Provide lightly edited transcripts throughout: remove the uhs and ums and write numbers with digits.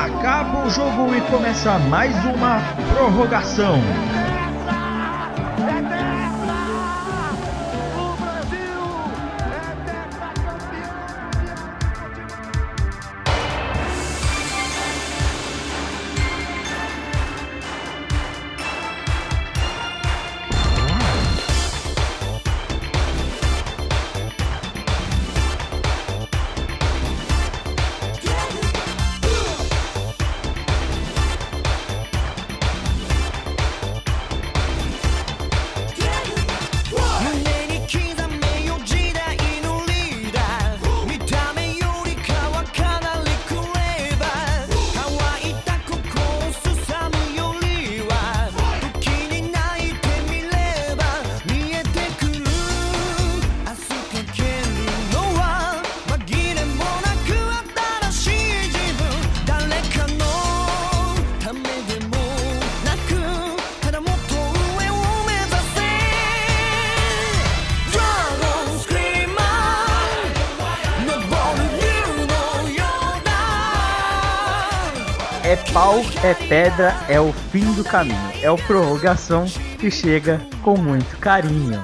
Acaba o jogo e começa mais uma prorrogação. É pau, é pedra, é o fim do caminho. É o prorrogação que chega com muito carinho.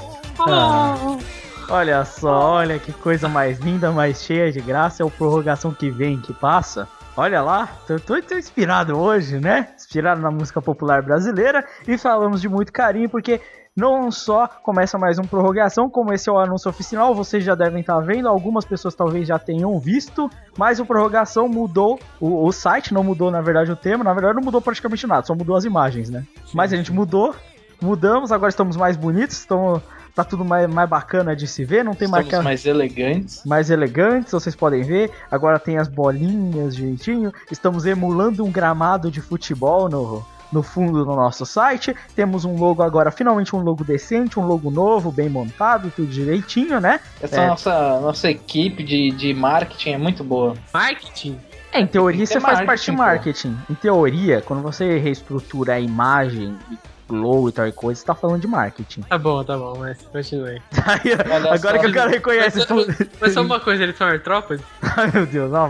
Olha só, olha que coisa mais linda, mais cheia de graça. É o prorrogação que vem, que passa. Olha lá, tô inspirado hoje, né? Inspirado na música popular brasileira. E falamos de muito carinho porque não só começa mais um prorrogação, como esse é o anúncio oficial, vocês já devem estar vendo, algumas pessoas talvez já tenham visto, mas o prorrogação mudou, o site não mudou na verdade o tema, na verdade não mudou praticamente nada, só mudou as imagens, né? Sim, mas a gente mudamos, agora estamos mais bonitos, tá tudo mais bacana de se ver, não tem Estamos mais elegantes. Mais elegantes, vocês podem ver, agora tem as bolinhas direitinho, estamos emulando um gramado de futebol no fundo do nosso site, temos um logo agora, finalmente um logo decente, um logo novo, bem montado, tudo direitinho, né? Essa nossa equipe de marketing é muito boa. Marketing? Em teoria você faz parte de marketing. Em teoria, quando você reestrutura a imagem, logo e tal coisa, você tá falando de marketing. Tá bom, mas continue. Agora que o cara reconhece tudo. Mas só uma coisa, eles são artrópodes? Ai meu Deus, não.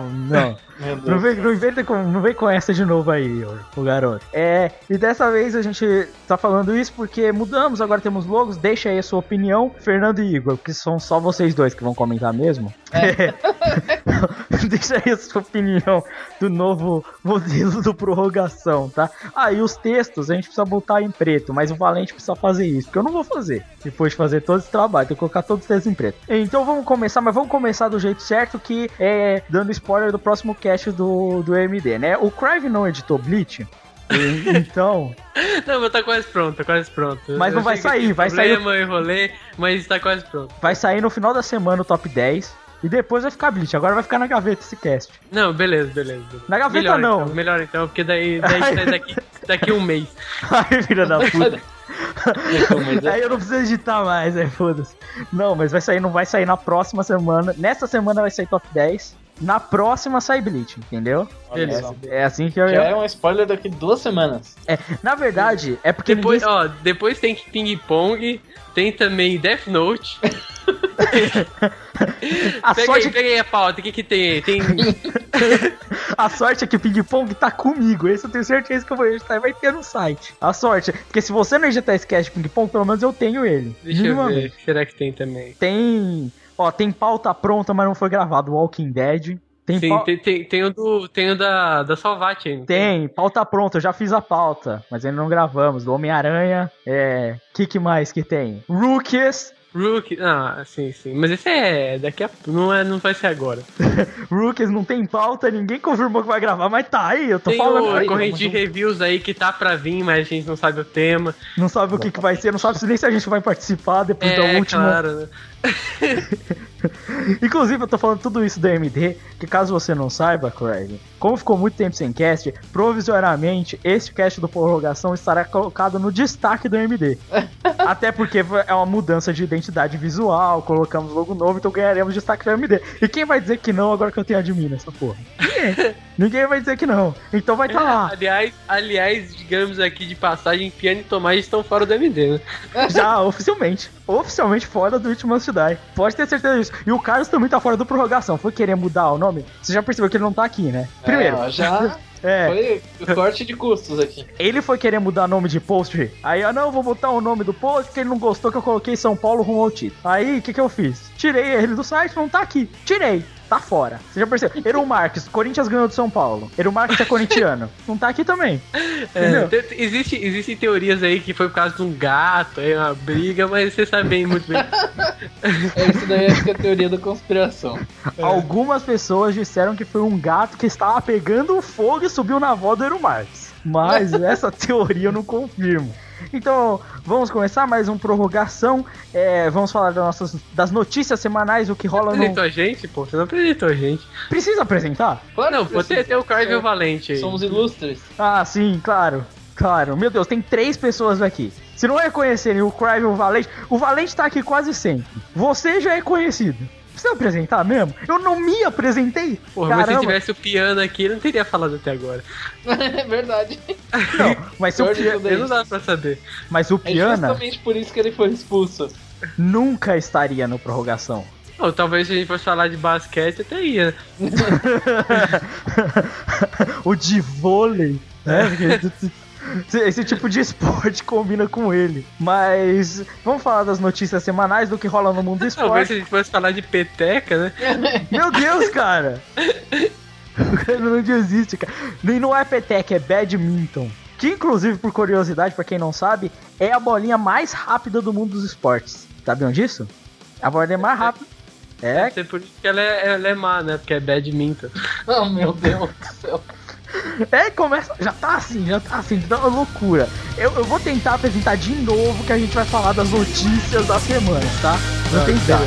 Não vem com essa de novo aí, o garoto. E dessa vez a gente tá falando isso porque mudamos, agora temos logos, deixa aí a sua opinião, Fernando e Igor, porque são só vocês dois que vão comentar mesmo. Deixa aí a sua opinião do novo modelo do prorrogação, tá? E os textos a gente precisa botar em preto, mas o Valente precisa fazer isso, porque eu não vou fazer. Depois de fazer todo esse trabalho, tem que colocar todos os textos em preto. Então vamos começar, mas vamos começar do jeito certo, que é dando spoiler do próximo cast do MD, né? O Crive não editou Bleach, então... Não, mas tá quase pronto. Mas não vai sair, vai sair... Eu enrolei, mas tá quase pronto. Vai sair no final da semana o top 10... E depois vai ficar Bleach, agora vai ficar na gaveta esse cast. Não, beleza. Na gaveta melhor, não. Então, melhor então, porque daí sai daqui um mês. Ai, filha da puta. Aí eu não preciso editar mais, foda-se. Não, mas não vai sair na próxima semana. Nessa semana vai sair top 10. Na próxima sai Bleach, entendeu? Beleza. É assim que eu... Já é um spoiler daqui 2 semanas. Na verdade, é porque depois tem Ping Pong, tem também Death Note. Peguei a pauta, o que tem? A sorte é que o Ping Pong tá comigo, esse eu tenho certeza que eu vou editar e vai ter no site. A sorte, porque se você não editar esse cast de Ping Pong, pelo menos eu tenho ele. Deixa eu ver, será que tem também? Tem pauta pronta, mas não foi gravado, Walking Dead. Tem o da Salvat ainda. Tem, pauta pronta, eu já fiz a pauta, mas ainda não gravamos. Do Homem-Aranha, que mais que tem? Rookies, sim. Mas esse é daqui a... Não vai ser agora. Rookies não tem pauta, ninguém confirmou que vai gravar, mas tá aí, eu tô falando. Tem corrente de reviews aí que tá pra vir, mas a gente não sabe o tema. Não sabe o que vai ser, não sabe nem se a gente vai participar depois da última. Claro, né? Inclusive, eu tô falando tudo isso do MD, que caso você não saiba, Craig, como ficou muito tempo sem cast, provisoriamente, esse cast do prorrogação estará colocado no destaque do MD. Até porque é uma mudança de identidade visual, colocamos logo novo, então ganharemos destaque do AMD. E quem vai dizer que não agora que eu tenho admin nessa porra? Ninguém vai dizer que não. Então vai estar lá. Aliás, digamos aqui de passagem, Piano e Tomás estão fora do MD, né? Já, oficialmente. Oficialmente fora do It Must Die. Pode ter certeza disso. E o Carlos também tá fora do prorrogação. Foi querer mudar o nome? Você já percebeu que ele não tá aqui, né? Primeiro. Já foi corte de custos aqui. Ele foi querer mudar o nome de post. Aí, não, vou botar o nome do post porque ele não gostou que eu coloquei São Paulo rumo ao título. Aí, o que eu fiz? Tirei ele do site, não tá aqui. Tirei. Tá fora. Você já percebeu? Eru Marques, Corinthians ganhou do São Paulo. Eru Marques é corintiano. Não tá aqui também. Existem teorias aí que foi por causa de um gato, aí uma briga, mas você sabe bem, muito bem. Isso daí acho que é a teoria da conspiração. Algumas pessoas disseram que foi um gato que estava pegando fogo e subiu na avó do Eru Marques. Mas essa teoria eu não confirmo. Então, vamos começar mais uma prorrogação. Vamos falar das notícias semanais, o que rola no... Você apresentou a gente, pô? Você não apresentou a gente. Precisa apresentar? Claro, não, você tem o Clive e o Valente aí. Somos ilustres. Ah, sim, claro. Claro. Meu Deus, tem 3 pessoas aqui. Se não reconhecerem o Clive e o Valente tá aqui quase sempre. Você já é conhecido. Precisa apresentar mesmo? Eu não me apresentei. Porra, mas se tivesse o Piano aqui, eu não teria falado até agora. É verdade. Não, mas se o Piano... Não dá pra saber. Mas o Piano... É justamente por isso que ele foi expulso. Nunca estaria no prorrogação. Ou talvez se a gente fosse falar de basquete, até ia. O de vôlei, né? Esse tipo de esporte combina com ele. Mas vamos falar das notícias semanais, do que rola no mundo do esporte. Talvez se a gente fosse falar de peteca, né? Meu Deus, cara! Não existe, cara. E não é peteca, é badminton. Que inclusive, por curiosidade, pra quem não sabe, é a bolinha mais rápida do mundo dos esportes. Sabiam disso? A bolinha mais rápida. Deve ser por isso que ela é má, né? Porque é badminton. Oh, meu Deus do céu. Começa. Já tá assim, dá uma loucura. Eu vou tentar apresentar de novo que a gente vai falar das notícias da semana, tá? Vou tentar.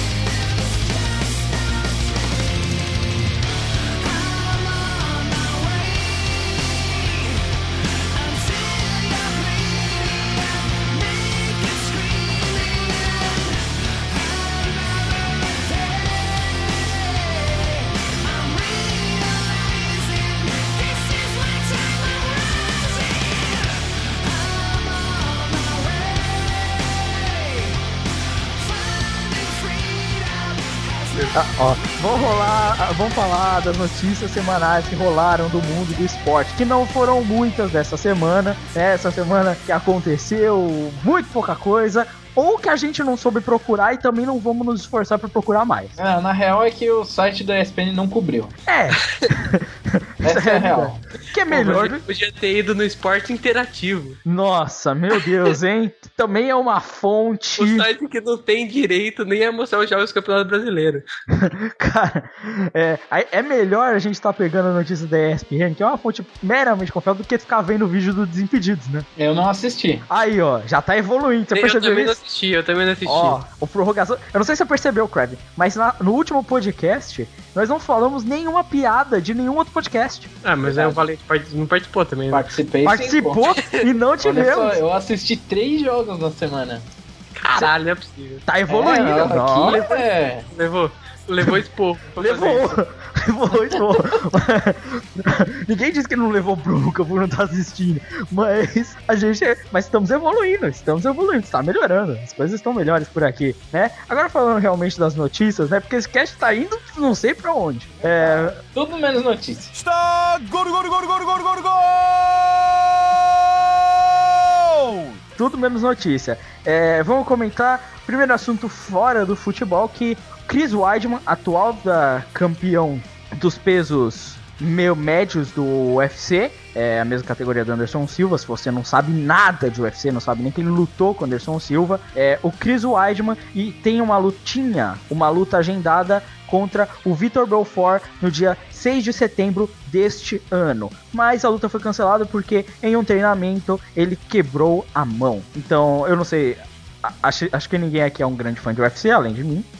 Vamos falar das notícias semanais que rolaram do mundo do esporte, que não foram muitas dessa semana, né? Essa semana que aconteceu muito pouca coisa, ou que a gente não soube procurar e também não vamos nos esforçar para procurar mais. Na real é que o site da ESPN não cobriu. Essa é a real. Que é melhor. Você podia ter ido no esporte interativo. Nossa, meu Deus, hein? Também é uma fonte. O site que não tem direito nem a mostrar os jogos do Campeonato Brasileiro. Cara, é melhor a gente estar pegando a notícia da ESPN, que é uma fonte meramente confiável, do que ficar vendo o vídeo do Desimpedidos, né? Eu não assisti. Aí, ó, já tá evoluindo. Você percebeu isso? Eu também não assisti. Ó, o prorrogação. Eu não sei se você percebeu, Crab, mas no último podcast, nós não falamos nenhuma piada de nenhum outro podcast. Ah, mas aí o Valente não participou também, né? Participou e não tivemos. Olha só, eu assisti 3 jogos na semana. Caralho, não é possível. Tá evoluindo. Levou esporro. Levou esporro. Ninguém disse que não levou bronca por não estar assistindo. Mas mas estamos evoluindo, está melhorando. As coisas estão melhores por aqui, né? Agora falando realmente das notícias, né? Porque esse cast tá indo não sei pra onde. Tudo menos notícias. Está gol! Tudo menos notícia. Vamos comentar primeiro assunto fora do futebol, que Chris Weidman, atual campeão dos pesos médios do UFC, a mesma categoria do Anderson Silva. Se você não sabe nada de UFC, não sabe nem que ele lutou com o Anderson Silva, o Chris Weidman, e tem uma luta agendada contra o Vitor Belfort no dia 6 de setembro deste ano. Mas a luta foi cancelada porque em um treinamento ele quebrou a mão. Então, eu não sei, acho que ninguém aqui é um grande fã de UFC, além de mim.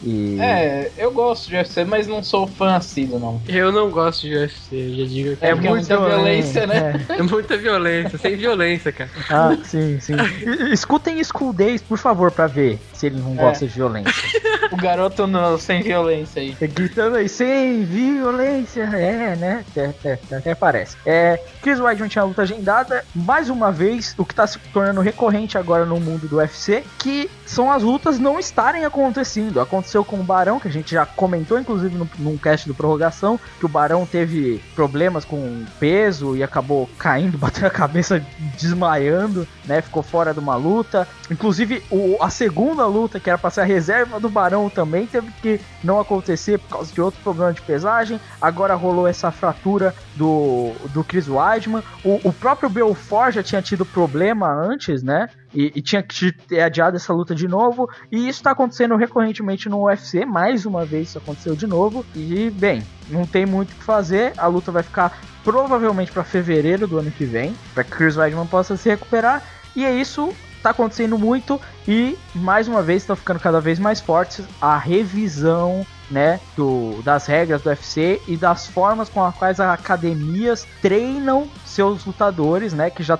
Eu gosto de UFC, mas não sou fã assíduo, não. Eu não gosto de UFC, já digo que muita violência, né? É muita violência, sem violência, cara. Sim. Escutem School Days, por favor, pra ver se ele não gosta de violência. O garoto sem violência aí. Gritando aí, sem violência, né? Até parece. Chris Weidman tinha a luta agendada, mais uma vez, o que tá se tornando recorrente agora no mundo do UFC, que são as lutas não estarem acontecendo. Aconteceu com o Barão, que a gente já comentou, inclusive, num cast do Prorrogação, que o Barão teve problemas com peso e acabou caindo, batendo a cabeça, desmaiando, né? Ficou fora de uma luta. Inclusive, a segunda luta, que era pra ser a reserva do Barão, também teve que não acontecer por causa de outro problema de pesagem. Agora rolou essa fratura do Chris Weidman. O próprio Belfort já tinha tido problema antes, né? E tinha que ter adiado essa luta de novo. E isso tá acontecendo recorrentemente no UFC. Mais uma vez isso aconteceu de novo. E, bem, não tem muito o que fazer. A luta vai ficar provavelmente para fevereiro do ano que vem, para que Chris Weidman possa se recuperar. E é isso, tá acontecendo muito. E, mais uma vez, estão ficando cada vez mais fortes a revisão, né, das regras do UFC e das formas com as quais as academias treinam seus lutadores, né, que já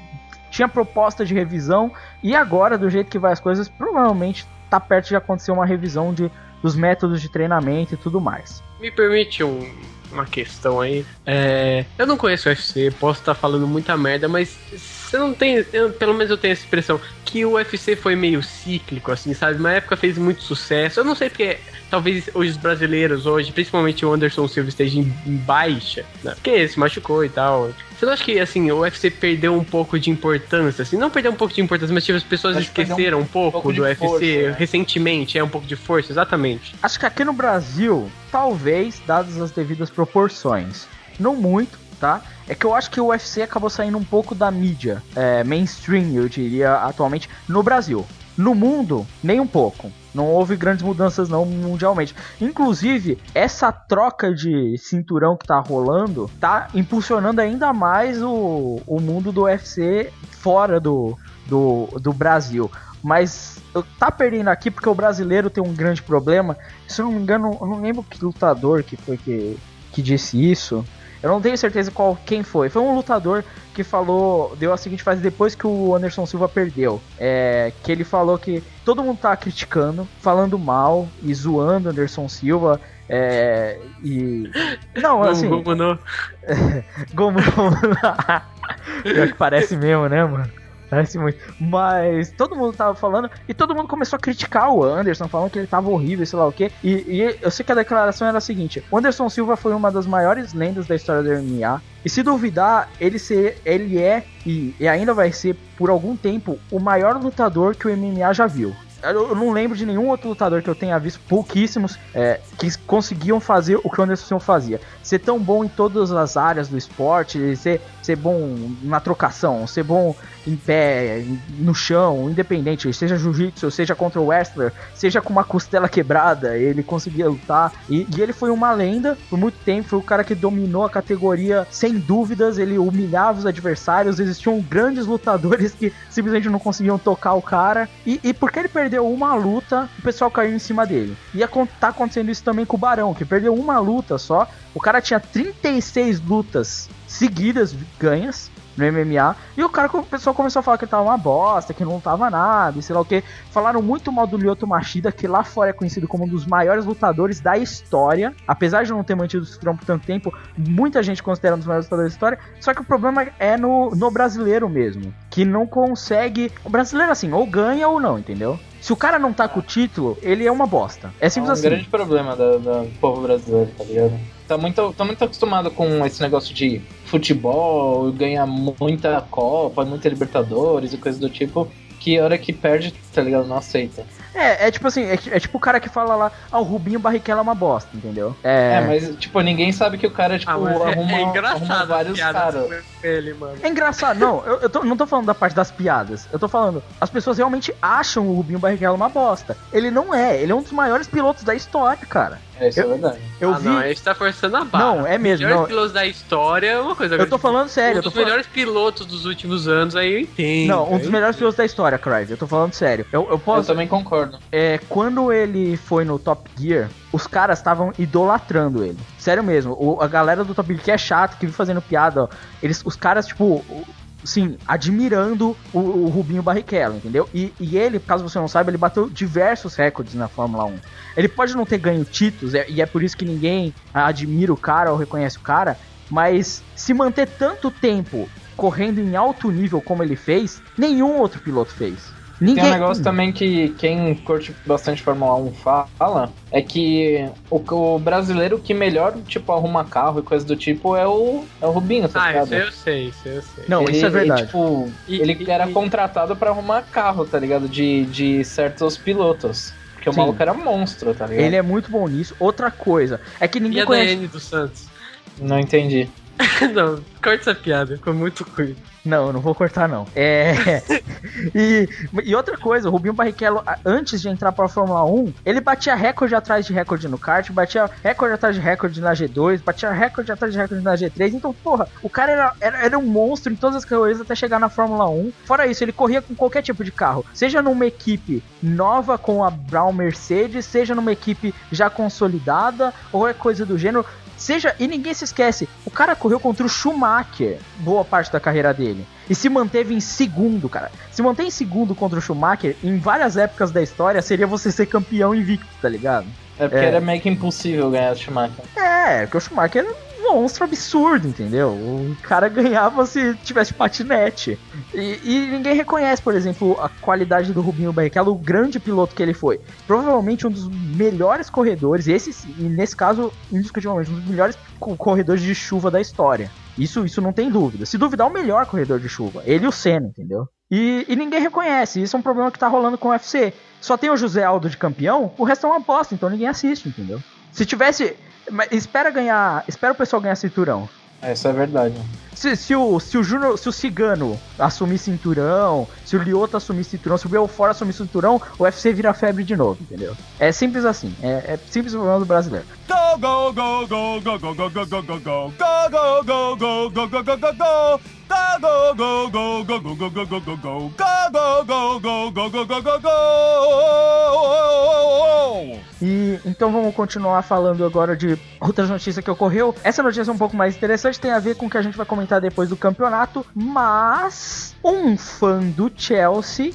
tinha proposta de revisão, e agora, do jeito que vai as coisas, provavelmente tá perto de acontecer uma revisão dos métodos de treinamento e tudo mais. Me permite uma questão aí. Eu não conheço o UFC, posso estar falando muita merda, mas você não tem... pelo menos eu tenho essa impressão que o UFC foi meio cíclico, assim, sabe? Uma época fez muito sucesso. Eu não sei porque talvez hoje os brasileiros, principalmente o Anderson Silva, esteja em baixa, né? Porque ele se machucou e tal. Você não acha que, assim, o UFC perdeu um pouco de importância? Assim, não perdeu um pouco de importância, mas tipo, as pessoas esqueceram um pouco do UFC força, né? Recentemente, um pouco de força, exatamente. Acho que aqui no Brasil, talvez, dadas as devidas proporções, não muito, tá? É que eu acho que o UFC acabou saindo um pouco da mídia mainstream, eu diria, atualmente, no Brasil. No mundo, nem um pouco. Não houve grandes mudanças não mundialmente. Inclusive, essa troca de cinturão que tá rolando tá impulsionando ainda mais o mundo do UFC fora do Brasil. Mas tá perdendo aqui porque o brasileiro tem um grande problema. Se eu não me engano, eu não lembro que lutador que foi que disse isso. Eu não tenho certeza quem foi. Foi um lutador que deu a seguinte frase depois que o Anderson Silva perdeu. Que ele falou que todo mundo tá criticando, falando mal e zoando Anderson Silva. Não, assim... Como não? Como não? Pior que parece mesmo, né, mano? Parece muito. Mas todo mundo tava falando e todo mundo começou a criticar o Anderson, falando que ele tava horrível, sei lá o quê. E eu sei que a declaração era a seguinte: o Anderson Silva foi uma das maiores lendas da história do MMA. E se duvidar, ele é e ainda vai ser por algum tempo o maior lutador que o MMA já viu. Eu não lembro de nenhum outro lutador que eu tenha visto, pouquíssimos, que conseguiam fazer o que o Anderson Silva fazia. Ser tão bom em todas as áreas do esporte, ser bom na trocação, ser bom em pé, no chão, independente, seja jiu-jitsu, seja contra o wrestler, seja com uma costela quebrada, ele conseguia lutar. E ele foi uma lenda por muito tempo, foi o cara que dominou a categoria sem dúvidas, ele humilhava os adversários, existiam grandes lutadores que simplesmente não conseguiam tocar o cara. E porque ele perdeu uma luta, o pessoal caiu em cima dele. E tá acontecendo isso também com o Barão, que perdeu uma luta só. O cara tinha 36 lutas seguidas ganhas no MMA, e o pessoal começou a falar que ele tava uma bosta, que não tava nada, e sei lá o que. Falaram muito mal do Lyoto Machida, que lá fora é conhecido como um dos maiores lutadores da história, apesar de não ter mantido o cinturão por tanto tempo, muita gente considera um dos maiores lutadores da história, só que o problema é no brasileiro mesmo, que não consegue... O brasileiro, assim, ou ganha ou não, entendeu? Se o cara não tá com o título, ele é uma bosta. É simples assim. É um grande problema do povo brasileiro, tá ligado? Tá muito acostumado com esse negócio de futebol, ganhar muita Copa, muita Libertadores e coisa do tipo, que a hora que perde, tá ligado? Não aceita. É tipo assim, é tipo o cara que fala lá, o Rubinho Barrichello é uma bosta, entendeu? Mas tipo, ninguém sabe que o cara, tipo, arruma vários caras. É engraçado, não, não tô falando da parte das piadas, eu tô falando, as pessoas realmente acham o Rubinho Barrichello uma bosta. Ele não é, ele é um dos maiores pilotos da história, cara. Isso é verdade. Eu vi... Não, a gente tá forçando a barra. Não, é mesmo. Os melhores Não. pilotos da história é uma coisa. Eu tô falando sério. Um dos melhores pilotos dos últimos anos, aí eu entendo. Não, um dos melhores pilotos da história, Crive. Eu tô falando sério. Eu posso... Eu também concordo. Quando ele foi no Top Gear, os caras estavam idolatrando ele. Sério mesmo. A galera do Top Gear que é chato, que vive fazendo piada, ó, os caras, tipo... Sim, admirando o Rubinho Barrichello, entendeu? E ele, caso você não saiba, ele bateu diversos recordes na Fórmula 1. Ele pode não ter ganho títulos, e é por isso que ninguém admira o cara ou reconhece o cara, mas se manter tanto tempo correndo em alto nível como ele fez, nenhum outro piloto fez. Ninguém... Tem um negócio também que quem curte bastante Fórmula 1 fala, é que o brasileiro que melhor, tipo, arruma carro e coisa do tipo é o Rubinho, tá ligado? Isso eu sei. Não, isso é verdade. Ele era contratado pra arrumar carro, tá ligado? De certos pilotos. Porque o maluco era monstro, tá ligado? Ele é muito bom nisso. Outra coisa, é que ninguém conhece... conhece... E a DN dos Santos? Não entendi. Não, corta essa piada, ficou muito ruim. Não, eu não vou cortar, não. E outra coisa, o Rubinho Barrichello, antes de entrar pra Fórmula 1, ele batia recorde atrás de recorde no kart, batia recorde atrás de recorde na G2, batia recorde atrás de recorde na G3. Então, porra, o cara era um monstro em todas as categorias até chegar na Fórmula 1. Fora isso, ele corria com qualquer tipo de carro. Seja numa equipe nova com a Brown Mercedes, seja numa equipe já consolidada, ou é coisa do gênero. E ninguém se esquece, o cara correu contra o Schumacher boa parte da carreira dele. E se manteve em segundo, cara. Se manter em segundo contra o Schumacher, em várias épocas da história, seria você ser campeão invicto, tá ligado? É porque era meio que impossível ganhar o Schumacher. Porque o Schumacher era um monstro absurdo, entendeu? O cara ganhava se tivesse patinete. E ninguém reconhece, por exemplo, a qualidade do Rubinho Barrichello, o grande piloto que ele foi. Provavelmente um dos melhores corredores, e nesse caso, indiscutivelmente, um dos melhores corredores de chuva da história. Isso não tem dúvida. Se duvidar, o melhor corredor de chuva. Ele e o Senna, entendeu? E ninguém reconhece. Isso é um problema que tá rolando com o UFC. Só tem o José Aldo de campeão, o resto é uma aposta, então ninguém assiste, entendeu? Se tivesse... Espera o pessoal ganhar cinturão. Isso é verdade. Se o Cigano assumir cinturão, se o Liotta assumir cinturão, se o Belfort assumir cinturão, o UFC vira febre de novo, entendeu? É simples assim. É simples o problema do brasileiro. Go, go, go, go, go, go, go, go, go, go, go, go, go, go, go, go, go, go, go. Go go go go go go go go go go go go go go go go go. E então vamos continuar falando agora de outras notícias que ocorreu. Essa notícia é um pouco mais interessante, tem a ver com o que a gente vai comentar depois do campeonato, mas um fã do Chelsea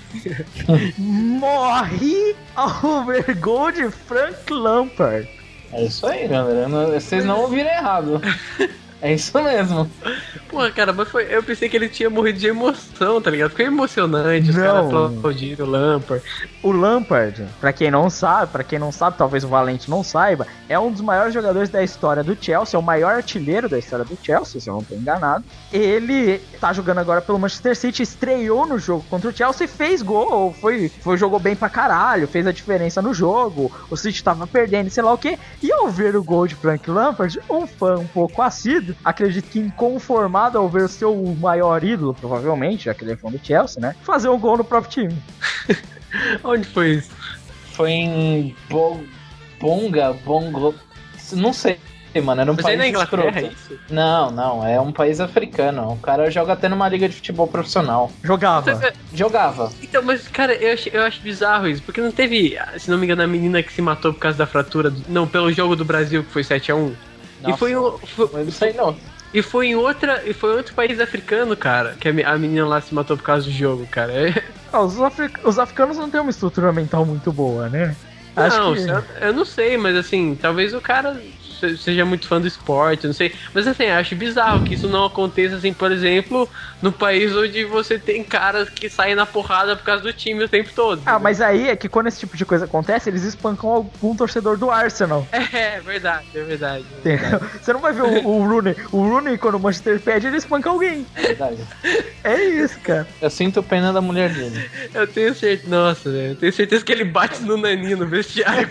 morre ao ver gol de Frank Lampard. É isso aí, galera. Vocês não ouviram errado. É isso mesmo. Pô, cara, mas eu pensei que ele tinha morrido de emoção, tá ligado? Ficou emocionante, os caras aplaudiram o Lampard. O Lampard, pra quem não sabe, talvez o Valente não saiba, é um dos maiores jogadores da história do Chelsea, é o maior artilheiro da história do Chelsea, se eu não tô enganado. Ele tá jogando agora pelo Manchester City, estreou no jogo contra o Chelsea, fez gol, jogou bem pra caralho, fez a diferença no jogo, o City tava perdendo, sei lá o que, e ao ver o gol de Frank Lampard, um fã um pouco assíduo, acredito que inconformado ao ver o seu maior ídolo, provavelmente, já que ele é fã do Chelsea, né, fazer um gol no próprio time. Onde foi isso? Foi em Bongo. Não sei, mano. Era um país na Inglaterra, escroto. é isso? Não. É um país africano. O cara joga até numa liga de futebol profissional. Jogava. Então, mas, cara, eu acho bizarro isso. Porque não teve, se não me engano, a menina que se matou por causa da fratura. Não, pelo jogo do Brasil, que foi 7-1. Nossa, e foi não sei não. E foi em outro país africano, cara, que a menina lá se matou por causa do jogo, cara. Os africanos não têm uma estrutura mental muito boa, né? Eu não sei, mas assim, talvez o cara seja muito fã do esporte, não sei. Mas assim, acho bizarro que isso não aconteça, assim, por exemplo, no país onde você tem caras que saem na porrada por causa do time o tempo todo. Mas aí é que quando esse tipo de coisa acontece, eles espancam algum torcedor do Arsenal. É verdade. Você não vai ver o Rooney. O Rooney, quando o Manchester pede, ele espanca alguém. É verdade. É isso, cara. Eu sinto pena da mulher dele. Eu tenho certeza. Nossa, velho. Eu tenho certeza que ele bate no naninho no vestiário.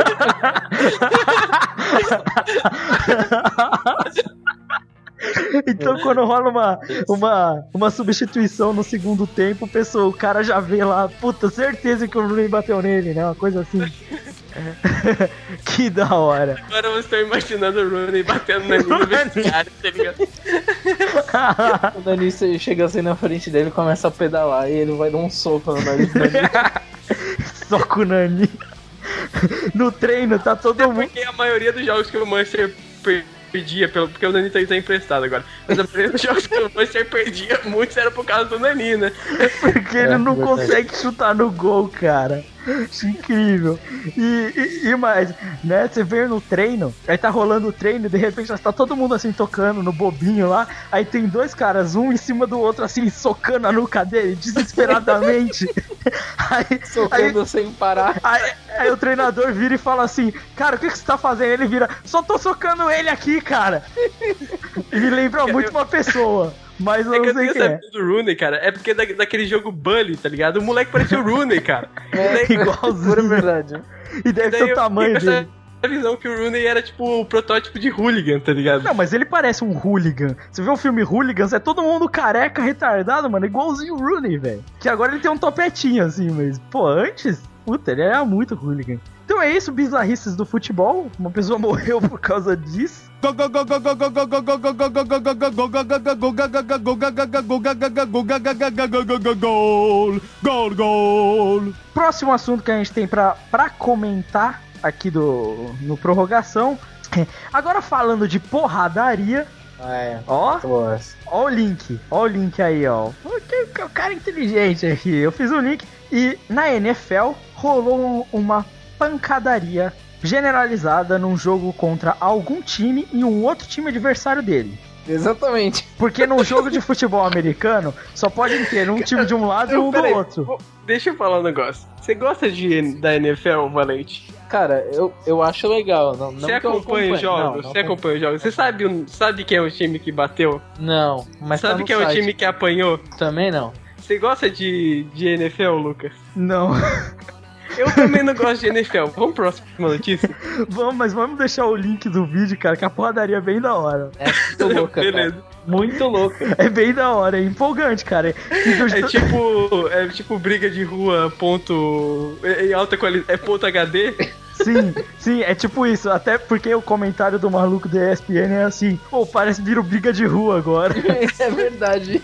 Então quando rola uma substituição no segundo tempo, o cara já vê lá, puta, certeza que o Rooney bateu nele, né? Uma coisa assim. Que da hora. Agora eu estou imaginando o Rooney batendo na linha do vestiário, tá ligado? O Nani chega assim na frente dele, começa a pedalar e ele vai dar um soco no nariz do Nani. Soco Nani. No treino tá todo mundo. Porque a maioria dos jogos que o Manchester perdia, porque o Nani tá emprestado agora. Mas a maioria dos jogos que o Manchester perdia, muitos era por causa do Nani, né? Porque ele não verdade. consegue chutar no gol, cara. Incrível. E mais, né? Você vê no treino, aí tá rolando o treino e de repente já tá todo mundo assim tocando no bobinho lá. Aí tem dois caras, um em cima do outro, assim, socando a nuca dele desesperadamente. Socando sem parar. Aí o treinador vira e fala assim: cara, o que você tá fazendo? Ele vira: só tô socando ele aqui, cara. E me lembra muito uma pessoa. Mas eu É que não eu sei tenho quem é. sabido do Rooney, cara, é porque daquele jogo Bully, tá ligado? O moleque parecia o Rooney, cara. Igualzinho. Pura verdade. E deve ser o tamanho dele. A visão que o Rooney era tipo o protótipo de hooligan, tá ligado? Não, mas ele parece um hooligan. Você vê o filme Hooligans, é todo mundo careca, retardado, mano. Igualzinho o Rooney, velho. Que agora ele tem um topetinho assim, mas, pô, antes, puta, ele era muito hooligan. Então é isso, bizarrices do futebol. Uma pessoa morreu por causa disso. Gol. Próximo assunto que a gente tem pra comentar aqui no Prorrogação. Agora falando de porradaria. Ó o link aí, ó. O cara inteligente aqui. Eu fiz um link e na NFL rolou uma pancadaria generalizada num jogo contra algum time e um outro time adversário dele. Exatamente. Porque num jogo de futebol americano só pode ter um time de um lado e um do outro. Deixa eu falar um negócio. Você gosta da NFL, Valente? Cara, eu acho legal. Não Você acompanha os jogos? Você acompanha os jogos? Você sabe quem é o time que bateu? Não, mas sabe tá quem é o time que apanhou? Também não. Você gosta de NFL, Lucas? Não. Eu também não gosto de NFL. Vamos pra próxima notícia? Mas vamos deixar o link do vídeo, cara, que a porradaria é bem da hora. É muito louca, Beleza. cara. Muito louca. É bem da hora, é empolgante, cara. É tipo briga de rua, ponto. Em alta qualidade. É ponto HD? Sim, é tipo isso. Até porque o comentário do maluco da ESPN é assim: pô, parece virou briga de rua agora. É verdade.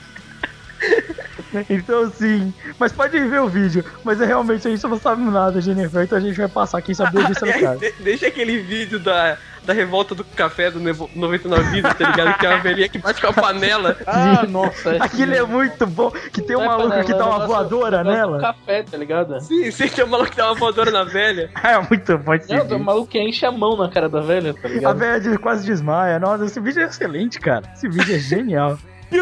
Então sim, mas pode ver o vídeo. Mas realmente a gente não sabe nada de NFL, então a gente vai passar aqui saber disso no cara. Deixa aquele vídeo da revolta do café do 99 Vidas, tá ligado? Que tem uma velhinha que bate com a panela. Nossa. Aquilo é muito bom. Que tem um maluco que dá uma voadora nela. Café, tá ligado? Sim, tem um maluco que dá uma voadora na velha. É muito bom esse vídeo. O maluco que enche a mão na cara da velha, tá ligado? A velha quase desmaia. Nossa, esse vídeo é excelente, cara. Esse vídeo é genial.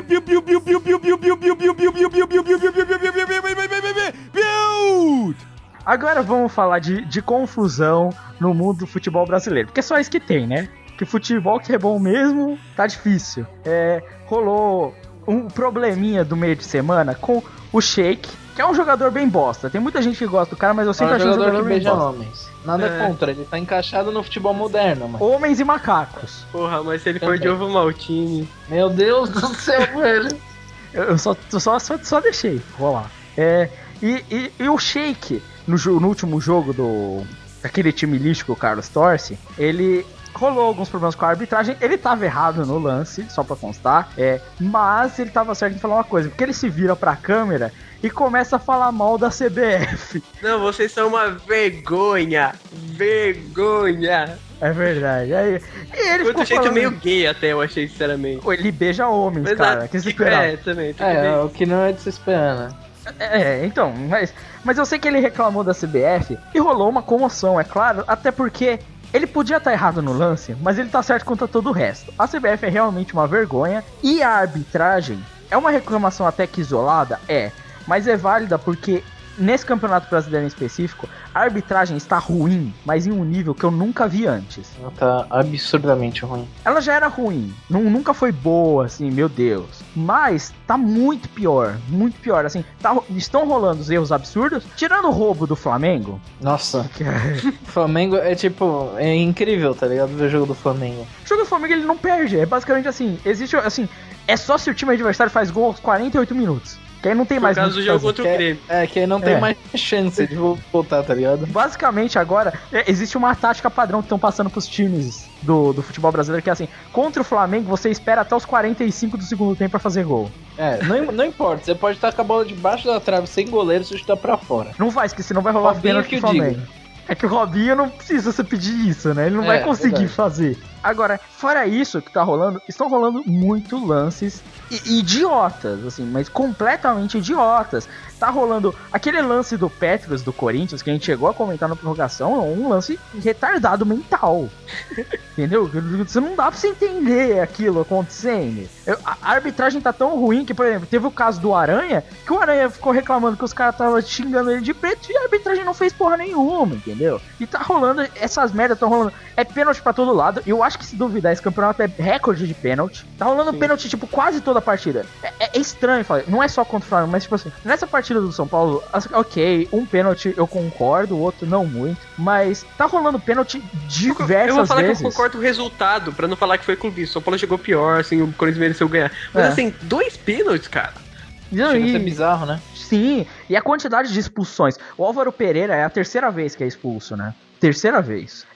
Agora vamos falar de confusão no mundo do futebol brasileiro. Porque é só isso que tem, né? Que futebol que é bom mesmo, tá difícil. Rolou um probleminha do meio de semana com o Sheik, que é um jogador bem bosta. Tem muita gente que gosta do cara, mas eu sempre achei um jogador que bem beija bosta. homens. Nada contra, ele tá encaixado no futebol moderno, mano. Homens e macacos. Porra, mas se ele for de ovo maltine. Meu Deus do céu, velho. Eu só deixei rolar. E o Sheik, no último jogo daquele time lixo que o Carlos torce, ele rolou alguns problemas com a arbitragem. Ele tava errado no lance, só pra constar. Mas ele tava certo em falar uma coisa, porque ele se vira pra câmera e começa a falar mal da CBF. Não, vocês são uma vergonha. Vergonha. É verdade. Aí, e ele Quanto ficou jeito falando... meio gay até, eu achei, sinceramente. Pô, ele beija homens, Mas cara. Que se esperava. Também. O que não é de se esperar, né? Então, mas eu sei que ele reclamou da CBF e rolou uma comoção, é claro, até porque ele podia estar errado no lance, mas ele tá certo contra todo o resto. A CBF é realmente uma vergonha e a arbitragem é uma reclamação até que isolada, mas é válida porque nesse Campeonato Brasileiro em específico, a arbitragem está ruim, mas em um nível que eu nunca vi antes. Ela tá absurdamente ruim. Ela já era ruim, nunca foi boa, assim, meu Deus. Mas tá muito pior, assim. Estão rolando os erros absurdos, tirando o roubo do Flamengo. Nossa, o Flamengo é incrível, tá ligado? Ver o jogo do Flamengo. O jogo do Flamengo ele não perde, é basicamente assim, existe assim, é só se o time adversário faz gol aos 48 minutos. Que aí não tem mais No caso do jogo contra o Grêmio. Que aí não tem mais chance de voltar, tá ligado? Basicamente, agora, existe uma tática padrão que estão passando pros times do futebol brasileiro, que é assim, contra o Flamengo, você espera até os 45 do segundo tempo pra fazer gol. Não importa, você pode estar com a bola debaixo da trave sem goleiro, se chutar pra fora. Não vai, porque senão vai rolar pênalti pro Flamengo. É que o Robinho não precisa você pedir isso, né? Ele não vai conseguir fazer. Agora, fora isso que tá rolando, estão rolando muito lances idiotas, assim, mas completamente idiotas. Tá rolando aquele lance do Petros, do Corinthians, que a gente chegou a comentar na prorrogação, é um lance retardado mental. Entendeu? Você não dá pra você entender aquilo acontecendo. A arbitragem tá tão ruim que, por exemplo, teve o caso do Aranha, que o Aranha ficou reclamando que os caras estavam xingando ele de preto e a arbitragem não fez porra nenhuma, entendeu? E tá rolando, essas merdas tão rolando. É pênalti pra todo lado. Eu acho que, se duvidar, esse campeonato é recorde de pênalti. Tá rolando pênalti, tipo, quase toda a partida. É estranho, não é só contra o Flamengo, mas, tipo assim, nessa partida do São Paulo, ok, um pênalti eu concordo, o outro não muito, mas tá rolando pênalti diversas vezes. Eu vou falar que eu concordo o resultado, pra não falar que foi clubista. O São Paulo chegou pior, assim, o Corinthians mereceu ganhar. Mas assim, 2 pênaltis, cara. Chega a ser bizarro, né? Sim, e a quantidade de expulsões. O Álvaro Pereira é a terceira vez que é expulso, né? Terceira vez.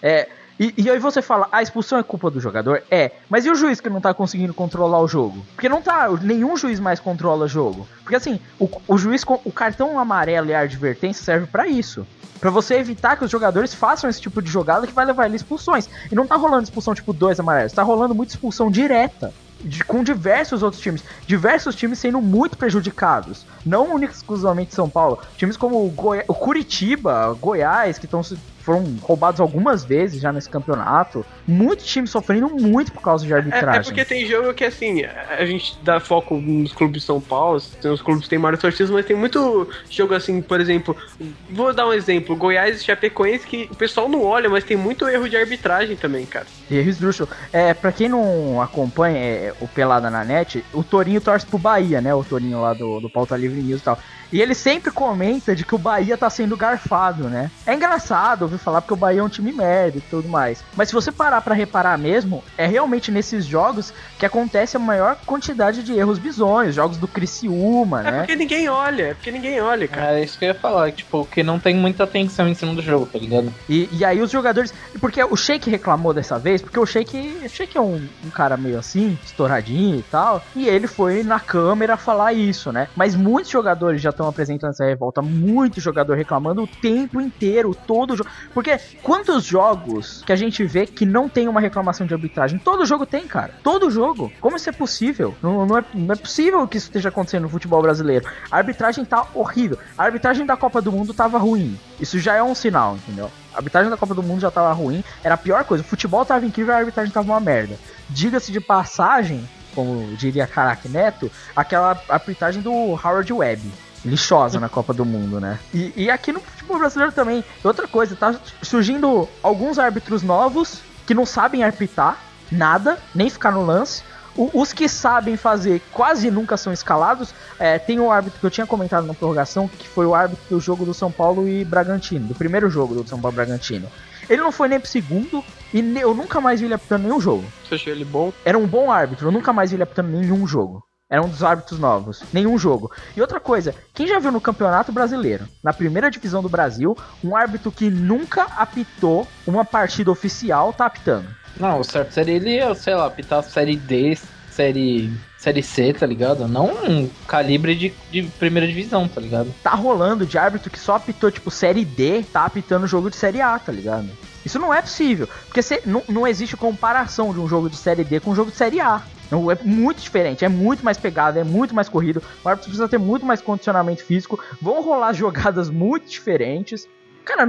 E aí você fala, a expulsão é culpa do jogador? Mas e o juiz que não tá conseguindo controlar o jogo? Porque não tá, nenhum juiz mais controla o jogo. Porque assim, o juiz, o cartão amarelo e a advertência serve pra isso. Pra você evitar que os jogadores façam esse tipo de jogada que vai levar ele a expulsões. E não tá rolando expulsão tipo 2 amarelos, tá rolando muita expulsão direta. Com diversos outros times. Diversos times sendo muito prejudicados. Não única exclusivamente São Paulo. Times como o Curitiba, Goiás, que foram roubados algumas vezes já nesse campeonato. Muitos times sofrendo muito por causa de arbitragem. É porque tem jogo que, assim, a gente dá foco nos clubes de São Paulo, os clubes têm maiores torcidas, mas tem muito jogo assim, por exemplo, vou dar um exemplo, Goiás e Chapecoense, que o pessoal não olha, mas tem muito erro de arbitragem também, cara. Erro esdrúxulo. Pra quem não acompanha o Pelada na Net, o Torinho torce pro Bahia, né? O Torinho lá do Pauta Livre News e tal. E ele sempre comenta de que o Bahia tá sendo garfado, né? É engraçado ouvir falar porque o Bahia é um time merda e tudo mais. Mas se você parar pra reparar mesmo, é realmente nesses jogos que acontece a maior quantidade de erros bizonhos. Jogos do Criciúma, né? Porque ninguém olha, cara. É isso que eu ia falar, tipo, que não tem muita atenção em cima do jogo, tá ligado? E aí os jogadores... Porque o Sheik reclamou dessa vez, porque o Sheik é um cara meio assim, estouradinho e tal, e ele foi na câmera falar isso, né? Mas muitos jogadores já estão apresentando essa revolta, muito jogador reclamando o tempo inteiro, todo jogo. Porque quantos jogos que a gente vê que não tem uma reclamação de arbitragem? Todo jogo tem, cara. Todo jogo. Como isso é possível? Não é possível que isso esteja acontecendo no futebol brasileiro. A arbitragem tá horrível. A arbitragem da Copa do Mundo tava ruim. Isso já é um sinal, entendeu? A arbitragem da Copa do Mundo já tava ruim. Era a pior coisa. O futebol tava incrível, a arbitragem tava uma merda. Diga-se de passagem, como diria Caraca Neto, aquela arbitragem do Howard Webb. Lixosa na Copa do Mundo, né? E aqui no futebol brasileiro também. Outra coisa, tá surgindo alguns árbitros novos que não sabem apitar nada, nem ficar no lance. Os que sabem fazer quase nunca são escalados. Tem um árbitro que eu tinha comentado na prorrogação, que foi o árbitro do jogo do São Paulo e Bragantino, do primeiro jogo do São Paulo e Bragantino. Ele não foi nem pro segundo e eu nunca mais vi ele apitando nenhum jogo. Você achou ele bom? Era um bom árbitro, eu nunca mais vi ele apitando nenhum jogo. Era um dos árbitros novos. Nenhum jogo. E outra coisa, quem já viu no Campeonato Brasileiro, na primeira divisão do Brasil, um árbitro que nunca apitou uma partida oficial tá apitando? Não, o certo seria ele, sei lá, apitar Série D, Série C, tá ligado? Não um calibre de primeira divisão, tá ligado? Tá rolando de árbitro que só apitou, tipo, Série D, tá apitando jogo de Série A, tá ligado? Isso não é possível. Porque não existe comparação de um jogo de Série D com um jogo de Série A. É muito diferente, é muito mais pegado, é muito mais corrido. O árbitro precisa ter muito mais condicionamento físico. Vão rolar jogadas muito diferentes. Cara,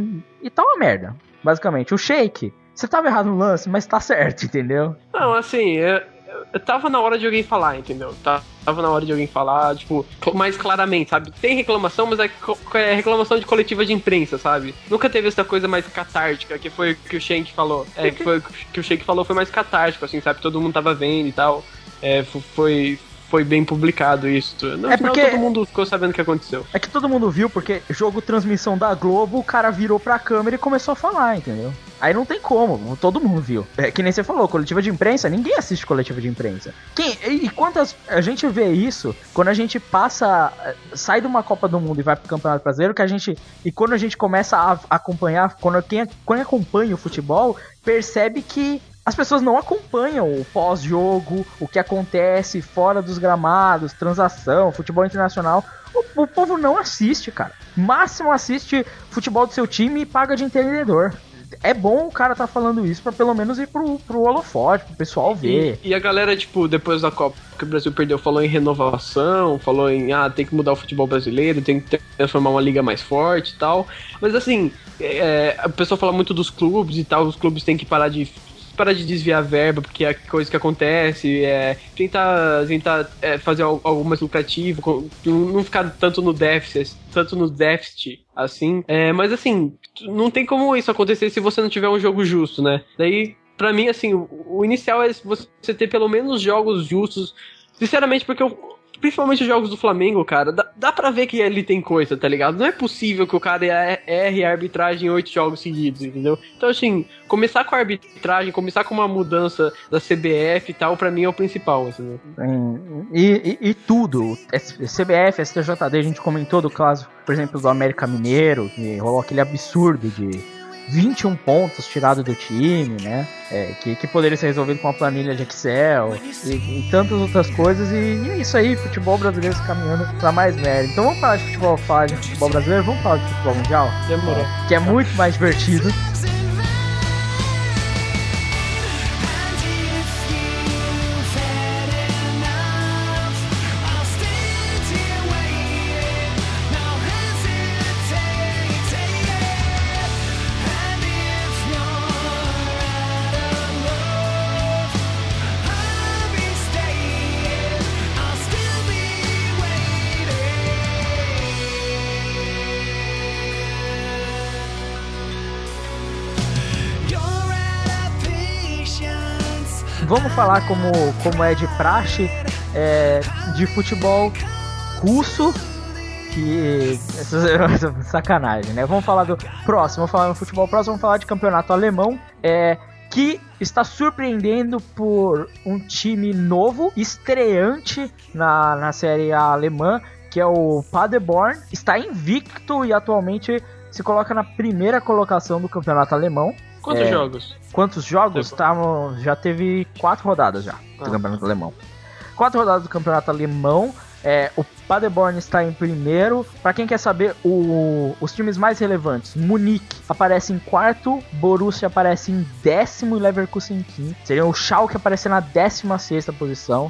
e tá uma merda, basicamente. O Sheik, você tava errado no lance, mas tá certo, entendeu? Não, assim, eu tava na hora de alguém falar, entendeu? Tava na hora de alguém falar, tipo, mais claramente, sabe? Tem reclamação, mas é reclamação de coletiva de imprensa, sabe? Nunca teve essa coisa mais catártica, que foi o que o Sheik falou. Que o Sheik falou foi mais catártico, assim, sabe? Todo mundo tava vendo e tal. Foi bem publicado isso. No final, porque todo mundo ficou sabendo o que aconteceu. É que todo mundo viu, porque jogo transmissão da Globo, o cara virou pra câmera e começou a falar, entendeu? Aí não tem como, todo mundo viu. Que nem você falou, coletiva de imprensa, ninguém assiste coletiva de imprensa. E quantas... A gente vê isso quando a gente passa... Sai de uma Copa do Mundo e vai pro Campeonato Brasileiro, e quando a gente começa a acompanhar, quando acompanha o futebol, percebe que as pessoas não acompanham o pós-jogo, o que acontece fora dos gramados, transação, futebol internacional. O povo não assiste, cara. Máximo assiste futebol do seu time e paga de entendedor. É bom o cara tá falando isso pra pelo menos ir pro holofote, pro pessoal ver. E a galera, tipo, depois da Copa que o Brasil perdeu, falou em renovação, falou em, tem que mudar o futebol brasileiro, tem que transformar uma liga mais forte e tal. Mas assim, a pessoa fala muito dos clubes e tal, os clubes têm que parar de desviar verba, porque é coisa que acontece, tentar fazer algo mais lucrativo, não ficar tanto no déficit assim. Mas assim, não tem como isso acontecer se você não tiver um jogo justo, né? Daí, pra mim, assim, o inicial é você ter pelo menos jogos justos, sinceramente, porque principalmente os jogos do Flamengo, cara, dá pra ver que ele tem coisa, tá ligado? Não é possível que o cara erre a arbitragem em 8 jogos seguidos, entendeu? Então, assim, começar com a arbitragem, começar com uma mudança da CBF e tal, pra mim é o principal, entendeu? E tudo. CBF, STJD, a gente comentou do caso, por exemplo, do América Mineiro, que rolou aquele absurdo de 21 pontos tirados do time, né? Que poderia ser resolvido com uma planilha de Excel e tantas outras coisas. E é isso aí, futebol brasileiro se caminhando pra mais merda. Então vamos falar de futebol brasileiro, vamos falar de futebol mundial? Demorou. Que é muito mais divertido. Vamos falar como é de praxe de futebol russo, que sacanagem, né? Vamos falar do próximo, vamos falar do futebol próximo, vamos falar de campeonato alemão, que está surpreendendo por um time novo, estreante na Série A alemã, que é o Paderborn. Está invicto e atualmente se coloca na primeira colocação do campeonato alemão. Quantos jogos? Quantos jogos? Já teve 4 rodadas já do campeonato alemão. 4 rodadas do campeonato alemão. O Paderborn está em primeiro. Para quem quer saber, os times mais relevantes: Munique aparece em quarto, Borussia aparece em décimo e Leverkusen em quinto. Seria o Schalke aparecer na 16ª posição.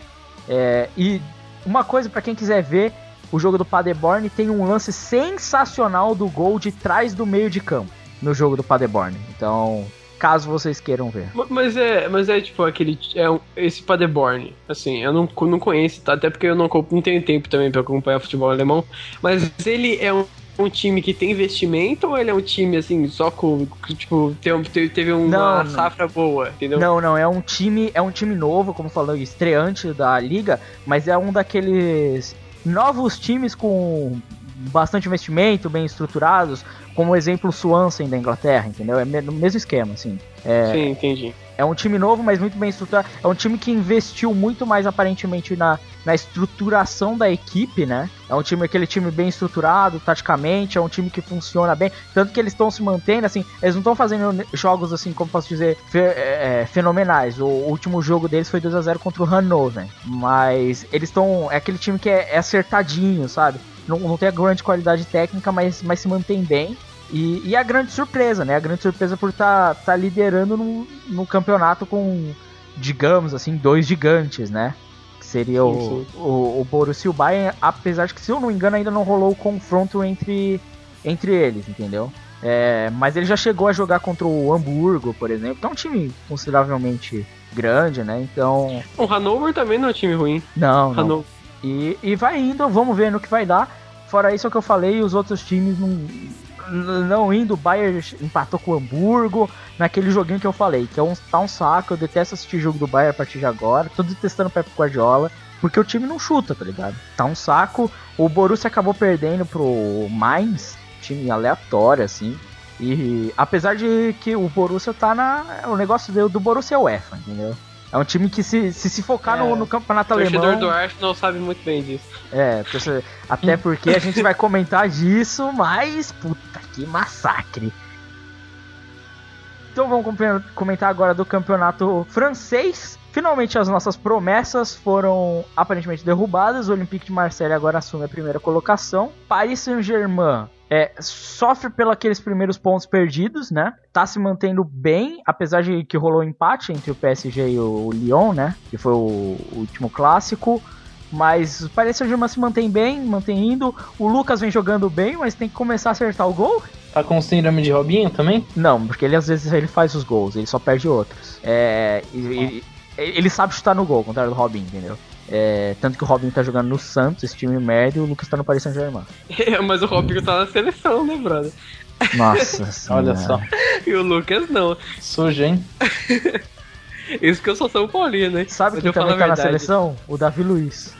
E uma coisa para quem quiser ver o jogo do Paderborn, tem um lance sensacional do gol de trás do meio de campo no jogo do Paderborn. Então, caso vocês queiram ver. Mas é tipo aquele... esse Paderborn, assim, eu não conheço, tá? Até porque eu não tenho tempo também pra acompanhar futebol alemão, mas ele é um time que tem investimento ou ele é um time, assim, só com... Tipo, teve uma safra boa, entendeu? Não, é um time novo, como falou, estreante da liga, mas é um daqueles novos times com bastante investimento, bem estruturados, como exemplo o Swansea da Inglaterra, entendeu? É no mesmo esquema, assim. Sim, entendi. É um time novo, mas muito bem estruturado. É um time que investiu muito mais, aparentemente, na estruturação da equipe, né? É aquele time bem estruturado, taticamente, é um time que funciona bem. Tanto que eles estão se mantendo, assim, eles não estão fazendo jogos, assim, como posso dizer, fenomenais. O último jogo deles foi 2-0 contra o Hannover. Mas eles estão... É aquele time que é acertadinho, sabe? Não tem a grande qualidade técnica, mas se mantém bem. E a grande surpresa, né? A grande surpresa por tá liderando no campeonato com, digamos assim, 2 gigantes, né? Que seria o Borussia e o Bayern, apesar de que, se eu não me engano, ainda não rolou o confronto entre eles, entendeu? Mas ele já chegou a jogar contra o Hamburgo, por exemplo, que é um time consideravelmente grande, né? Então... O Hannover também não é um time ruim. Não. E vai indo, vamos ver no que vai dar. Fora isso é o que eu falei, os outros times não indo. O Bayern empatou com o Hamburgo naquele joguinho que eu falei, que tá um saco. Eu detesto assistir jogo do Bayern a partir de agora. Tô detestando o Pep Guardiola, porque o time não chuta, tá ligado? Tá um saco. O Borussia acabou perdendo pro Mainz, time aleatório, assim. E apesar de que o Borussia tá o negócio do Borussia é UEFA, entendeu? É um time que se focar no campeonato alemão... O torcedor do Arsenal sabe muito bem disso. Até porque a gente vai comentar disso, mas... Puta, que massacre. Então vamos comentar agora do campeonato francês. Finalmente as nossas promessas foram aparentemente derrubadas. O Olympique de Marseille agora assume a primeira colocação. Paris Saint-Germain sofre pelos aqueles primeiros pontos perdidos, né? Tá se mantendo bem, apesar de que rolou um empate entre o PSG e o Lyon, né? Que foi o último clássico. Mas o Paris Saint-Germain se mantém bem, mantém indo. O Lucas vem jogando bem, mas tem que começar a acertar o gol. Tá com síndrome de Robinho também? Não, porque ele às vezes ele faz os gols, ele só perde outros. Ele sabe chutar no gol, ao contrário do Robinho, entendeu? Tanto que o Robinho tá jogando no Santos, esse time médio, e o Lucas tá no Paris Saint-Germain. Mas o Robinho tá na seleção, né, brother? Nossa senhora. Olha só. E o Lucas não. Sujo, hein? Isso que eu sou São Paulino, né? Sabe quem também tá na seleção? O Davi Luiz.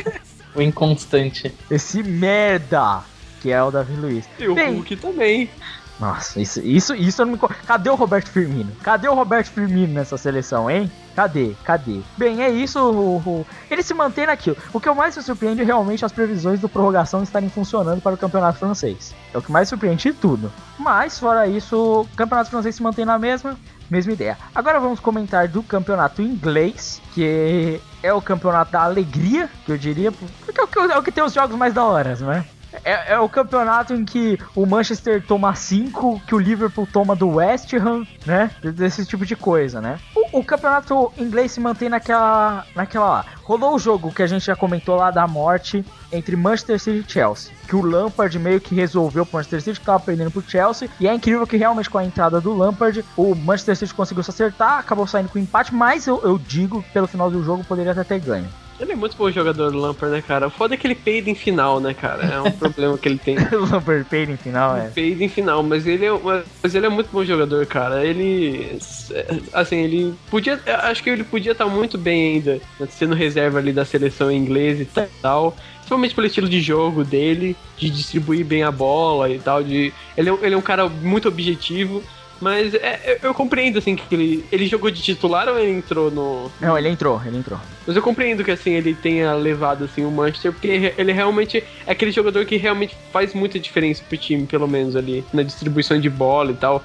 O inconstante. Esse merda que é o Davi Luiz. E o Hulk também. Nossa, isso eu não me... Cadê o Roberto Firmino? Cadê o Roberto Firmino nessa seleção, hein? Cadê? Bem, é isso. Ele se mantém naquilo. O que eu mais me surpreende é realmente as previsões do prorrogação estarem funcionando para o campeonato francês. É o que mais surpreende de tudo. Mas, fora isso, o campeonato francês se mantém na mesma ideia. Agora vamos comentar do campeonato inglês, que é o campeonato da alegria, que eu diria, porque é o que tem os jogos mais da hora, não é? É o campeonato em que o Manchester toma 5, que o Liverpool toma do West Ham, né? Desse tipo de coisa, né? O campeonato inglês se mantém naquela lá. Rolou o jogo que a gente já comentou lá da morte entre Manchester City e Chelsea, que o Lampard meio que resolveu pro Manchester City, que tava perdendo pro Chelsea, e é incrível que realmente com a entrada do Lampard, o Manchester City conseguiu se acertar, acabou saindo com empate, mas eu digo, pelo final do jogo, poderia até ter ganho. Ele é muito bom jogador, do Lampard, né, cara? O foda é que ele peida em final, né, cara? É um problema que ele tem. O Lampard peida em final, Peida em final, mas ele é muito bom jogador, cara. Ele... Assim, ele podia... Acho que ele podia estar muito bem ainda, sendo reserva ali da seleção inglesa e tal. Principalmente pelo estilo de jogo dele, de distribuir bem a bola e tal. Ele é um cara muito objetivo. Mas eu compreendo, assim, que ele jogou de titular ou ele entrou no... Não, ele entrou. Mas eu compreendo que, assim, ele tenha levado, assim, o Manchester, porque ele realmente é aquele jogador que realmente faz muita diferença pro time, pelo menos, ali, na distribuição de bola e tal,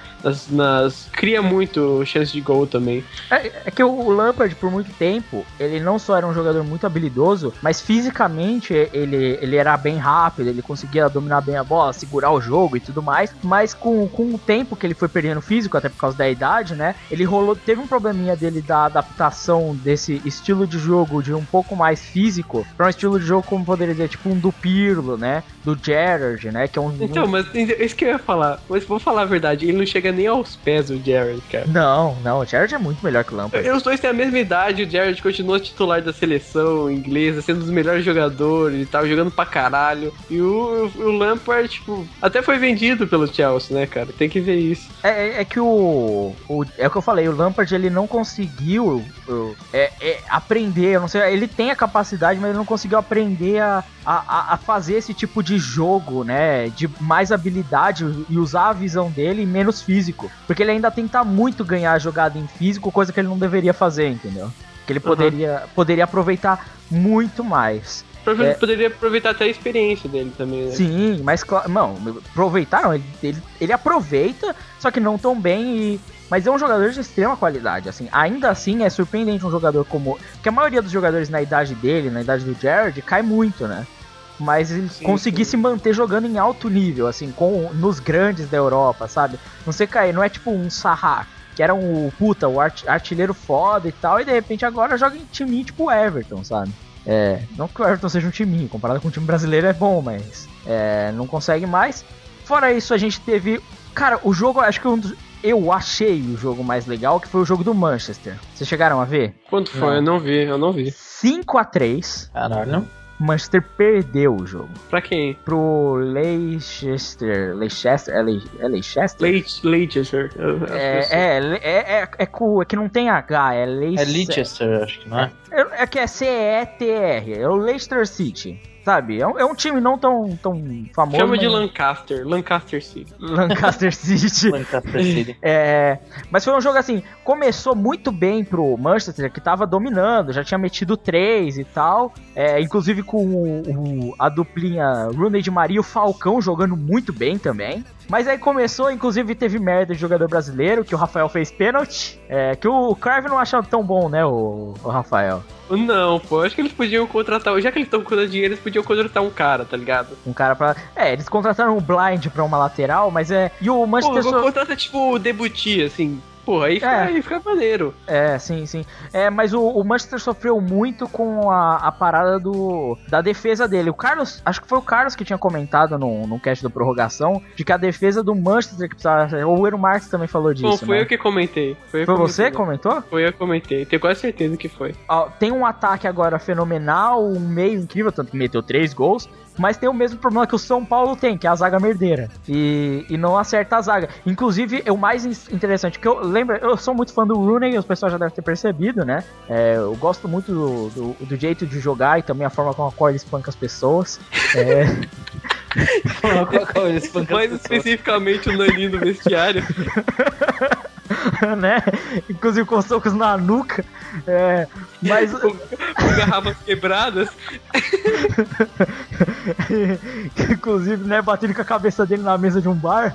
cria muito chance de gol também. É que o Lampard, por muito tempo, ele não só era um jogador muito habilidoso, mas fisicamente ele era bem rápido, ele conseguia dominar bem a bola, segurar o jogo e tudo mais, mas com o tempo que ele foi perdendo físico, até por causa da idade, né? Teve um probleminha dele da adaptação desse estilo de jogo de um pouco mais físico para um estilo de jogo, como poderia dizer, tipo um do Pirlo, né? Do Gerrard, né? Que é Então, mas isso que eu ia falar. Mas vou falar a verdade, ele não chega nem aos pés do Gerrard, cara. Não, o Gerrard é muito melhor que o Lampard. Os dois têm a mesma idade, o Gerrard continua titular da seleção inglesa, sendo um dos melhores jogadores e tal, jogando pra caralho. E o Lampard, tipo, até foi vendido pelo Chelsea, né, cara? Tem que ver isso. É que é o que eu falei, o Lampard ele não conseguiu aprender, eu não sei, ele tem a capacidade, mas ele não conseguiu aprender a fazer esse tipo de jogo, né, de mais habilidade e usar a visão dele menos físico, porque ele ainda tenta muito ganhar a jogada em físico, coisa que ele não deveria fazer, entendeu? Que ele poderia aproveitar muito mais. Poderia aproveitar até a experiência dele também, né? Sim, mas não, aproveitar não, ele aproveita, só que não tão bem, mas é um jogador de extrema qualidade, assim, ainda assim é surpreendente um jogador como... que a maioria dos jogadores na idade dele, na idade do Gerrard, cai muito, né? Mas ele conseguir se manter jogando em alto nível, assim, nos grandes da Europa, sabe? Não sei cair, não é tipo um Saha, que era o artilheiro foda e tal, e de repente agora joga em time tipo o Everton, sabe? Não que o Everton seja um time, comparado com o time brasileiro é bom, mas não consegue mais. Fora isso, a gente teve... Cara, o jogo, acho que eu achei o jogo mais legal, que foi o jogo do Manchester. Vocês chegaram a ver? Quanto foi? Eu não vi. 5-3. Caralho. Manchester perdeu o jogo. Pra quem? Pro Leicester. É Leicester? Leicester. É que não tem H, é Leicester. É Leicester, acho que não é. É que é CETR, é o Leicester City. sabe? É um time não tão famoso. Chama de Lancaster City. Lancaster City. Lancaster City. Mas foi um jogo assim, começou muito bem pro Manchester, que tava dominando, já tinha metido 3 e tal. Inclusive com a duplinha Rooney de Maria e o Falcão jogando muito bem também. Mas aí começou, inclusive teve merda de jogador brasileiro, que o Rafael fez pênalti. Que o Cruyff não achava tão bom, né, o Rafael? Não, pô, acho que eles podiam contratar, já que eles estão com dinheiro, eles podiam contratar um cara, tá ligado? Um cara pra... eles contrataram o Blind pra uma lateral, mas e o Manchester... Pô, contrata tipo o Debuti, assim... Porra, aí fica maneiro. Sim. Mas o Manchester sofreu muito com a parada da defesa dele. O Carlos, acho que foi o Carlos que tinha comentado no cast da prorrogação, de que a defesa do Manchester que precisava... O Eero Marques também falou disso, Bom, foi né? eu que comentei. Foi você que comentou? Foi eu que comentei, tenho quase certeza que foi. Tem um ataque agora fenomenal, um meio incrível, tanto que meteu 3 gols, mas tem o mesmo problema que o São Paulo tem, que é a zaga merdeira. E não acerta a zaga. Inclusive, o mais interessante, que eu sou muito fã do Rooney, os pessoal já devem ter percebido, né? Eu gosto muito do jeito de jogar e também a forma com a qual ele espanca as pessoas. Mais especificamente o Naninho do vestiário. Né? Inclusive com socos na nuca. Mas com garrafas quebradas. Inclusive, né, batendo com a cabeça dele na mesa de um bar.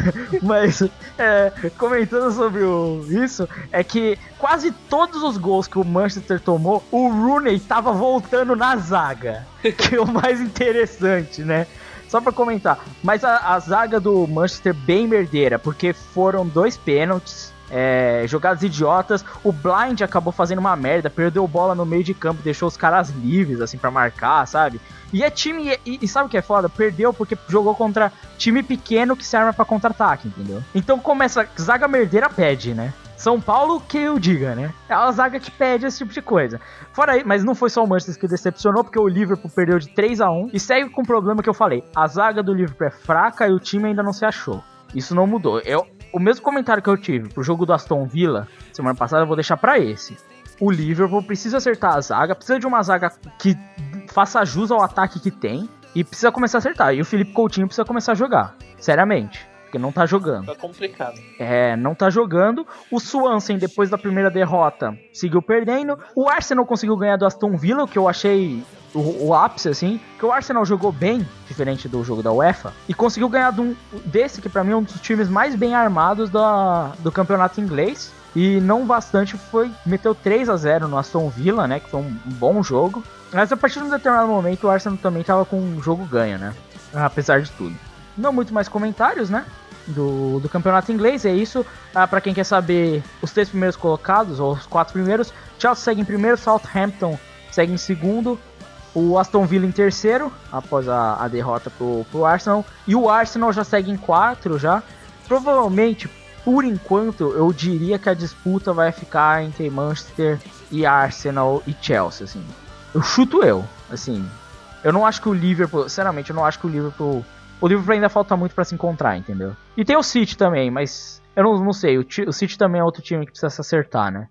Mas comentando sobre isso, é que quase todos os gols que o Manchester tomou, o Rooney tava voltando na zaga, que é o mais interessante, né? Só pra comentar, mas a zaga do Manchester bem merdeira, porque foram 2 pênaltis, jogadas idiotas. O Blind acabou fazendo uma merda, perdeu bola no meio de campo, deixou os caras livres, assim, pra marcar, sabe? E é time, e sabe o que é foda? Perdeu porque jogou contra time pequeno que se arma pra contra-ataque, entendeu? Então como essa zaga merdeira pede, né? São Paulo que eu diga, né? É a zaga que pede esse tipo de coisa. Fora aí, mas não foi só o Manchester que decepcionou, porque o Liverpool perdeu de 3-1 e segue com o problema que eu falei. A zaga do Liverpool é fraca e o time ainda não se achou. Isso não mudou. O mesmo comentário que eu tive pro jogo do Aston Villa semana passada, eu vou deixar pra esse. O Liverpool precisa acertar a zaga, precisa de uma zaga que faça jus ao ataque que tem e precisa começar a acertar. E o Felipe Coutinho precisa começar a jogar, seriamente. Porque não tá jogando. Tá complicado. Não tá jogando. O Swansea, depois da primeira derrota, seguiu perdendo. O Arsenal conseguiu ganhar do Aston Villa, o que eu achei o ápice, assim. Que o Arsenal jogou bem, diferente do jogo da UEFA, e conseguiu ganhar desse, que pra mim é um dos times mais bem armados do campeonato inglês. E não bastante, meteu 3-0 no Aston Villa, né? Que foi um bom jogo. Mas a partir de um determinado momento, o Arsenal também tava com um jogo ganho, né? Apesar de tudo. Não muito mais comentários, né? Do campeonato inglês, é isso. Pra quem quer saber, os 3 primeiros colocados, ou os 4 primeiros, Chelsea segue em primeiro, Southampton segue em segundo, o Aston Villa em terceiro, após a derrota pro Arsenal, e o Arsenal já segue em 4 já. Provavelmente, por enquanto, eu diria que a disputa vai ficar entre Manchester e Arsenal e Chelsea, assim. Eu chuto assim. Eu não acho que o Liverpool, sinceramente, eu não acho que o Liverpool ainda falta muito pra se encontrar, entendeu? E tem o City também, mas eu não sei, o City também é outro time que precisa se acertar, né?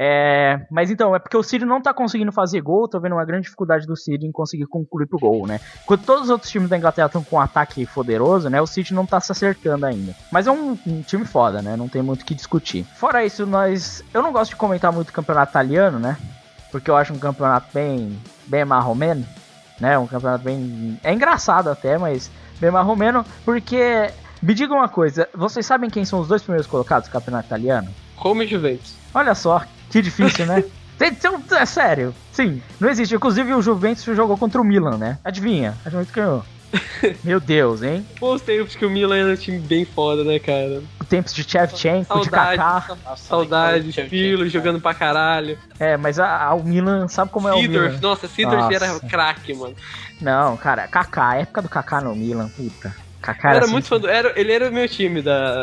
Mas então, é porque o City não tá conseguindo fazer gol, tô vendo uma grande dificuldade do City em conseguir concluir pro gol, né? Enquanto todos os outros times da Inglaterra estão com um ataque poderoso, né? O City não tá se acertando ainda. Mas é um time foda, né? Não tem muito o que discutir. Fora isso, eu não gosto de comentar muito o campeonato italiano, né? Porque eu acho um campeonato bem marromeno, né? Um campeonato bem... É engraçado até, mas... bem marromeno, porque... Me diga uma coisa, vocês sabem quem são os 2 primeiros colocados do campeonato italiano? Roma e Juventus. Olha só, que difícil, né? É sério, sim, não existe. Inclusive o Juventus jogou contra o Milan, né? Adivinha, a Juventus ganhou. Meu Deus, hein? Pô, os tempos que o Milan era um time bem foda, né, cara? Tempos de Shevchenko, de Kaká. Saudade, Pirlo jogando pra caralho. Mas o Milan, sabe como é o Milan? Nossa, Seedorf era craque, mano. Não, cara, Kaká, a época do Kaká no Milan, puta. Kaká era assim, muito fã ele era o meu time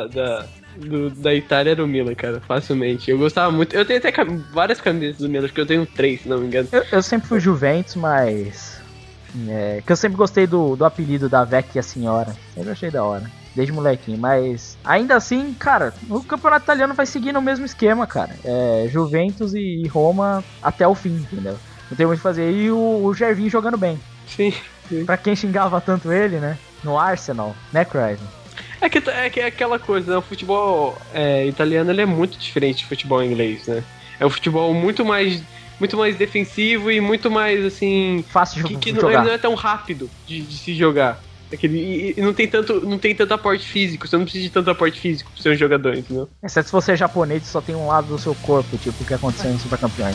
da Itália, era o Milan, cara, facilmente. Eu gostava muito. Eu tenho até várias camisetas do Milan, acho que eu tenho 3, se não me engano. Eu sempre fui Juventus, mas... que eu sempre gostei do apelido da Vecchia Senhora. Eu achei da hora, desde molequinho. Mas ainda assim, cara, o campeonato italiano vai seguir no mesmo esquema, cara. Juventus e Roma até o fim, entendeu? Não tem muito o que fazer. E o Gervinho jogando bem. Sim. Pra quem xingava tanto ele, né? No Arsenal, né, Craig? É aquela coisa, né? O futebol italiano ele é muito diferente do futebol inglês, né? É um futebol muito mais defensivo e muito mais, assim... Fácil de que jogar. Ele não é tão rápido de se jogar. E não tem tanto aporte físico, você não precisa de tanto aporte físico pra ser um jogador, entendeu? Exceto se você é japonês e só tem um lado do seu corpo, tipo o que aconteceu em Super Campeões.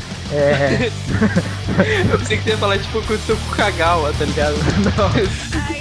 Eu pensei que você ia falar, tipo, aconteceu com o Kagawa, tá ligado? Não.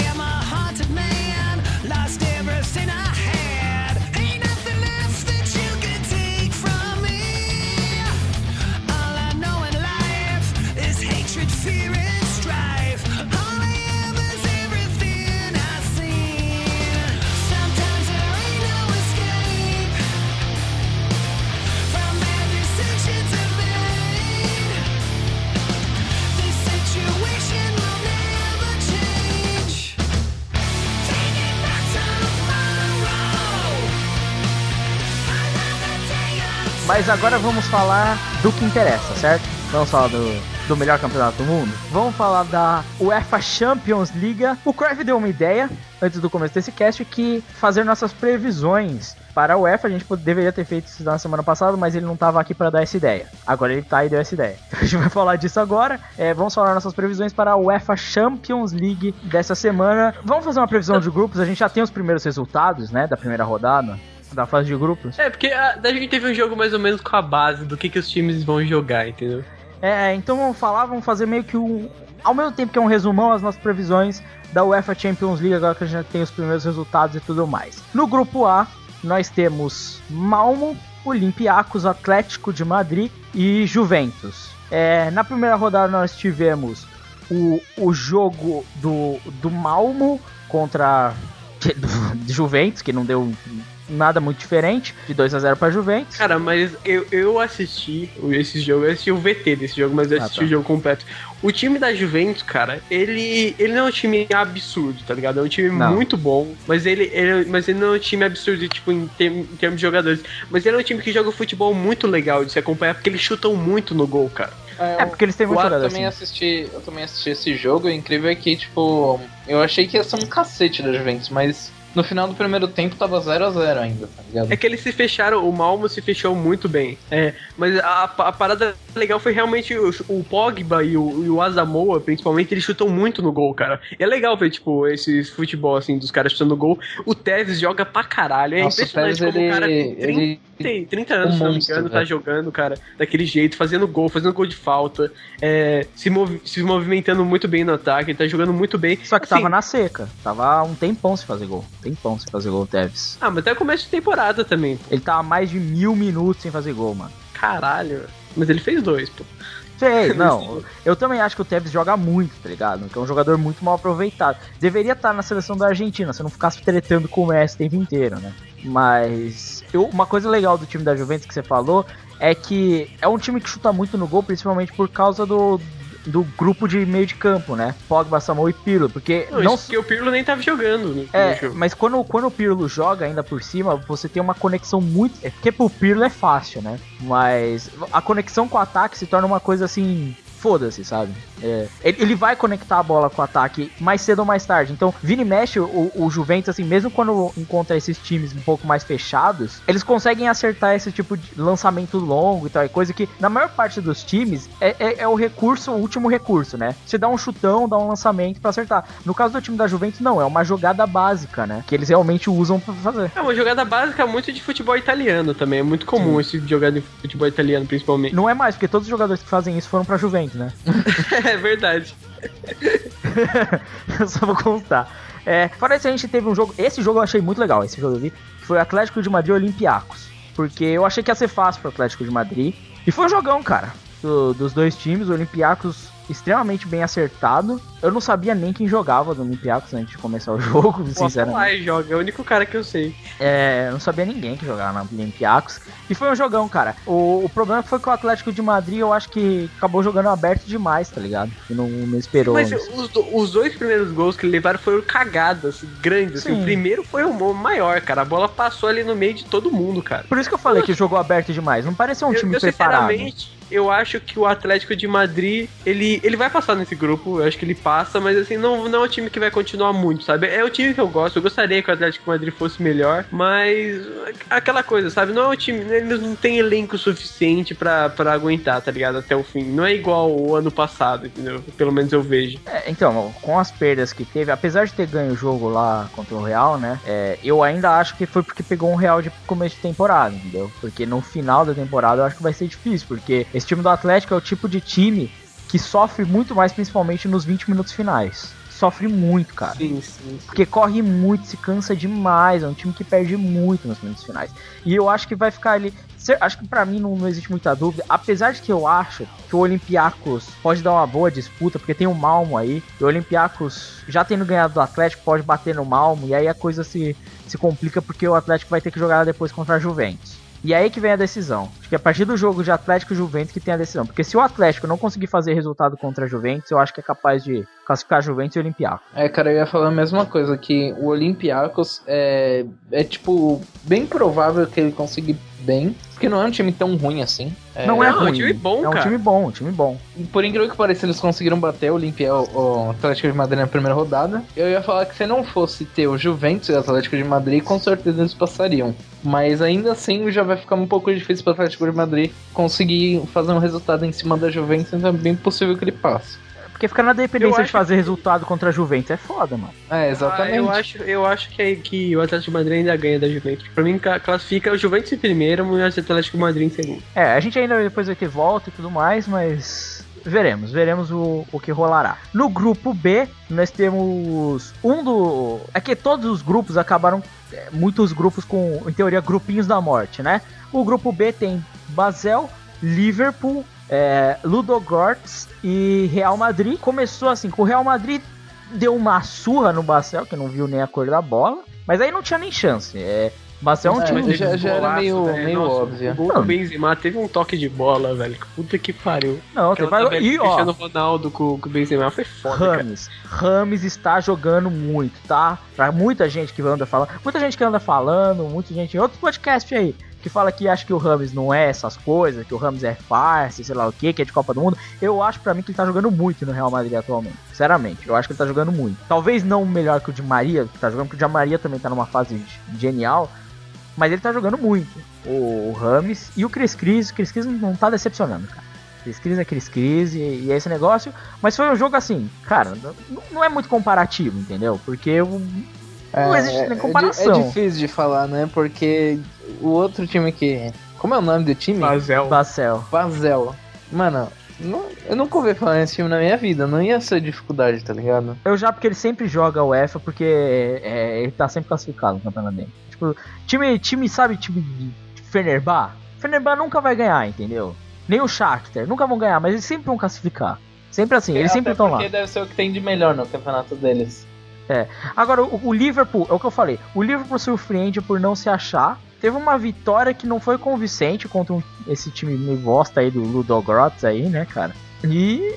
Mas agora vamos falar do que interessa, certo? Vamos falar do melhor campeonato do mundo? Vamos falar da UEFA Champions League. O Cruyff deu uma ideia, antes do começo desse cast, que fazer nossas previsões para a UEFA. A gente deveria ter feito isso na semana passada, mas ele não estava aqui para dar essa ideia. Agora ele tá e deu essa ideia. Então a gente vai falar disso agora. Vamos falar nossas previsões para a UEFA Champions League dessa semana. Vamos fazer uma previsão de grupos. A gente já tem os primeiros resultados, né, da primeira rodada. Da fase de grupos. Porque a gente teve um jogo mais ou menos com a base do que os times vão jogar, entendeu? Então vamos fazer meio que ao mesmo tempo que é um resumão, as nossas previsões da UEFA Champions League, agora que a gente já tem os primeiros resultados e tudo mais. No grupo A, nós temos Malmo, Olympiacos, Atlético de Madrid e Juventus. Na primeira rodada nós tivemos o jogo do Malmo contra do Juventus, que não deu nada muito diferente, de 2-0 pra Juventus. Cara, mas eu assisti esse jogo, eu assisti o VT desse jogo, mas eu assisti o jogo completo. O time da Juventus, cara, ele não é um time absurdo, tá ligado? É um time muito bom, mas ele não é um time absurdo, tipo, em termos de jogadores. Mas ele é um time que joga futebol muito legal de se acompanhar, porque eles chutam muito no gol, cara. Porque eles têm muito jogador Eu também assisti esse jogo, e o incrível é que, tipo, eu achei que ia ser um cacete da Juventus, mas no final do primeiro tempo tava 0-0 ainda, tá ligado? É que eles se fecharam, o Malmo se fechou muito bem. Mas a parada legal foi realmente o Pogba e o Asamoah, principalmente, eles chutam muito no gol, cara. E é legal ver, tipo, esse futebol, assim, dos caras chutando gol. O Tevez joga pra caralho. Nossa, impressionante como o cara com 30 anos, se não me engano, tá jogando, cara, daquele jeito, fazendo gol de falta, se movimentando muito bem no ataque, ele tá jogando muito bem. Só que assim, tava na seca, tava um tempão se fazer gol. O Tevez. Mas até começo de temporada também. Ele tá há mais de 1000 minutos sem fazer gol, mano. Caralho. Mas ele fez 2, pô. Sei, não. Eu também acho que o Tevez joga muito, tá ligado? Que é um jogador muito mal aproveitado. Deveria estar na seleção da Argentina, se não ficasse tretando com o Messi o tempo inteiro, né? Mas uma coisa legal do time da Juventus que você falou é que é um time que chuta muito no gol, principalmente por causa do grupo de meio de campo, né? Pogba, Samuel e Pirlo, porque porque o Pirlo nem tava jogando, né? Mas quando o Pirlo joga ainda por cima, você tem uma conexão muito... Porque pro Pirlo é fácil, né? Mas a conexão com o ataque se torna uma coisa assim... Foda-se, sabe? Ele vai conectar a bola com o ataque mais cedo ou mais tarde. Então, vira e mexe, o Juventus, assim, mesmo quando encontra esses times um pouco mais fechados, eles conseguem acertar esse tipo de lançamento longo e tal, coisa que, na maior parte dos times, é o último recurso, né? Você dá um chutão, dá um lançamento pra acertar. No caso do time da Juventus, não, é uma jogada básica, né? Que eles realmente usam pra fazer. É uma jogada básica muito de futebol italiano também. É muito comum esse jogada de futebol italiano, principalmente. Não é mais, porque todos os jogadores que fazem isso foram pra Juventus, né? É verdade. Eu só vou contar. Fora isso, a gente teve um jogo. Esse jogo eu achei muito legal. Esse jogo eu vi. Que foi Atlético de Madrid e Olympiacos. Porque eu achei que ia ser fácil pro Atlético de Madrid. E foi um jogão, cara. Dos dois times. O Olympiacos extremamente bem acertado. Eu não sabia nem quem jogava do Olympiacos antes de começar o jogo, sinceramente. Joga, é o único cara que eu sei. Eu não sabia ninguém que jogava no Olympiacos. E foi um jogão, cara. O problema foi que o Atlético de Madrid, eu acho que acabou jogando aberto demais, tá ligado? E não esperou. Mas os dois primeiros gols que ele levaram foram cagadas grandes. Assim, o primeiro foi o maior, cara. A bola passou ali no meio de todo mundo, cara. Por isso que eu falei que jogou aberto demais. Não parecia um time preparado. eu acho que o Atlético de Madrid, ele vai passar nesse grupo, eu acho que ele passa, mas assim, não é um time que vai continuar muito, sabe? É um time que eu gostaria que o Atlético de Madrid fosse melhor, mas aquela coisa, sabe? Não é um time, eles não tem elenco suficiente pra aguentar, tá ligado? Até o fim. Não é igual o ano passado, entendeu? Pelo menos eu vejo. Então, com as perdas que teve, apesar de ter ganho o jogo lá contra o Real, né? Eu ainda acho que foi porque pegou um Real de começo de temporada, entendeu? Porque no final da temporada eu acho que vai ser difícil, porque esse time do Atlético é o tipo de time que sofre muito mais, principalmente nos 20 minutos finais. Sofre muito, cara. Sim. Porque corre muito, se cansa demais. É um time que perde muito nos minutos finais. E eu acho que vai ficar ali. Acho que pra mim não existe muita dúvida. Apesar de que eu acho que o Olympiacos pode dar uma boa disputa, porque tem o Malmo aí. E o Olympiacos, já tendo ganhado do Atlético, pode bater no Malmo. E aí a coisa se complica, porque o Atlético vai ter que jogar depois contra a Juventus. E aí que vem a decisão. Acho que é a partir do jogo de Atlético e Juventus que tem a decisão. Porque se o Atlético não conseguir fazer resultado contra a Juventus, eu acho que é capaz de classificar a Juventus e o Olympiacos. Cara, eu ia falar a mesma coisa, que o Olympiacos é tipo, bem provável que ele consiga bem, porque não é um time tão ruim assim. Não é ruim. É um time bom, cara. É um time bom. E por incrível que pareça, eles conseguiram bater o Atlético de Madrid na primeira rodada. Eu ia falar que se não fosse ter o Juventus e o Atlético de Madrid, com certeza eles passariam. Mas ainda assim já vai ficar um pouco difícil para o Atlético de Madrid conseguir fazer um resultado em cima da Juventus, então é bem possível que ele passe. Porque ficar na dependência de fazer resultado contra a Juventus é foda, mano. Exatamente. Eu acho que o Atlético de Madrid ainda ganha da Juventus. Pra mim, classifica o Juventus em primeiro e o Atlético de Madrid em segundo. A gente ainda depois vai ter volta e tudo mais, mas veremos o que rolará. No grupo B, nós temos É que todos os grupos acabaram, muitos grupos com, em teoria, grupinhos da morte, né? O grupo B tem Basel, Liverpool, Ludogorets e Real Madrid. Começou assim, com o Real Madrid deu uma surra no Basel, que não viu nem a cor da bola, mas aí não tinha nem chance. Basel é um time já era meio óbvio. O gol do Benzema teve um toque de bola, velho. Puta que pariu. Não, e ó, Cristiano Ronaldo com o Benzema foi foda, Rames está jogando muito, tá? Pra muita gente que anda falando, muita gente em outros podcasts aí, que fala que acha que o Rames não é essas coisas, que o Rames é farsa, sei lá o que é de Copa do Mundo. Eu acho pra mim que ele tá jogando muito no Real Madrid atualmente. Sinceramente, eu acho que ele tá jogando muito. Talvez não melhor que o Di Maria, que tá jogando, porque o Di Maria também tá numa fase genial, mas ele tá jogando muito. O Rames e o Cris Cris não tá decepcionando, cara. Cris Cris e esse negócio. Mas foi um jogo assim, cara, não é muito comparativo, entendeu? Porque não existe nem comparação. É difícil de falar, né? Porque o outro time que... Como é o nome do time? Basel. Mano, eu nunca ouvi falar nesse time na minha vida. Não ia ser dificuldade, tá ligado? Porque ele sempre joga o UEFA, porque ele tá sempre classificado no campeonato dele. Tipo, time, sabe, time de Fenerbahçe? Fenerbahçe nunca vai ganhar, entendeu? Nem o Shakhtar, nunca vão ganhar, mas eles sempre vão classificar. Sempre assim, eles sempre estão lá. Porque deve ser o que tem de melhor no campeonato deles. Agora, o Liverpool, é o que eu falei, o Liverpool surpreende por não se achar. Teve uma vitória que não foi convincente contra esse time meio bosta aí do Ludogorets aí, né, cara? E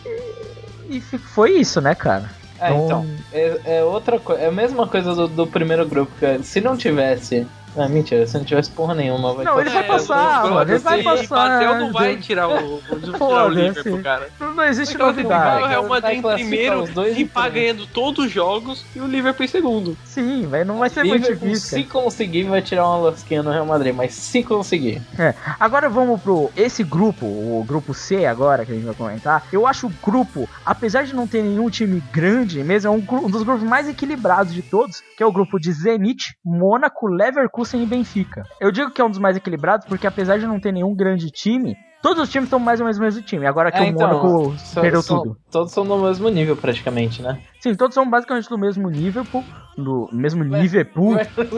foi isso, né, cara? Então, é outra coisa, é a mesma coisa do primeiro grupo, cara. Se não tivesse... mentira, se não tivesse porra nenhuma, vai ele vai passar, mano, ele vai passar. O Basel não vai tirar o Liverpool, cara. Não existe novidade. O Real Madrid em primeiro, ganhando todos os jogos, e o Liverpool em segundo. Sim, não vai ser muito difícil. Se conseguir, vai tirar uma lasquinha no Real Madrid, mas se conseguir. Agora vamos pro esse grupo, o grupo C agora, que a gente vai comentar. Eu acho o grupo, apesar de não ter nenhum time grande mesmo, é um dos grupos mais equilibrados de todos, que é o grupo de Zenit, Mônaco, Leverkusen e Benfica. Eu digo que é um dos mais equilibrados porque apesar de não ter nenhum grande time, todos os times estão mais ou menos no mesmo time. Agora que o Mônaco perdeu tudo. Todos são no mesmo nível praticamente, né? Sim, todos são basicamente do mesmo nível, mesmo Liverpool.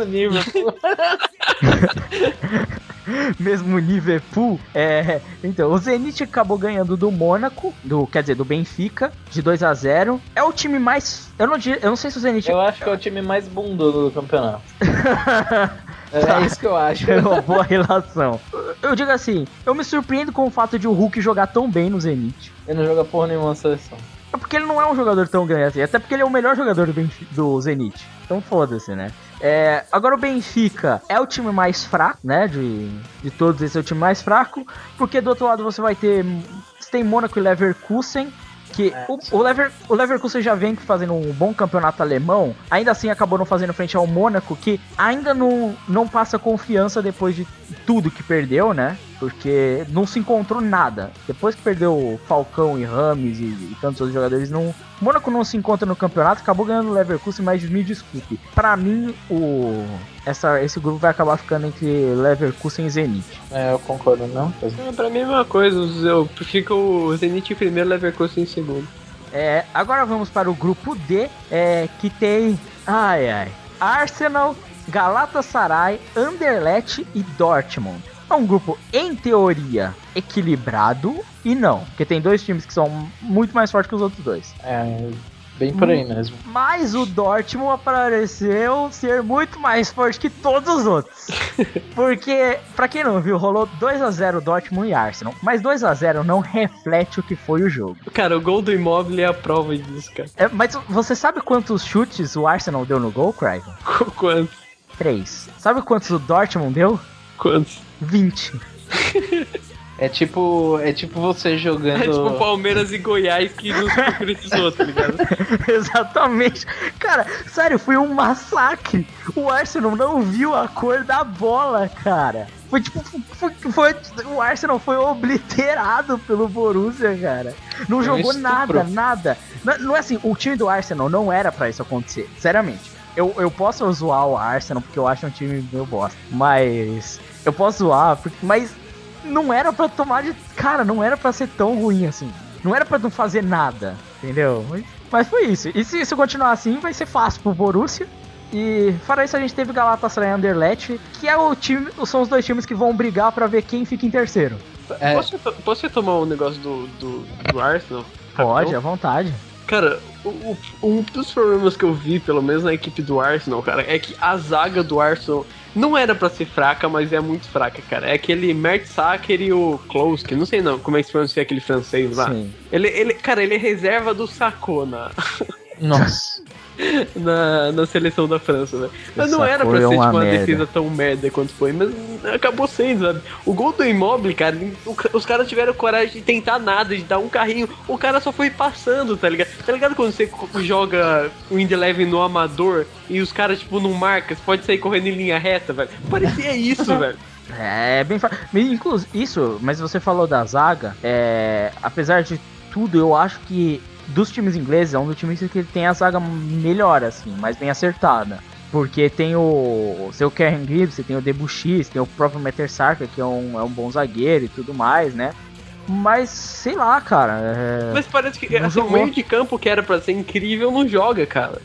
Mesmo Liverpool. Então, o Zenit acabou ganhando do Mônaco, do Benfica, de 2-0. É o time mais... Eu não sei se o Zenit... Eu acho que é o time mais bundudo do campeonato. É isso que eu acho. É uma boa relação. Eu digo assim, eu me surpreendo com o fato de o Hulk jogar tão bem no Zenit. Ele não joga porra nenhuma na seleção. É porque ele não é um jogador tão grande assim. Até porque ele é o melhor jogador do Zenit. Então foda-se, né? Agora o Benfica é o time mais fraco, né? De todos, esse é o time mais fraco. Porque do outro lado você vai ter... Você tem Mônaco e Leverkusen. Que o Leverkusen já vem fazendo um bom campeonato alemão. Ainda assim acabou não fazendo frente ao Mônaco, que ainda não passa confiança depois de tudo que perdeu, né? Porque não se encontrou nada. Depois que perdeu Falcão e Rames e tantos outros jogadores, o Mônaco não se encontra no campeonato. Acabou ganhando o Leverkusen, mas me desculpe. Pra mim, esse grupo vai acabar ficando entre Leverkusen e Zenit. Eu concordo, não? Pra mim é a mesma coisa. Eu fico o Zenit em primeiro, Leverkusen em segundo. Agora vamos para o grupo D, que tem Arsenal, Galatasaray, Anderlecht e Dortmund. É um grupo, em teoria, equilibrado e não, porque tem dois times que são muito mais fortes que os outros dois. Bem por aí mesmo. Mas o Dortmund apareceu ser muito mais forte que todos os outros. Porque, pra quem não viu, rolou 2-0 Dortmund e Arsenal. Mas 2-0 não reflete o que foi o jogo. Cara, o gol do Immobile é a prova disso, cara. Mas você sabe quantos chutes o Arsenal deu no gol, Craig? Quantos? 3. Sabe quantos o Dortmund deu? Quantos? 20. É tipo você jogando... É tipo Palmeiras e Goiás que não se concretizou, tá ligado? Exatamente. Cara, sério, foi um massacre. O Arsenal não viu a cor da bola, cara. Foi tipo... o Arsenal foi obliterado pelo Borussia, cara. Não jogou nada. Não é assim, o time do Arsenal não era pra isso acontecer. Seriamente. Eu posso zoar o Arsenal porque eu acho um time meio bosta. Mas... Eu posso zoar, mas... Não era pra tomar de... Cara, não era pra ser tão ruim assim. Não era pra não fazer nada, entendeu? Mas foi isso. E se continuar assim, vai ser fácil pro Borussia. E fora isso, a gente teve Galatasaray e Anderlecht, que são os dois times que vão brigar pra ver quem fica em terceiro. Posso retomar um negócio do Arsenal? Pode, à vontade. Cara, um dos problemas que eu vi, pelo menos na equipe do Arsenal, cara, é que a zaga do Arsenal não era pra ser fraca, mas é muito fraca, cara. É aquele Mertesacker e o Klose, que não sei não como é que se pronuncia aquele francês lá. Sim. Cara, ele é reserva do Sacco Nossa. na seleção da França, né? Mas não era pra ser tipo, uma defesa tão merda quanto foi, mas acabou sendo, sabe? O gol do Immobile, cara, os caras tiveram coragem de tentar nada, de dar um carrinho, o cara só foi passando, tá ligado? Tá ligado quando você joga o Indy Eleven no amador e os caras, tipo, não marcam, você pode sair correndo em linha reta, velho? Parecia isso, velho. Bem inclusive isso, mas você falou da zaga, apesar de tudo, eu acho que dos times ingleses, é um dos times que tem a zaga melhor, assim, mais bem acertada. Porque tem o seu Kieran Gibbs, você tem o Debuchy, você tem o próprio Mertesacker, que é um bom zagueiro e tudo mais, né? Mas, sei lá, cara... Mas parece que assim, o meio de campo que era pra ser incrível não joga, cara.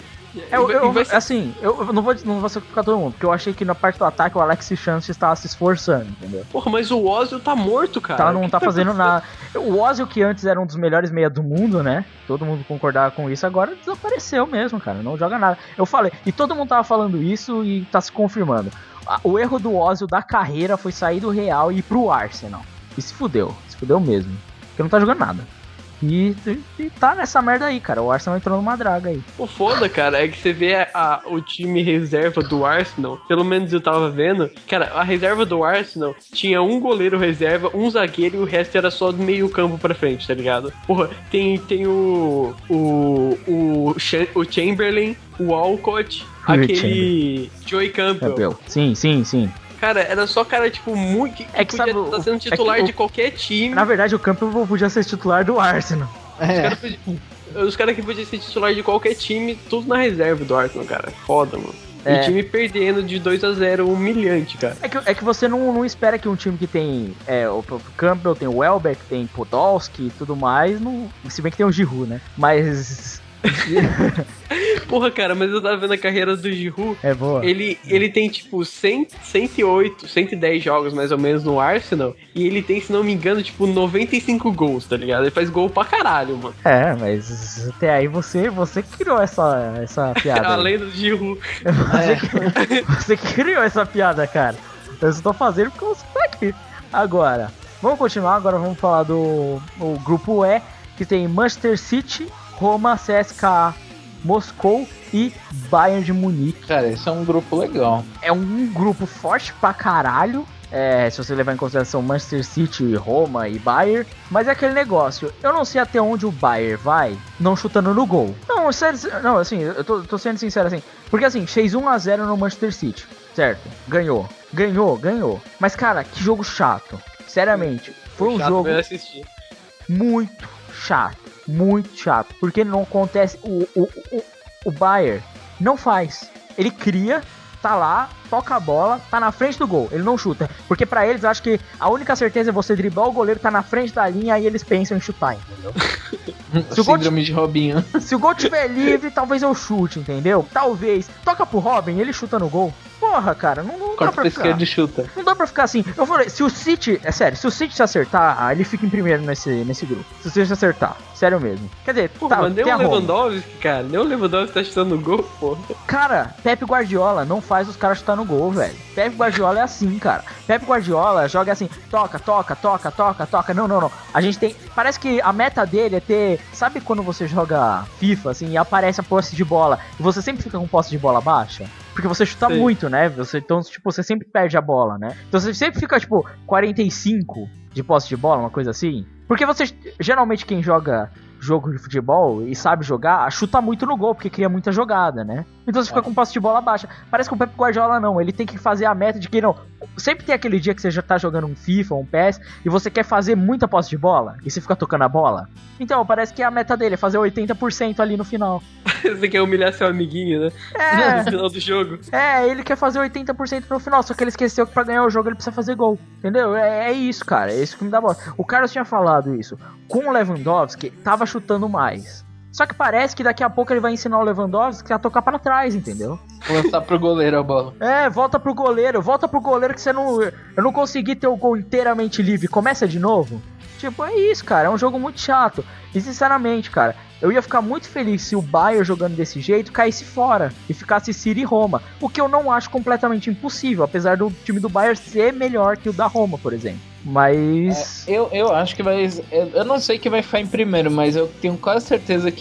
Eu não vou sacrificar todo mundo, porque eu achei que na parte do ataque o Alex Chance estava se esforçando, entendeu? Porra, mas o Ozil tá morto, cara. Não tá fazendo nada. O Ozil, que antes era um dos melhores meia do mundo, né? Todo mundo concordava com isso, agora desapareceu mesmo, cara. Não joga nada. Eu falei, e todo mundo tava falando isso e tá se confirmando. O erro do Ozil da carreira foi sair do Real e ir pro Arsenal. E se fudeu mesmo. Porque não tá jogando nada. E tá nessa merda aí, cara. O Arsenal entrou numa draga aí. O foda, cara, é que você vê o time reserva do Arsenal. Pelo menos eu tava vendo. Cara, a reserva do Arsenal tinha um goleiro reserva, um zagueiro e o resto era só do meio campo pra frente, tá ligado? Porra, tem o Chamberlain, o Alcott, aquele Joey Campbell. Sim. Cara, era só cara, tipo, muito... que podia estar sendo titular de qualquer time. Na verdade, o Campbell podia ser titular do Arsenal. Os caras que podiam ser titular de qualquer time, tudo na reserva do Arsenal, cara. Foda, mano. O time perdendo de 2-0, humilhante, cara. É que você não espera que um time que tem o Campbell, tem o Welbeck, tem Podolski e tudo mais, se bem que tem o Giroud, né? Mas... Porra, cara, mas eu tava vendo a carreira do Giroud. É boa. Ele tem tipo 108, 110 jogos mais ou menos no Arsenal. E ele tem, se não me engano, tipo 95 gols, tá ligado? Ele faz gol pra caralho, mano. Mas até aí você criou essa piada. A lenda do Giroud. Você criou essa piada, cara. Eu só tô fazendo porque você tá aqui. Agora, vamos continuar. Agora vamos falar do grupo E. que tem Manchester City, Roma, CSKA Moscou e Bayern de Munique. Cara, esse é um grupo legal. É um grupo forte pra caralho. Se você levar em consideração Manchester City, Roma e Bayern. Mas é aquele negócio, eu não sei até onde o Bayern vai não chutando no gol. Não, sério, não, assim, eu tô sendo sincero assim. Porque assim, fez 1-0 no Manchester City, certo? Ganhou. Mas cara, que jogo chato. Seriamente, foi um jogo muito chato. Porque não acontece, o Bayern não faz. Ele cria, tá lá, toca a bola, tá na frente do gol, ele não chuta. Porque pra eles, eu acho que a única certeza é você driblar o goleiro, tá na frente da linha, aí eles pensam em chutar, entendeu? Síndrome de Robinho. Se o gol tiver livre, talvez eu chute, entendeu? Talvez. Toca pro Robin, ele chuta no gol. Porra, cara, não dá pra ficar. De chuta. Não dá pra ficar assim. Eu falei, se o City, é sério, se o City se acertar, ele fica em primeiro nesse grupo. Se o City se acertar, sério mesmo. Quer dizer, porra, tá, mas nem o Lewandowski, cara, nem o Lewandowski tá chutando no gol, porra. Cara, Pep Guardiola não faz os caras chutar no gol, velho. Pep Guardiola é assim, cara. Pep Guardiola joga assim, toca. Não. A gente tem, parece que a meta dele é ter, sabe quando você joga FIFA, assim, e aparece a posse de bola, e você sempre fica com posse de bola baixa? Porque você chuta muito, né? Então, tipo, você sempre perde a bola, né? Então você sempre fica, tipo, 45 de posse de bola, uma coisa assim. Porque você, geralmente quem joga jogo de futebol e sabe jogar, chuta muito no gol, porque cria muita jogada, né? Então você fica com posse de bola baixa. Parece que o Pep Guardiola não, ele tem que fazer a meta de que não. Sempre tem aquele dia que você já tá jogando um FIFA, um PES, e você quer fazer muita posse de bola, e você fica tocando a bola. Então, parece que a meta dele é fazer 80% ali no final. Você quer humilhar seu amiguinho, né? No final do jogo. Ele quer fazer 80% no final, só que ele esqueceu que pra ganhar o jogo ele precisa fazer gol. Entendeu? É isso, cara. É isso que me dá bola. O Carlos tinha falado isso. Com o Lewandowski, tava chutando mais. Só que parece que daqui a pouco ele vai ensinar o Lewandowski a tocar pra trás, entendeu? Lançar pro goleiro a bola. Volta pro goleiro que você não... Eu não consegui ter o gol inteiramente livre. Começa de novo. Tipo, é isso, cara. É um jogo muito chato. E sinceramente, cara, eu ia ficar muito feliz se o Bayern jogando desse jeito caísse fora e ficasse City e Roma. O que eu não acho completamente impossível, apesar do time do Bayern ser melhor que o da Roma, por exemplo. Mas... Eu acho que vai... Eu não sei quem vai ficar em primeiro, mas eu tenho quase certeza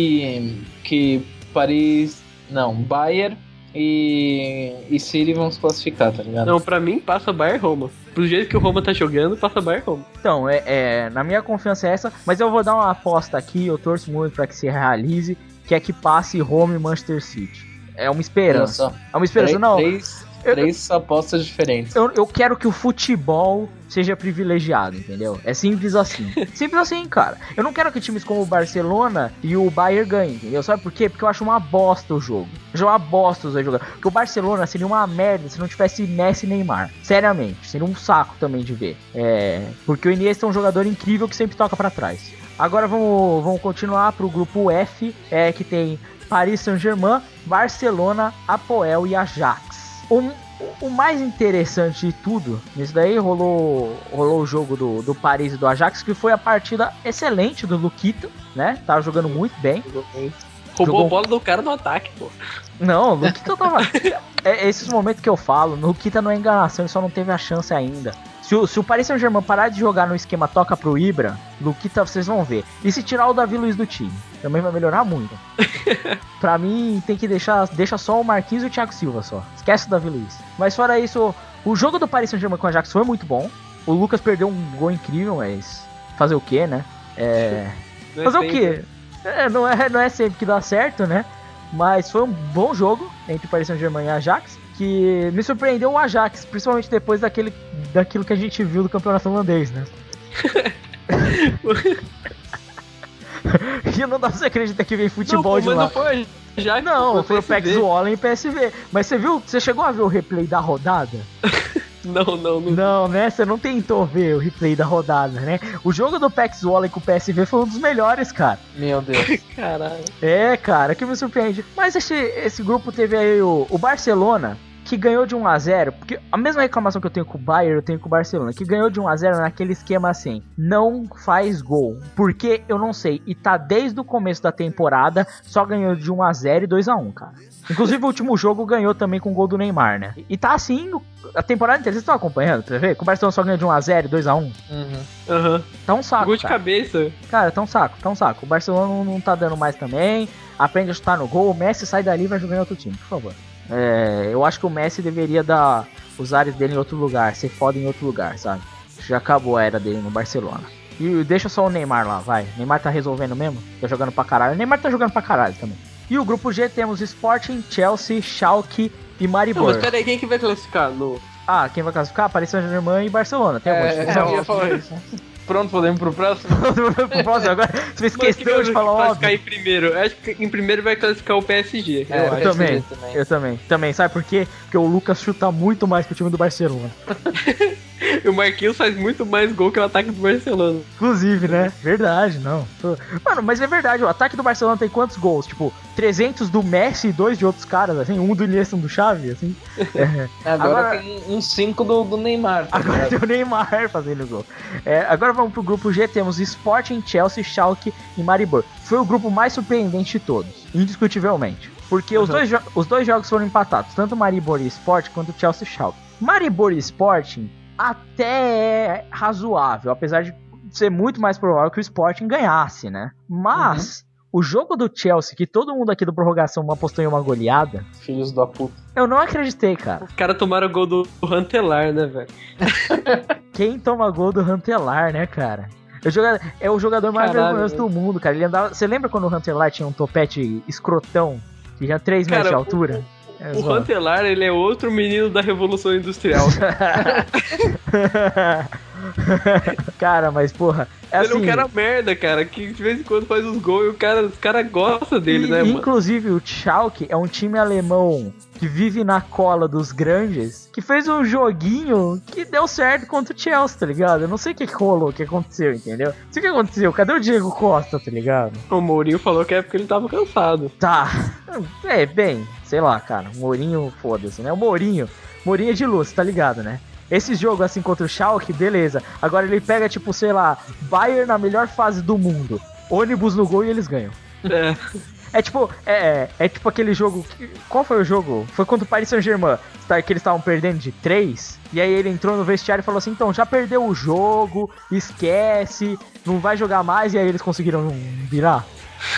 que Paris... Não, Bayern e City vão se classificar, tá ligado? Não, pra mim passa Bayern e Roma. Pro jeito que o Roma tá jogando, passa Bayern e Roma. Então, na minha confiança é essa, mas eu vou dar uma aposta aqui, eu torço muito pra que se realize, que é que passe Roma e Manchester City. É uma esperança. É uma esperança, não. Três apostas diferentes. Eu quero que o futebol seja privilegiado, entendeu? É simples assim. Simples assim, cara. Eu não quero que times como o Barcelona e o Bayern ganhem, entendeu? Sabe por quê? Porque eu acho uma bosta o jogo. Eu acho uma bosta os dois jogando. Porque o Barcelona seria uma merda se não tivesse Messi e Neymar. Seriamente. Seria um saco também de ver. Porque o Iniesta é um jogador incrível que sempre toca pra trás. Agora vamos continuar pro grupo F, que tem Paris Saint-Germain, Barcelona, Apoel e Ajax. O mais interessante de tudo, nisso daí rolou o jogo do Paris e do Ajax, que foi a partida excelente do Luquita, né? Tava jogando muito bem. Roubou a bola do cara no ataque, pô. Não, o Luquita tava... esses momentos que eu falo, o Luquita não é enganação, ele só não teve a chance ainda. Se o Paris Saint-Germain parar de jogar no esquema toca pro Ibra, Luquita vocês vão ver. E se tirar o Davi Luiz do time, também vai melhorar muito. Pra mim, tem que deixa só o Marquinhos e o Thiago Silva só. Esquece o Davi Luiz. Mas fora isso, o jogo do Paris Saint-Germain com o Ajax foi muito bom. O Lucas perdeu um gol incrível, mas fazer o quê, né? Fazer o quê? Não é sempre que dá certo, né? Mas foi um bom jogo entre o Paris Saint-Germain e o Ajax, que me surpreendeu o Ajax, principalmente depois daquilo que a gente viu do campeonato holandês, né? E não dá pra você acreditar que vem futebol de lá. Não foi Ajax, não, foi o PEC Zwolle e PSV. Mas você chegou a ver o replay da rodada? Não, né? Você não tentou ver o replay da rodada, né? O jogo do PEC Zwolle com o PSV foi um dos melhores, cara. Meu Deus. Caralho. Cara, que me surpreende. Mas esse grupo teve aí o Barcelona. que ganhou de 1-0, porque a mesma reclamação que eu tenho com o Bayern, eu tenho com o Barcelona, que ganhou de 1-0 naquele esquema assim, não faz gol, porque eu não sei, e tá desde o começo da temporada, só ganhou de 1-0 e 2-1, cara. Inclusive o último jogo ganhou também com o gol do Neymar, né? E tá assim a temporada inteira. Vocês estão acompanhando pra ver? Que o Barcelona só ganhou de 1-0 e 2-1. Tá um saco, Gol de cara. cabeça. Cara, tá um saco. O Barcelona não tá dando mais também. Aprende a chutar no gol. O Messi sai dali e vai jogar em outro time, por favor. Eu acho que o Messi deveria dar os ares dele em outro lugar. Ser foda em outro lugar, sabe? Já acabou a era dele no Barcelona. E deixa só o Neymar lá, vai. O Neymar tá resolvendo mesmo? Tá jogando pra caralho. O Neymar tá jogando pra caralho também. E o grupo G temos Sporting, Chelsea, Schalke e Maribor. Não, mas peraí, quem que vai classificar? Quem vai classificar? Paris Saint-Germain e Barcelona. Tem alguma discussão? Eu ia falar isso. Pronto, podemos pro próximo? Pro próximo agora. Você fez questão de falar classificar óbvio. em primeiro. Acho que em primeiro vai classificar o PSG. Eu também. Sabe por quê? Porque o Lucas chuta muito mais que o time do Barcelona. O Marquinhos faz muito mais gol que o ataque do Barcelona. Inclusive, né? Verdade, não. Mano, mas é verdade, o ataque do Barcelona tem quantos gols? Tipo, 300 do Messi e 2 de outros caras, assim, um do Iniesta e um do Xavi, assim. Agora tem uns 5 do Neymar. Tá agora tem o Neymar fazendo gol. Agora vamos pro grupo G, temos Sporting, Chelsea, Schalke e Maribor. Foi o grupo mais surpreendente de todos, indiscutivelmente. Porque os dois jogos foram empatados, tanto Maribor e Sporting quanto Chelsea e Schalke. Maribor e Sporting até é razoável, apesar de ser muito mais provável que o Sporting ganhasse, né? Mas o jogo do Chelsea, que todo mundo aqui do Prorrogação apostou em uma goleada, Filhos da puta. eu não acreditei, cara. Os caras tomaram o gol do Rantelar, né, velho? Quem toma gol do Rantelar, né, cara? É o jogador mais vergonhoso do mundo, cara. Ele andava... Você lembra quando o Rantelar tinha um topete escrotão, que tinha 3 metros de altura? O Rantelar, ele é outro menino da Revolução Industrial. Cara, mas porra, ele assim, é um cara merda, cara, que de vez em quando faz uns gols e os cara gostam dele, né, mano? Inclusive o Schalke é um time alemão que vive na cola dos grandes, que fez um joguinho que deu certo contra o Chelsea, tá ligado? Eu não sei o que rolou, o que aconteceu, entendeu? Não sei o que aconteceu, cadê o Diego Costa, tá ligado? O Mourinho falou que é porque ele tava cansado. Tá, bem, sei lá, cara, o Mourinho, foda-se, né? O Mourinho é de luz, tá ligado, né? Esse jogo, assim, contra o Schalke, beleza. Agora ele pega, tipo, sei lá, Bayern na melhor fase do mundo, ônibus no gol e eles ganham. É tipo aquele jogo. Qual foi o jogo? Foi contra o Paris Saint-Germain, que eles estavam perdendo de 3. E aí ele entrou no vestiário e falou assim: então, já perdeu o jogo, esquece, não vai jogar mais. E aí eles conseguiram virar.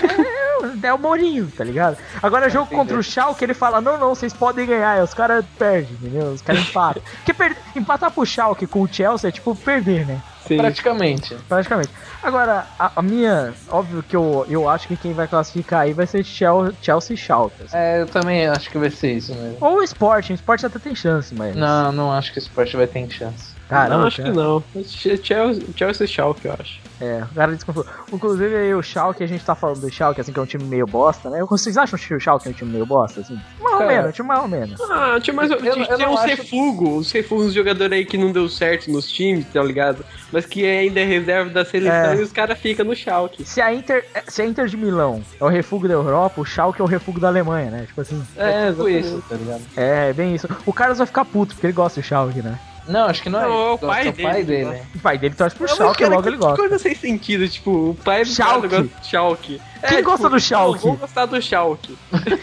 É o Mourinho, tá ligado? Agora, jogo contra o Schalke, ele fala: não, vocês podem ganhar. Aí os caras perdem, entendeu? Os caras empatam. Porque empatar pro Schalke com o Chelsea é tipo perder, né? Sim. Praticamente. Agora, a minha... Óbvio que eu acho que quem vai classificar aí vai ser Chelsea e Schalke. Assim. Eu também acho que vai ser isso mesmo. Ou o Sporting. O Sporting até tem chance, mas... Não acho que o Sporting vai ter chance. Caramba, não, acho que não. Chelsea e Schalke, eu acho. O cara desconfiou. Inclusive aí o Schalke, a gente tá falando do Schalke, assim, que é um time meio bosta, né? Vocês acham que o Schalke é um time meio bosta, assim? Mais ou menos. Tinha uns refugos. Os refugos dos jogadores aí que não deu certo nos times, tá ligado? Mas que ainda é reserva da seleção e os caras ficam no Schalke. Se a Inter de Milão é o refúgio da Europa, o Schalke é o refúgio da Alemanha, né? Tipo assim. Tipo isso, tá ligado? Bem isso. O Carlos vai ficar puto, porque ele gosta do Schalke, né? Não, acho que não é. O pai dele. O pai dele torce pro Schalke e logo ele gosta. Que coisa sem sentido, tipo, o pai do cara gosta do Schalke. Quem gosta do Schalke? Eu vou gostar do Schalke.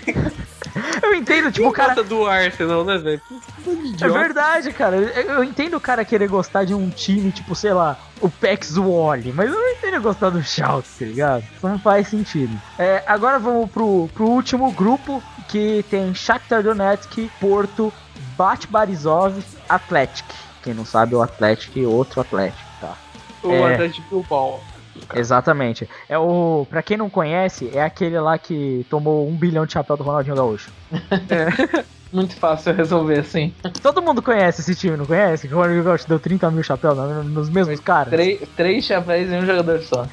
Eu entendo, tipo, o cara... gosta do Arsenal, né, velho? É verdade, cara. Eu entendo o cara querer gostar de um time, tipo, sei lá, o PEX Wally, mas eu não entendo gostar do Schalke, tá ligado? Não faz sentido. Agora vamos pro último grupo, que tem Shakhtar Donetsk, Porto, Bate Borisov, Atlético. Quem não sabe, o Atlético e outro Atlético, tá? O Atlético Bilbao. Exatamente. Pra quem não conhece, é aquele lá que tomou 1 bilhão de chapéu do Ronaldinho Gaúcho. Muito fácil resolver, assim. Todo mundo conhece esse time, não conhece? Que o Ronaldinho Gaúcho deu 30 mil chapéus nos mesmos caras. 3 chapéus e um jogador só.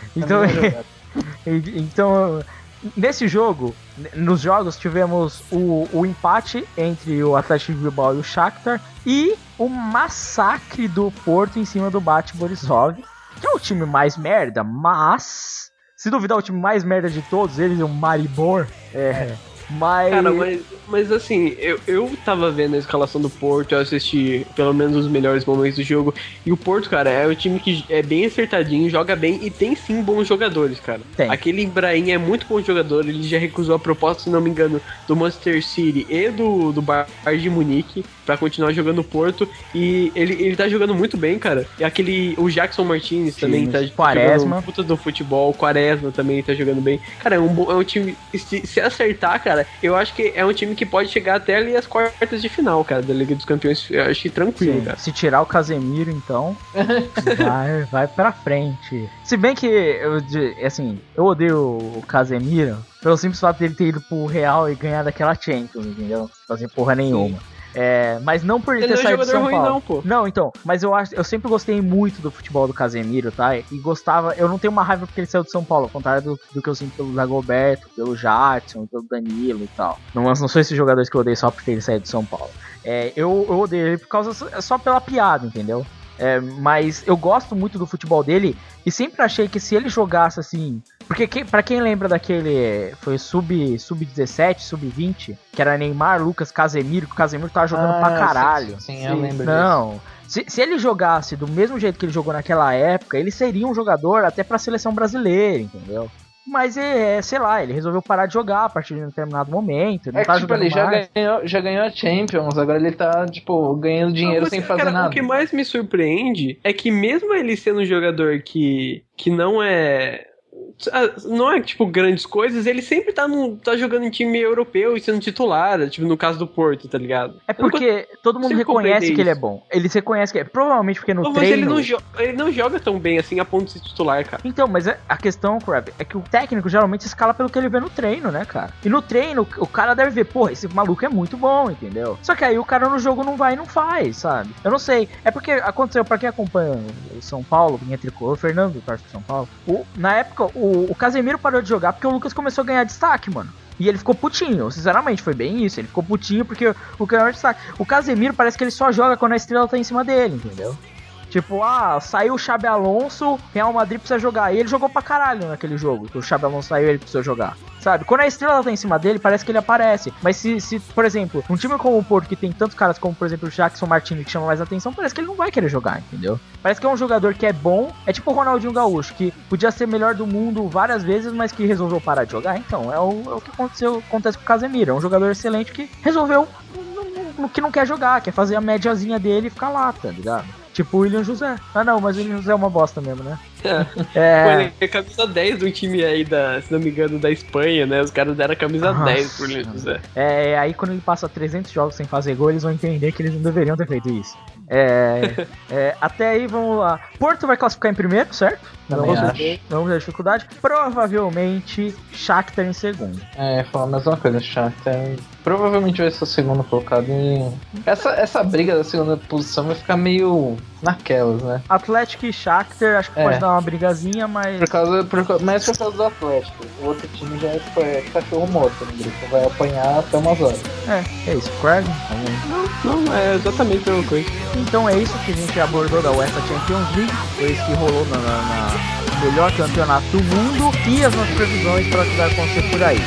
Então, nesse jogo, nos jogos tivemos o empate entre o Atlético Bilbao e o Shakhtar e o massacre do Porto em cima do Bate Borisov, que é o time mais merda, mas se duvidar o time mais merda de todos eles, o Maribor, Mas... Cara, mas assim, eu tava vendo a escalação do Porto, eu assisti pelo menos os melhores momentos do jogo, e o Porto, cara, é um time que é bem acertadinho, joga bem e tem sim bons jogadores, cara. Tem. Aquele Ibrahim é muito bom jogador, ele já recusou a proposta, se não me engano, do Manchester City e do Bayern de Munique pra continuar jogando no Porto, e ele tá jogando muito bem, cara. E o Jackson Martins também tá Quaresma. jogando puta do futebol, o Quaresma também tá jogando bem. Cara, é um time, se acertar, cara, eu acho que é um time que pode chegar até ali as quartas de final, cara, da Liga dos Campeões. Eu acho que tranquilo, Sim. cara. Se tirar o Casemiro, então, vai pra frente. Se bem que, eu odeio o Casemiro pelo simples fato dele ter ido pro Real e ganhar daquela Champions, entendeu? Sem fazer porra nenhuma. Mas não por ele ter saído de São Paulo. Não, pô. Não, então, mas eu sempre gostei muito do futebol do Casemiro, tá? E gostava, eu não tenho uma raiva porque ele saiu de São Paulo, ao contrário do que eu sinto pelo Dagoberto, pelo Jadson, pelo Danilo e tal. Não sou esses jogadores que eu odeio só porque ele saiu de São Paulo. Eu odeio ele por causa só pela piada, entendeu? Mas eu gosto muito do futebol dele e sempre achei que se ele jogasse assim... Porque pra quem lembra daquele... Foi sub-17, sub-20, que era Neymar, Lucas, Casemiro, que o Casemiro tava jogando pra caralho. Sim, eu lembro Não, se ele jogasse do mesmo jeito que ele jogou naquela época, ele seria um jogador até pra seleção brasileira, entendeu? Mas sei lá, ele resolveu parar de jogar a partir de um determinado momento. Não tá tipo, ele já ganhou a Champions, agora ele tá, tipo, ganhando dinheiro sem fazer nada. O que mais me surpreende é que mesmo ele sendo um jogador que não é tipo grandes coisas, ele sempre tá jogando em time europeu e sendo titular, tipo no caso do Porto, tá ligado? É porque todo mundo reconhece que ele é bom. Eles reconhecem que é, provavelmente porque no treino... Mas ele não joga tão bem assim a ponto de ser titular, cara. Então, mas a questão, Crab, é que o técnico geralmente escala pelo que ele vê no treino, né, cara? E no treino, o cara deve ver, porra, esse maluco é muito bom, entendeu? Só que aí o cara no jogo não vai e não faz, sabe? Eu não sei. É porque aconteceu, pra quem acompanha o São Paulo, minha tricolor, o Fernando torce pro São Paulo, na época, o Casemiro parou de jogar porque o Lucas começou a ganhar destaque, mano. E ele ficou putinho, sinceramente, foi bem isso. Ele ficou putinho porque o ganhou destaque. O Casemiro parece que ele só joga quando a estrela tá em cima dele, entendeu? Tipo, saiu o Xabi Alonso, Real Madrid precisa jogar. E ele jogou pra caralho naquele jogo. O Xabi Alonso saiu e ele precisou jogar. Sabe? Quando a estrela tá em cima dele, parece que ele aparece. Mas se por exemplo, um time como o Porto, que tem tantos caras como, por exemplo, o Jackson Martins, que chama mais atenção, parece que ele não vai querer jogar, entendeu? Parece que é um jogador que é bom. É tipo o Ronaldinho Gaúcho, que podia ser melhor do mundo várias vezes, mas que resolveu parar de jogar. Então, é o que acontece com o Casemiro. É um jogador excelente que resolveu no que não quer jogar, quer fazer a médiazinha dele e ficar lá, tá ligado? Tipo o William José. Não, mas o William José é uma bosta mesmo, né? Ele é camisa 10 do time aí se não me engano, da Espanha, né? Os caras deram a camisa 10 pro William José. Aí quando ele passa 300 jogos sem fazer gol, eles vão entender que eles não deveriam ter feito isso. Até aí, vamos lá. Porto vai classificar em primeiro, certo? Vamos ver a dificuldade. Provavelmente Shakhtar em segundo. Foi a mesma coisa, Shakhtar provavelmente vai ser o segundo colocado e essa briga da segunda posição vai ficar meio naquelas, né? Atlético e Shakhtar, acho que pode dar uma brigazinha, mas... Mais por causa do Atlético. O outro time já é cachorro morto no grupo, vai apanhar até umas horas. É isso, Craig? Não, é exatamente a mesma coisa. Então é isso que a gente abordou da UEFA Champions League, foi isso que rolou na melhor campeonato do mundo e as nossas previsões para o que vai acontecer por aí.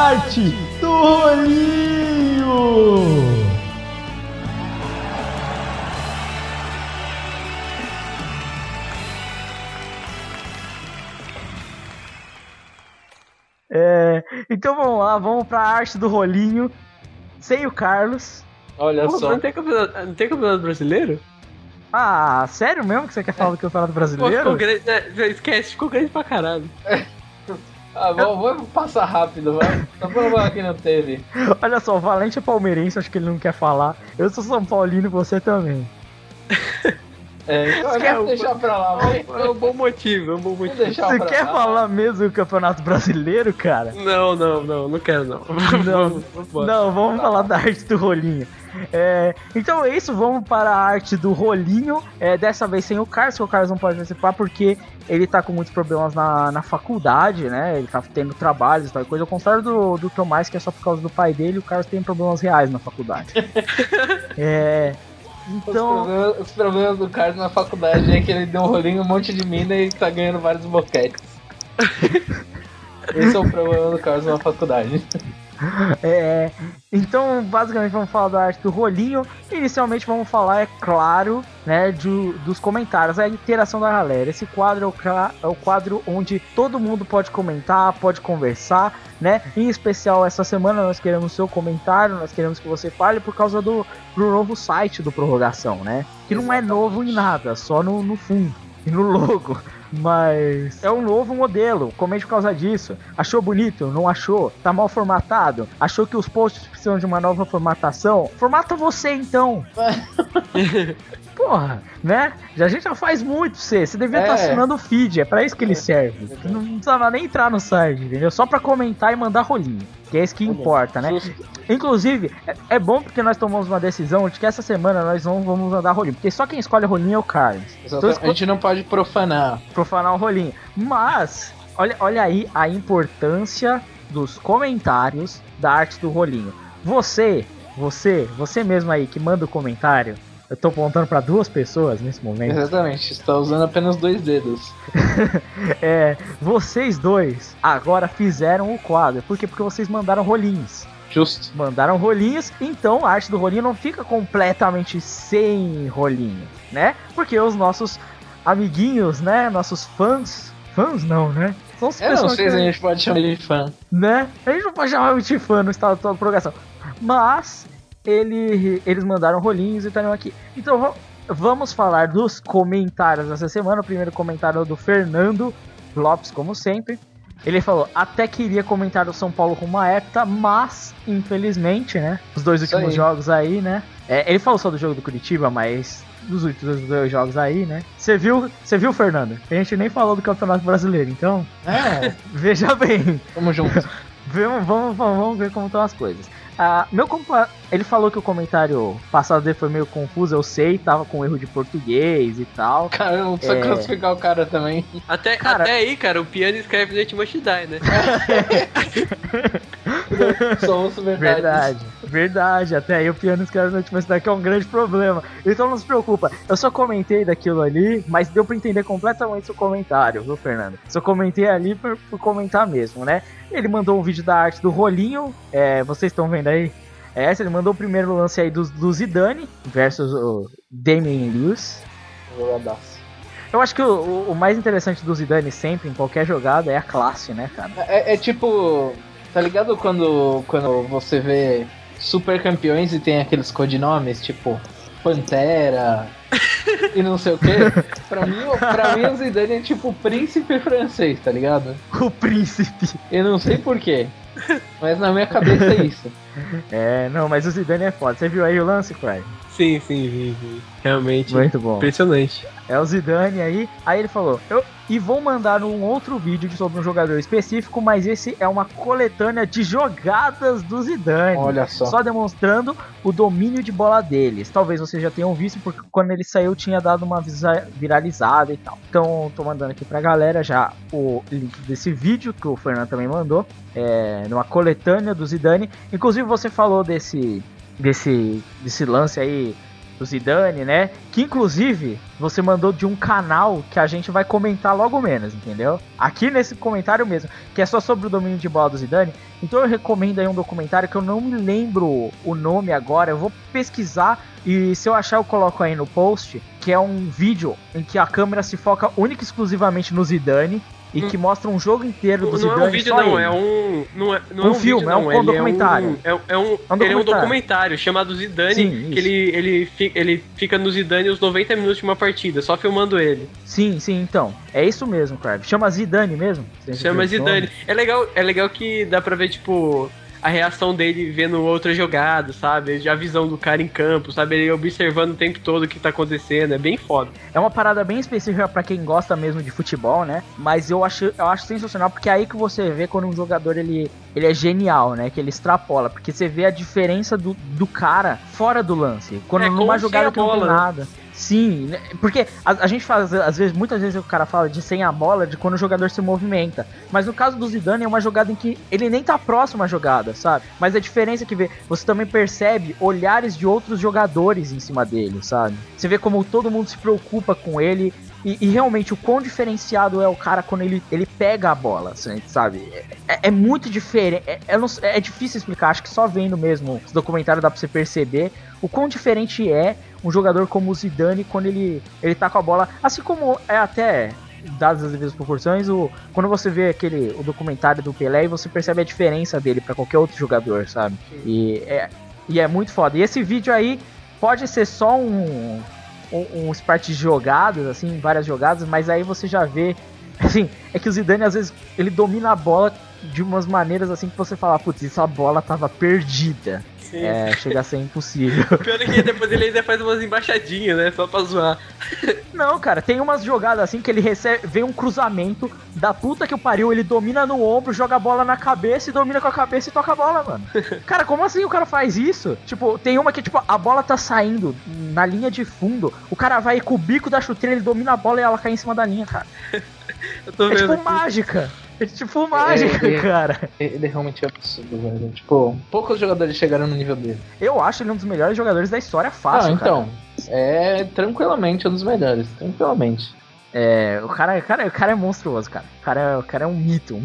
arte do Rolinho! Então vamos lá, vamos pra arte do Rolinho, sem o Carlos. Olha só. Não tem campeonato brasileiro? Ah, sério mesmo que você quer falar do campeonato brasileiro? Ficou grande, esquece, ficou grande pra caralho. Vou passar rápido, vai. Só pra falar que não teve. Olha só, o Valente é palmeirense, acho que ele não quer falar. Eu sou São Paulino e você também. Então eu vou deixar pra lá, vai. É um bom motivo, Vou deixar Você pra quer lá. falar mesmo do campeonato brasileiro, cara? Não quero não. Não, vamos falar da arte do Rolinho. Então é isso, vamos para a arte do Rolinho. Dessa vez sem o Carlos, que o Carlos não pode participar porque ele tá com muitos problemas na faculdade, né? Ele tá tendo trabalhos e tal coisa. Ao contrário do Tomás, que é só por causa do pai dele, o Carlos tem problemas reais na faculdade. Então... Os problemas do Carlos na faculdade é que ele deu um rolinho, um monte de mina e tá ganhando vários boquetes. Esse é o problema do Carlos na faculdade. Então, basicamente, vamos falar da arte do Rolinho. Inicialmente, vamos falar, é claro, né, dos comentários, a interação da galera. Esse quadro é o quadro onde todo mundo pode comentar, pode conversar, né? Em especial, essa semana, nós queremos seu comentário, nós queremos que você fale por causa do novo site do Prorrogação, né? Que não é novo em nada, só no fundo e no logo. Mas é um novo modelo, comente por causa disso. Achou bonito? Não achou? Tá mal formatado? Achou que os posts precisam de uma nova formatação? Formata você então. Porra, né? A gente já faz muito, você devia estar assinando o feed, é pra isso que ele serve. Não precisava nem entrar no site, entendeu? Só pra comentar e mandar rolinho, que é isso que importa, né? Inclusive, é bom porque nós tomamos uma decisão de que essa semana nós não vamos mandar rolinho, porque só quem escolhe rolinho é o Carlos. Então, a gente não pode profanar o rolinho. Mas, olha aí a importância dos comentários da arte do rolinho. Você mesmo aí que manda o comentário, eu tô apontando pra 2 pessoas nesse momento. Exatamente, está usando apenas 2 dedos. Vocês 2 agora fizeram o quadro. Por quê? Porque vocês mandaram rolinhos. Justo. Mandaram rolinhos, então a arte do rolinho não fica completamente sem rolinho, né? Porque os nossos amiguinhos, né? Nossos fãs não, né? São as Eu não sei se a gente pode chamar ele de fã. Né? A gente não pode chamar ele de fã no estado da prorrogação. Mas eles mandaram rolinhos e estão aqui. Então vamos falar dos comentários dessa semana. O primeiro comentário é do Fernando Lopes, como sempre. Ele falou, até queria comentar o São Paulo com uma hepta, mas infelizmente, né? Os 2 últimos jogos aí, né? Ele falou só do jogo do Curitiba, mas dos últimos 2 jogos aí, né? Você viu, Fernando? A gente nem falou do Campeonato Brasileiro, então... veja bem. Tamo junto. Vamos ver como estão as coisas. Ele falou que o comentário passado dele foi meio confuso, eu sei, tava com erro de português e tal. Cara, não precisa classificar o cara também. Até aí, cara, o piano escreve Let Must Die, né? Somos Verdade. Até aí o piano escreve Let Must Die, que é um grande problema. Então não se preocupa, eu só comentei daquilo ali, mas deu pra entender completamente seu comentário, viu, Fernando? Só comentei ali por comentar mesmo, né? Ele mandou um vídeo da arte do Rolinho, vocês estão vendo aí? Ele mandou o primeiro lance aí do Zidane versus o Damien Lewis. Eu acho que o mais interessante do Zidane sempre, em qualquer jogada, é a classe, né, cara? Tipo, tá ligado quando você vê super campeões e tem aqueles codinomes, tipo Pantera e não sei o que? Pra mim o Zidane é tipo o príncipe francês, tá ligado? O príncipe. Eu não sei porquê, mas na minha cabeça é isso. Não, mas o Zidane é foda. Você viu aí o lance, Cry? Sim, vi. Realmente. Muito bom. Impressionante. É o Zidane aí. Aí ele falou, e vou mandar um outro vídeo sobre um jogador específico, mas esse é uma coletânea de jogadas do Zidane. Olha só demonstrando o domínio de bola deles. Talvez vocês já tenham visto, porque quando ele saiu tinha dado uma viralizada e tal. Então tô mandando aqui pra galera já o link desse vídeo que o Fernando também mandou. Numa coletânea do Zidane. Inclusive você falou desse lance aí do Zidane, né? Que inclusive você mandou de um canal que a gente vai comentar logo menos, entendeu? Aqui nesse comentário mesmo, que é só sobre o domínio de bola do Zidane. Então eu recomendo aí um documentário que eu não me lembro o nome agora, eu vou pesquisar e se eu achar eu coloco aí no post, que é um vídeo em que a câmera se foca única e exclusivamente no Zidane e que mostra um jogo inteiro do Zidane. Não é um vídeo, só não, ele. é um. Não é Um filme, vídeo, é um documentário. Ele é um documentário chamado Zidane, Sim, que ele fica no Zidane os 90 minutos de uma partida, só filmando ele. Sim, então. É isso mesmo, Crave. Chama Zidane mesmo? Chama Zidane. É legal que dá pra ver, tipo, a reação dele vendo outra jogada, sabe? A visão do cara em campo, sabe? Ele observando o tempo todo o que tá acontecendo. É bem foda. É uma parada bem específica pra quem gosta mesmo de futebol, né? Mas eu acho sensacional, porque é aí que você vê quando um jogador ele é genial, né? Que ele extrapola. Porque você vê a diferença do cara fora do lance. Quando numa jogada que não tem nada. Sim, né? Porque a gente faz, às vezes, muitas vezes o cara fala de sem a bola, de quando o jogador se movimenta. Mas no caso do Zidane é uma jogada em que ele nem tá próximo à jogada, sabe? Mas a diferença é que você também percebe olhares de outros jogadores em cima dele, sabe? Você vê como todo mundo se preocupa com ele e realmente o quão diferenciado é o cara quando ele pega a bola, sabe? É muito diferente, é difícil explicar, acho que só vendo mesmo esse documentário dá pra você perceber o quão diferente é um jogador como o Zidane quando ele tá com a bola, assim como é até, dadas as devidas proporções, quando você vê o documentário do Pelé e você percebe a diferença dele pra qualquer outro jogador, sabe? E é muito foda. E esse vídeo aí pode ser só uns partes de jogadas, assim, várias jogadas, mas aí você já vê, assim, é que o Zidane às vezes ele domina a bola de umas maneiras assim que você fala, putz, essa bola tava perdida. Sim. Chega a ser impossível. Pior é que depois ele ainda faz umas embaixadinhas, né? Só pra zoar. Não, cara, tem umas jogadas assim que ele vem um cruzamento da puta que o pariu, ele domina no ombro, joga a bola na cabeça e domina com a cabeça e toca a bola, mano. Cara, como assim o cara faz isso? Tipo, tem uma que, tipo, a bola tá saindo na linha de fundo, o cara vai com o bico da chuteira, ele domina a bola e ela cai em cima da linha, cara. Eu tô vendo tipo aqui. mágica. É tipo mágica, cara. Ele realmente é absurdo, velho. Tipo, poucos jogadores chegaram no nível dele. Eu acho ele um dos melhores jogadores da história fácil, então, cara. é tranquilamente um dos melhores, tranquilamente. O cara é monstruoso, cara. O cara é um mito.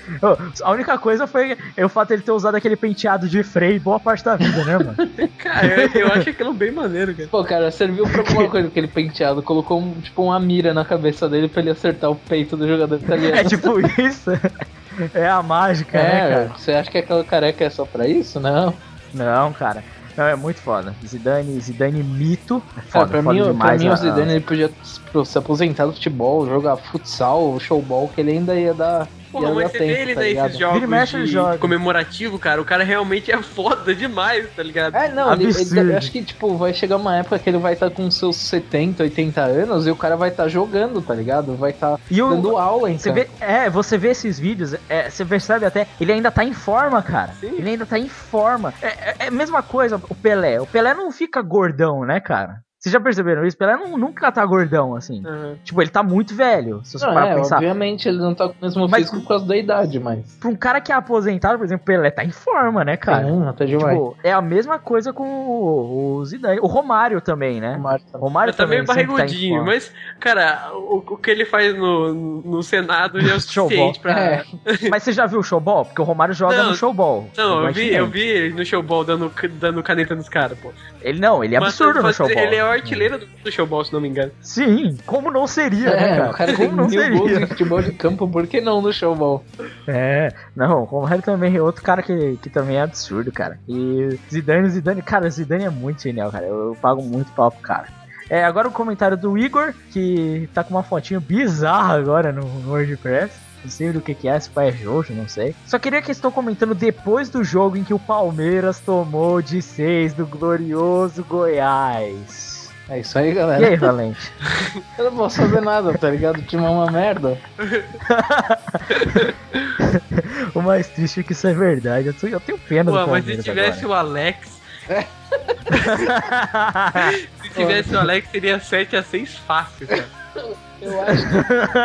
A única coisa foi o fato de ele ter usado aquele penteado de freio boa parte da vida, né, mano? Cara, eu acho aquilo bem maneiro, cara. Pô, cara, serviu pra alguma coisa aquele penteado. Colocou uma mira na cabeça dele pra ele acertar o peito do jogador italiano. É tipo isso. É a mágica, né, cara? Você acha que aquela careca é só pra isso? Não, cara. Não, é muito foda. Zidane mito. Foda, Pra mim o Zidane ele podia se aposentar do futebol, jogar futsal, showball, que ele ainda ia dar. Porra, mas você vê ele nesses jogos comemorativo, cara, o cara realmente é foda demais, tá ligado? Não, ele acho que, tipo, vai chegar uma época que ele vai estar com seus 70, 80 anos e o cara vai estar jogando, tá ligado? Vai estar dando aula, então. Você vê esses vídeos, você percebe até, ele ainda tá em forma, cara. Sim. Ele ainda tá em forma. É a mesma coisa, o Pelé. O Pelé não fica gordão, né, cara? Vocês já perceberam isso? Pelé nunca tá gordão, assim. Uhum. Tipo, ele tá muito velho, se você parar pra pensar. Obviamente ele não tá com o mesmo físico por causa da idade, mas... Pra um cara que é aposentado, por exemplo, Pelé tá em forma, né, cara? Tá demais. Tipo, é a mesma coisa com o Zidane. O Romário também, né? O Romário tá meio barrigudinho, mas, cara, o que ele faz no Senado já é o suficiente pra... Mas você já viu o showball? Porque o Romário joga no showball. Não, eu vi ele no showball dando caneta nos caras, pô. Ele é absurdo no showball. Ele é o artilheiro do showball, se não me engano. Sim, como não seria, né, cara? O cara como não seria? Gols de futebol de campo, por que não no showball? Não, o Romário também é outro cara que também é absurdo, cara. E Zidane, cara, Zidane é muito genial, cara. Eu pago muito pau pro cara. Agora o comentário do Igor, que tá com uma fotinho bizarra agora no WordPress. Não sei do que é, se pai é Jojo, não sei. Só queria que estou comentando depois do jogo em que o Palmeiras tomou de 6 do glorioso Goiás. É isso aí, galera. E aí, Valente? Eu não posso fazer nada, tá ligado? O time é uma merda. O mais triste é que isso é verdade. Eu tenho pena do Palmeiras. Mas se tivesse agora. O Alex... Se tivesse o Alex, seria 7-6 fácil, cara. Eu acho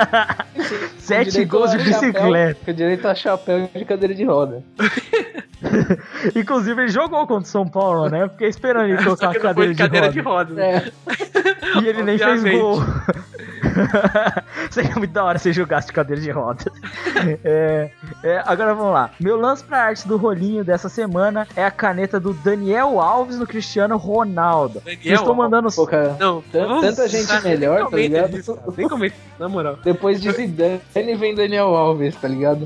que... 7 gols de bicicleta. Com direito a chapéu de cadeira de roda. Inclusive, ele jogou contra o São Paulo, né? Fiquei esperando ele colocar a cadeira de roda. Né? E ele nem fez gol. Seria muito da hora se jogasse de cadeira de rodas. Agora vamos lá. Meu lance pra arte do rolinho dessa semana é a caneta do Daniel Alves no Cristiano Ronaldo. Estou mandando... Pô, cara, não, tanta gente melhor, tá ligado? Nem comenta, na moral. Depois de Zidane vem Daniel Alves, tá ligado?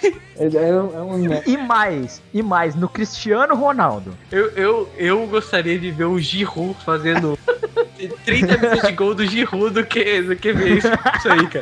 E mais, no Cristiano Ronaldo. Eu gostaria de ver o Giroud fazendo 30 minutos de gol do Giroud do que ver isso aí, cara.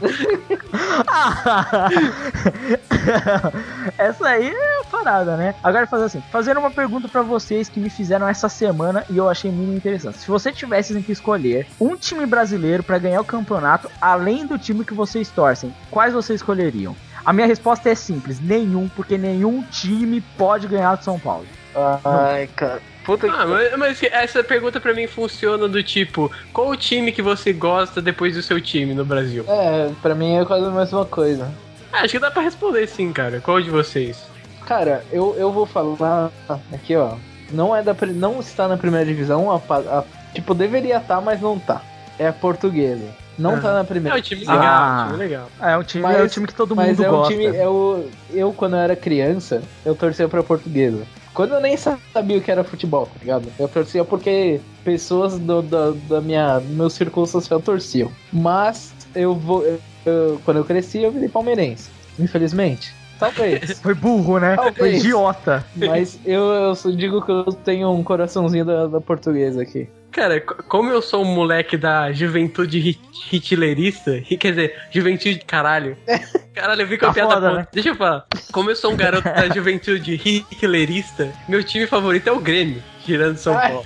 Essa aí é a parada, né? Agora fazendo uma pergunta pra vocês que me fizeram essa semana e eu achei muito interessante. Se você tivesse que escolher um time brasileiro pra ganhar o campeonato, além do time que vocês torcem, quais vocês escolheriam? A minha resposta é simples, nenhum, porque nenhum time pode ganhar do São Paulo. Ai, cara. Puta mas essa pergunta pra mim funciona do tipo, qual o time que você gosta depois do seu time no Brasil? Pra mim é quase a mesma coisa. Acho que dá pra responder sim, cara. Qual de vocês? Cara, eu vou falar aqui, ó. Não está na primeira divisão, tipo, deveria estar, mas não tá. É a Portuguesa. Não tá na primeira. É um time legal, um time legal. É um time que todo mundo gosta. Eu, quando eu era criança, eu torcia pra Portuguesa. Quando eu nem sabia o que era futebol, tá ligado? Eu torcia porque pessoas do meu círculo social torciam. Mas quando eu cresci, eu virei palmeirense. Infelizmente. Talvez. Foi burro, né? Talvez. Foi idiota. Mas eu só digo que eu tenho um coraçãozinho da Portuguesa aqui. Cara, como eu sou um moleque da juventude hitlerista, quer dizer, juventude de caralho. Caralho, eu vi com a piada foda, né? Deixa eu falar. Como eu sou um garoto da juventude hitlerista, meu time favorito é o Grêmio, tirando São Paulo.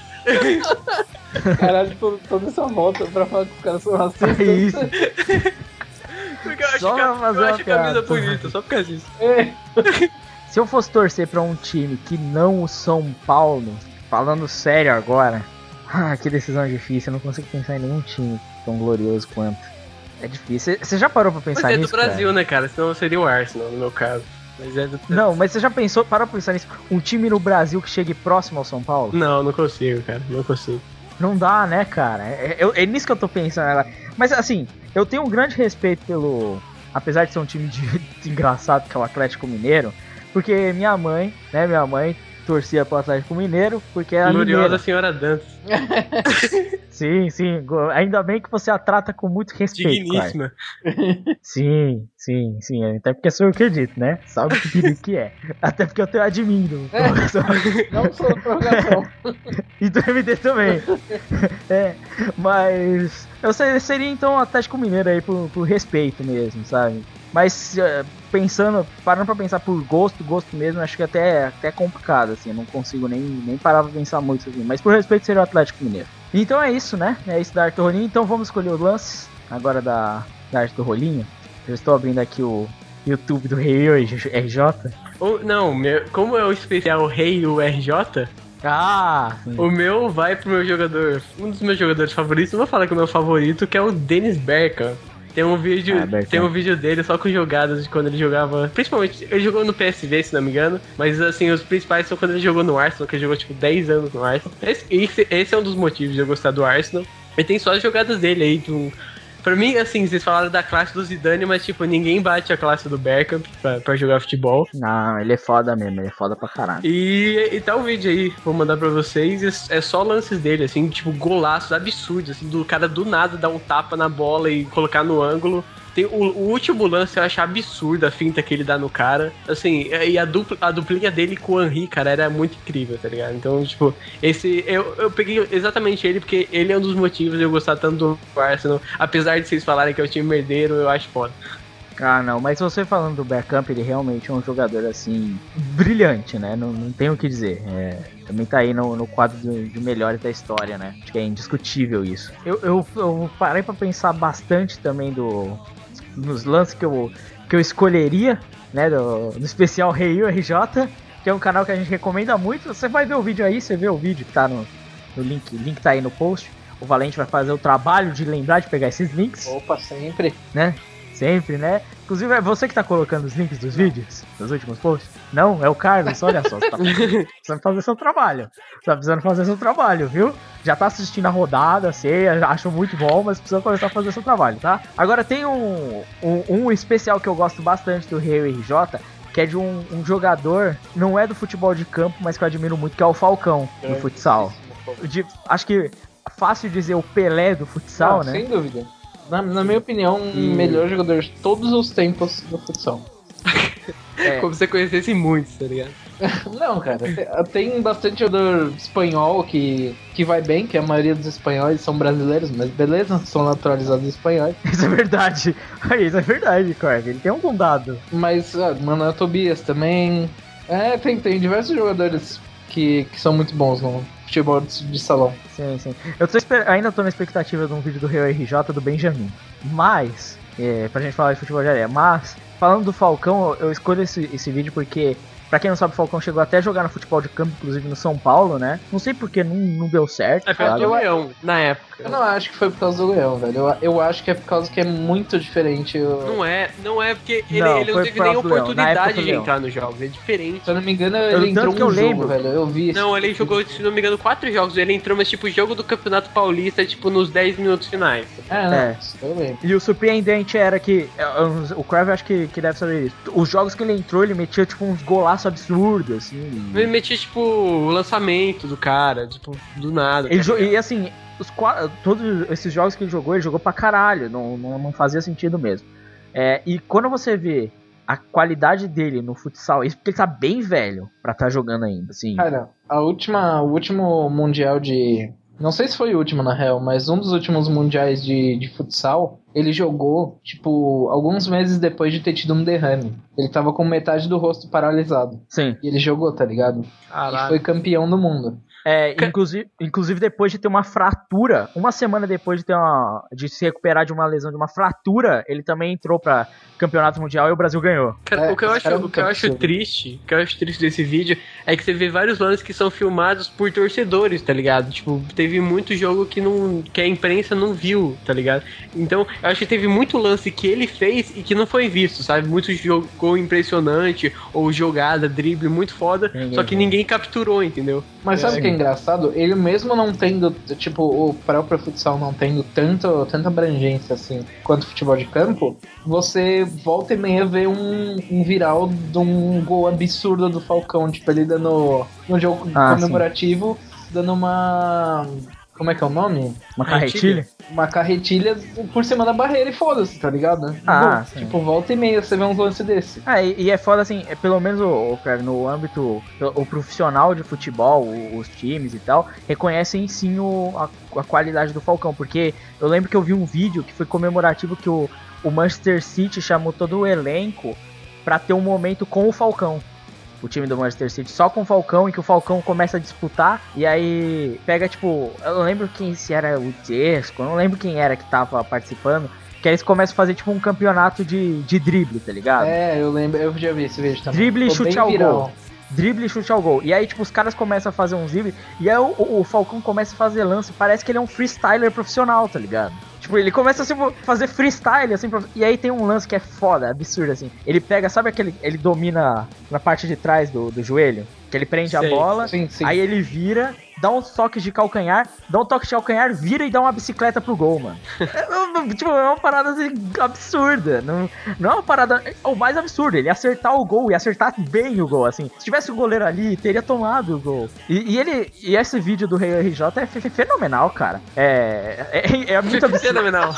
Caralho, toda essa volta pra falar que os caras são racistas. É isso. Porque eu acho a camisa bonita, só por causa disso. Se eu fosse torcer pra um time que não o São Paulo, falando sério agora, que decisão difícil, eu não consigo pensar em nenhum time tão glorioso quanto. É difícil. Você já parou pra pensar nisso? Mas é do Brasil, cara? Né, cara? Senão seria o Arsenal, no meu caso. Mas é do... Não, mas você já parou pra pensar nisso? Um time no Brasil que chegue próximo ao São Paulo? Não consigo, cara. Não consigo. Não dá, né, cara? É nisso que eu tô pensando agora. Mas assim, eu tenho um grande respeito pelo... Apesar de ser um time engraçado, que é o Atlético Mineiro. Porque minha mãe torcia pro Atlético Mineiro, porque é a gloriosa senhora Dantas. Sim. Ainda bem que você a trata com muito respeito. Digníssima. Sim. Até porque sou eu que acredito, né? Sabe o perigo que é. Até porque eu tenho admin. Não sou prorrogação. E do MD também. Mas eu seria então o Atlético Mineiro aí por respeito mesmo, sabe? Mas parando pra pensar por gosto mesmo, acho que até é complicado, assim, eu não consigo nem parar pra pensar muito assim, mas por respeito seria o Atlético Mineiro. Então é isso, né? É isso da Arte do Rolinho, então vamos escolher os lances agora da Arte do Rolinho. Eu estou abrindo aqui o YouTube do Rei RJ. Como é o especial Rei RJ, o meu vai pro meu jogador, um dos meus jogadores favoritos, não vou falar que é o meu favorito, que é o Dennis Bergkamp. Tem um vídeo dele só com jogadas de quando ele jogava. Principalmente, ele jogou no PSV, se não me engano. Mas assim, os principais são quando ele jogou no Arsenal, que ele jogou tipo 10 anos no Arsenal. Esse é um dos motivos de eu gostar do Arsenal. E tem só as jogadas dele aí. Pra mim, assim, vocês falaram da classe do Zidane, mas tipo, ninguém bate a classe do Bergkamp pra jogar futebol. Não, ele é foda mesmo, ele é foda pra caralho. E tá o vídeo aí, vou mandar pra vocês, é só lances dele, assim, tipo, golaços absurdos, assim, do cara do nada dar um tapa na bola e colocar no ângulo. Tem o último lance eu acho absurdo, a finta que ele dá no cara. Assim, e a duplinha dele com o Henry, cara, era muito incrível, tá ligado? Então, tipo, eu peguei exatamente ele, porque ele é um dos motivos de eu gostar tanto do Arsenal. Apesar de vocês falarem que é o time merdeiro, eu acho foda. Não, mas você falando do Bergkamp, ele realmente é um jogador, assim, brilhante, né? Não tem o que dizer. Também tá aí no quadro de melhores da história, né? Acho que é indiscutível isso. Eu parei pra pensar bastante também nos lances que eu escolheria, né? Do especial Rei RJ, que é um canal que a gente recomenda muito. Você vai ver o vídeo aí, você vê o vídeo que tá no link. O link tá aí no post. O Valente vai fazer o trabalho de lembrar de pegar esses links. Opa, sempre. Né? Sempre, né? Inclusive, é você que tá colocando os links dos vídeos nos últimos posts? Não, é o Carlos, olha só. Você tá precisando fazer seu trabalho. Você tá precisando fazer seu trabalho, viu? Já tá assistindo a rodada, sei, acho muito bom, mas precisa começar a fazer seu trabalho, tá? Agora tem um especial que eu gosto bastante do Rio RJ, que é de um jogador, não é do futebol de campo, mas que eu admiro muito, que é o Falcão, do futsal. Acho que fácil dizer o Pelé do futsal, né? Sem dúvida. Na minha opinião, o melhor jogador de todos os tempos do futsal. Como se você conhecesse muitos, tá ligado? Não, cara, tem bastante jogador espanhol que vai bem, que a maioria dos espanhóis são brasileiros, mas beleza, são naturalizados espanhóis. Isso é verdade. Isso é verdade, Cork. Ele tem um dado. Mas, Manuel Tobias também. Tem diversos jogadores que são muito bons no futebol de salão. Sim. Eu ainda tô na expectativa de um vídeo do Rio RJ do Benjamin. Mas, pra gente falar de futebol de areia, mas, falando do Falcão, eu escolho esse vídeo porque, pra quem não sabe, o Falcão chegou até a jogar no futebol de campo, inclusive no São Paulo, né? Não sei porque não deu certo. É por causa do Leão, na época. Eu não acho que foi por causa do Leão, velho. Eu acho que é por causa que é muito diferente. Não é porque ele não teve nem oportunidade de entrar nos jogos. É diferente. Se eu não me engano, ele entrou um jogo, velho. Eu vi isso. Não, ele jogou, se não me engano, 4 jogos. Ele entrou, mas tipo, jogo do Campeonato Paulista, tipo, nos 10 minutos finais. Eu lembro. E o surpreendente era que, o Crave acho que deve saber isso, os jogos que ele entrou, ele metia, tipo, uns golaços absurdos, assim. Ele metia, tipo, o lançamento do cara, tipo, do nada. E assim, todos esses jogos que ele jogou pra caralho, não fazia sentido mesmo. E quando você vê a qualidade dele no futsal, isso porque ele tá bem velho pra estar jogando ainda, assim. Cara, o último mundial de... Não sei se foi o último, na real, mas um dos últimos mundiais de futsal, ele jogou, tipo, alguns meses depois de ter tido um derrame. Ele tava com metade do rosto paralisado. Sim. E ele jogou, tá ligado? Caralho. E foi campeão do mundo. Inclusive depois de ter uma fratura, uma semana depois de se recuperar de uma lesão, de uma fratura, ele também entrou pra campeonato mundial e o Brasil ganhou. Cara, o que eu acho triste desse vídeo é que você vê vários lances que são filmados por torcedores, tá ligado? Tipo, teve muito jogo que a imprensa não viu, tá ligado? Então, eu acho que teve muito lance que ele fez e que não foi visto, sabe? Muito gol impressionante, ou jogada, drible muito foda, só que ninguém capturou, entendeu? Mas sabe o que é engraçado? Ele mesmo não tendo, tipo, o próprio futsal não tendo tanta abrangência assim quanto o futebol de campo, você volta e meia vê um viral de um gol absurdo do Falcão, tipo, ele dando no jogo comemorativo, dando uma... Como é que é o nome? Uma carretilha? Uma carretilha por cima da barreira e foda-se, tá ligado? Tipo, volta e meia você vê um lance desse. E é foda assim, pelo menos no âmbito o profissional de futebol, os times e tal, reconhecem sim a qualidade do Falcão, porque eu lembro que eu vi um vídeo que foi comemorativo que o Manchester City chamou todo o elenco pra ter um momento com o Falcão. O time do Manchester City só com o Falcão, e que o Falcão começa a disputar, e aí pega, tipo, eu não lembro se era o Tesco, eu não lembro quem era que tava participando, que aí eles começam a fazer, tipo, um campeonato de drible, tá ligado? Eu lembro, eu já vi esse vídeo também. Drible e chute ao gol. Drible e chute ao gol. E aí, tipo, os caras começam a fazer uns dribles, e aí o Falcão começa a fazer lance, parece que ele é um freestyler profissional, tá ligado? Tipo, ele começa a fazer freestyle, assim, e aí tem um lance que é foda, absurdo, assim. Ele pega, sabe aquele... Ele domina na parte de trás do joelho? Que ele prende a bola, sim. Aí ele vira, dá um toque de calcanhar, vira e dá uma bicicleta pro gol, mano. Tipo, é uma parada assim, absurda. Não é uma parada... O mais absurdo, ele acertar o gol e acertar bem o gol, assim. Se tivesse o goleiro ali, teria tomado o gol. E esse vídeo do Rei RJ é fenomenal, cara. É muito absurdo. Fenomenal.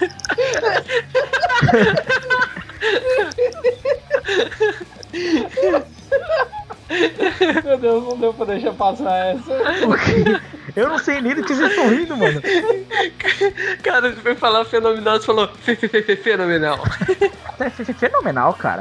Meu Deus, não deu pra deixar passar essa. Eu não sei nem do que vocês estão rindo, mano. Cara, você foi falar fenomenal, você falou fenomenal. É fenomenal, cara.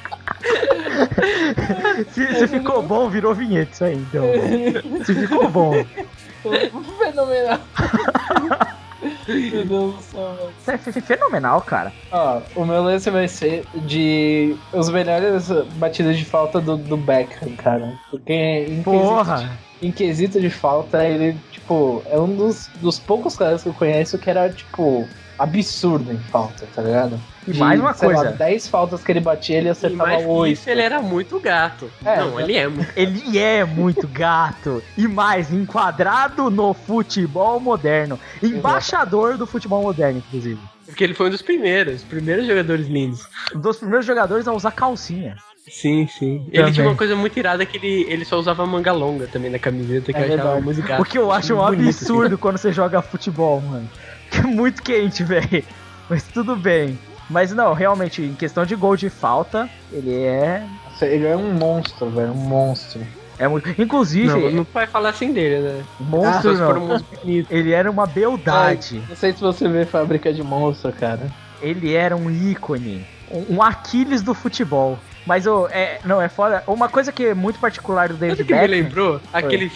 Se ficou bom, virou vinheta isso aí, então. Se ficou bom. Fenomenal. Meu Deus do céu, velho. Isso é fenomenal, cara. O meu lance vai ser de os melhores batidas de falta do Beckham, cara. Porque é Porra! em quesito de falta, ele, tipo, é um dos poucos caras que eu conheço que era, tipo, absurdo em falta, tá ligado? E mais uma sei coisa. lá, 10 faltas que ele batia, ele E acertava mais que 8. isso, ele era muito gato. É, não, ele é muito. Ele é muito gato. E mais, enquadrado no futebol moderno. Embaixador do futebol moderno, inclusive. Porque ele foi um dos primeiros jogadores lindos. Um dos primeiros jogadores a usar calcinha. Sim, sim. Também. Ele tinha uma coisa muito irada que ele só usava manga longa também na camiseta, que eu achava verdade. muito gato. O que eu acho um Bonito, absurdo quando você joga futebol, mano. Que é muito quente, velho. Mas tudo bem. Mas não, realmente, em questão de gol de falta, ele é um monstro, velho, um monstro. É muito... Inclusive, Não vai falar assim dele, né? monstro Só se for um não. monstro bonito. Ele era uma beldade. Não sei se você vê Fábrica de Monstro, cara. Ele era um ícone. Um Aquiles do futebol. Mas não, é foda. Uma coisa que é muito particular do David Sabe o que me Beckham... lembrou? Aquele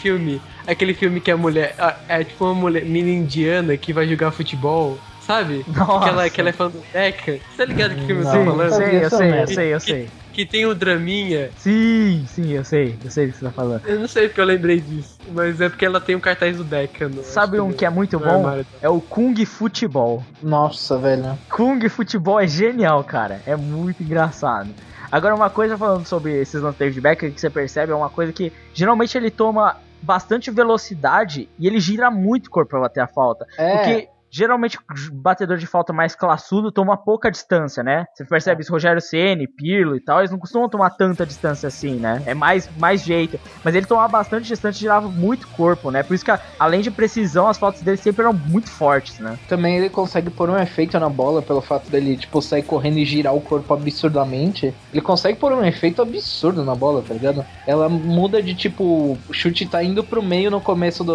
filme que a mulher... É tipo uma mulher, mina indiana que vai jogar futebol, sabe? Nossa. Que ela é fã do Beckham. Você tá ligado que filme eu tô Não, falando? Eu sei. Que tem o draminha. Sim, eu sei do que você tá falando. Eu não sei porque eu lembrei disso, mas é porque ela tem um cartaz do Beckham. Sabe um que é muito bom? É o Kung Futebol. Nossa, velho. Kung Futebol é genial, cara. É muito engraçado. Agora, uma coisa falando sobre esses lances do David Beckham, que você percebe, é uma coisa que geralmente ele toma bastante velocidade e ele gira muito o corpo pra bater a falta. Porque geralmente o batedor de falta mais classudo toma pouca distância, né? Você percebe isso, Rogério Ceni, Pirlo e tal, eles não costumam tomar tanta distância assim, né? É mais jeito. Mas ele tomava bastante distância e girava muito corpo, né? Por isso que, além de precisão, as faltas dele sempre eram muito fortes, né? Também ele consegue pôr um efeito na bola pelo fato dele, tipo, sair correndo e girar o corpo absurdamente. Ele consegue pôr um efeito absurdo na bola, tá ligado? Ela muda de, tipo, o chute tá indo pro meio no começo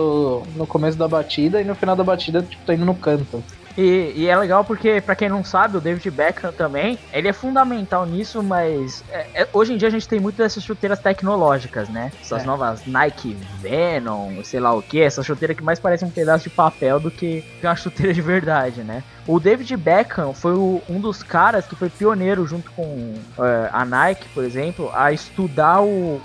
da batida e no final da batida, tipo, tá indo no canto. E é legal porque, pra quem não sabe, o David Beckham também, ele é fundamental nisso, mas hoje em dia a gente tem muito dessas chuteiras tecnológicas, né? Essas novas Nike Venom, sei lá o que, essa chuteira que mais parece um pedaço de papel do que uma chuteira de verdade, né? O David Beckham foi um dos caras que foi pioneiro junto com a Nike, por exemplo, a estudar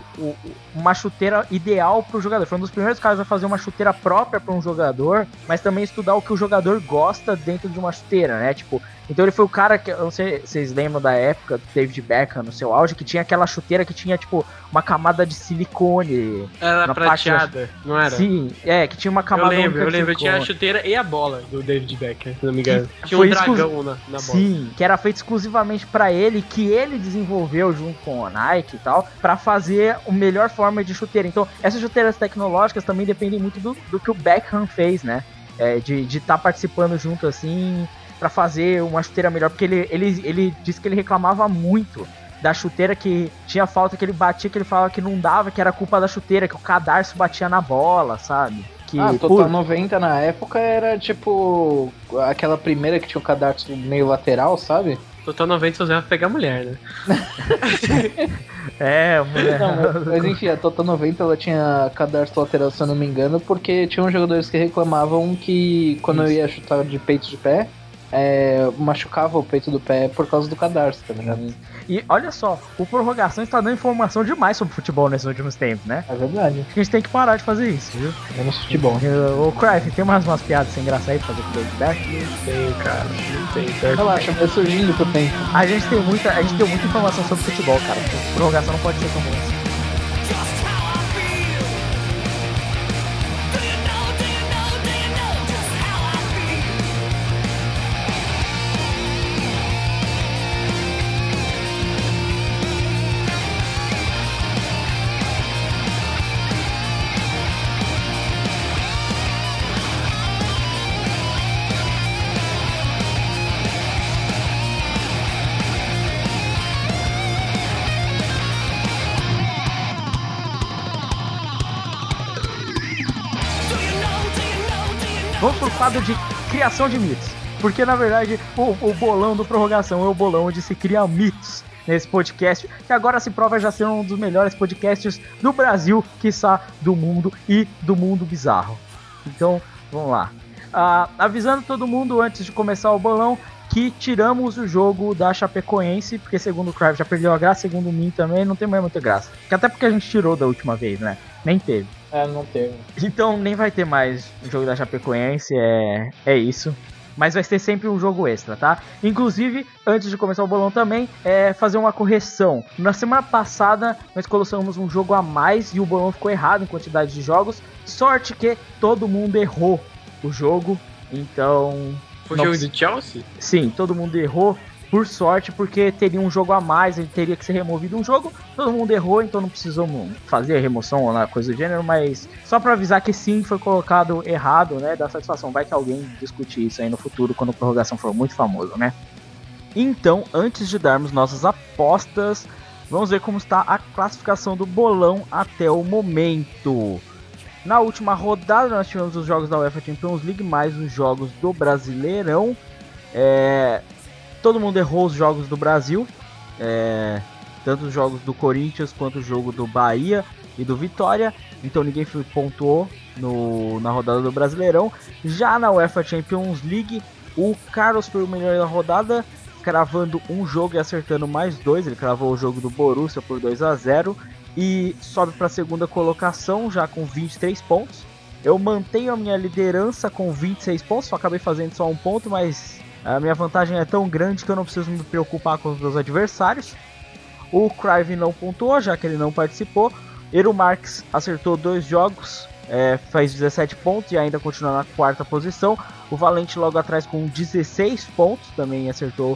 uma chuteira ideal para o jogador. Foi um dos primeiros caras a fazer uma chuteira própria para um jogador, mas também estudar o que o jogador gosta dentro de uma chuteira, né? Tipo, então ele foi o cara que, eu não sei se vocês lembram da época do David Beckham no seu auge, que tinha aquela chuteira que tinha, tipo, uma camada de silicone. Era prateada, não era? Sim, que tinha uma camada Eu lembro, de tinha a chuteira e a bola do David Beckham, se não me engano. Tinha um dragão na bola. Sim, que era feito exclusivamente pra ele, que ele desenvolveu junto com a Nike e tal, pra fazer a melhor forma de chuteira. Então, essas chuteiras tecnológicas também dependem muito do que o Beckham fez, né? De estar participando junto, assim, pra fazer uma chuteira melhor, porque ele disse que ele reclamava muito da chuteira, que tinha falta que ele batia, que ele falava que não dava, que era culpa da chuteira, que o cadarço batia na bola, sabe? Total 90 na época era tipo aquela primeira que tinha o cadarço meio lateral, sabe? Total 90 só usava pegar mulher, né? Mulher. Não, mas enfim, a Total 90 ela tinha cadarço lateral, se eu não me engano, porque tinham jogadores que reclamavam que quando eu ia chutar de peito de pé, machucava o peito do pé por causa do cadarço, tá ligado? E olha só, o Prorrogação está dando informação demais sobre futebol nesses últimos tempos, né? É verdade. Acho que a gente tem que parar de fazer isso, viu? Menos futebol. Ô, Craig, tem mais umas piadas sem graça aí pra fazer com o David Beckham? Não tem, cara. Não tem, certo? Relaxa, vai surgindo com o tempo. A gente deu muita informação sobre futebol, cara. Prorrogação não pode ser tão bom assim. Vamos pro quadro de criação de mitos. Porque, na verdade, o bolão do Prorrogação é o bolão onde se cria mitos nesse podcast, que agora se prova já ser um dos melhores podcasts do Brasil, quiçá do mundo e do mundo bizarro. Então, vamos lá. Avisando todo mundo antes de começar o bolão que tiramos o jogo da Chapecoense, porque segundo o Crave já perdeu a graça, segundo mim também não tem mais muita graça. Até porque a gente tirou da última vez, né? Nem teve. Não teve. Então nem vai ter mais o jogo da Chapecoense, é isso. Mas vai ter sempre um jogo extra, tá? Inclusive, antes de começar o bolão também, fazer uma correção. Na semana passada, nós colocamos um jogo a mais e o bolão ficou errado em quantidade de jogos. Sorte que todo mundo errou o jogo, então... Foi o jogo do Chelsea? Sim, todo mundo errou, por sorte, porque teria um jogo a mais, ele teria que ser removido um jogo. Todo mundo errou, então não precisamos fazer a remoção ou coisa do gênero, mas só pra avisar que sim, foi colocado errado, né, da satisfação. Vai que alguém discute isso aí no futuro, quando a prorrogação for muito famoso, né? Então, antes de darmos nossas apostas, vamos ver como está a classificação do bolão até o momento. Na última rodada nós tivemos os jogos da UEFA Champions League, mais os jogos do Brasileirão. Todo mundo errou os jogos do Brasil, tanto os jogos do Corinthians quanto o jogo do Bahia e do Vitória. Então ninguém pontuou na rodada do Brasileirão. Já na UEFA Champions League, o Carlos foi o melhor da rodada, cravando um jogo e acertando mais dois. Ele cravou o jogo do Borussia por 2-0. E sobe para a segunda colocação já com 23 pontos. Eu mantenho a minha liderança com 26 pontos, só acabei fazendo só um ponto, mas a minha vantagem é tão grande que eu não preciso me preocupar com os meus adversários. O Crive não pontuou, já que ele não participou. Eru Marques acertou 2 jogos, faz 17 pontos e ainda continua na quarta posição. O Valente logo atrás com 16 pontos, também acertou.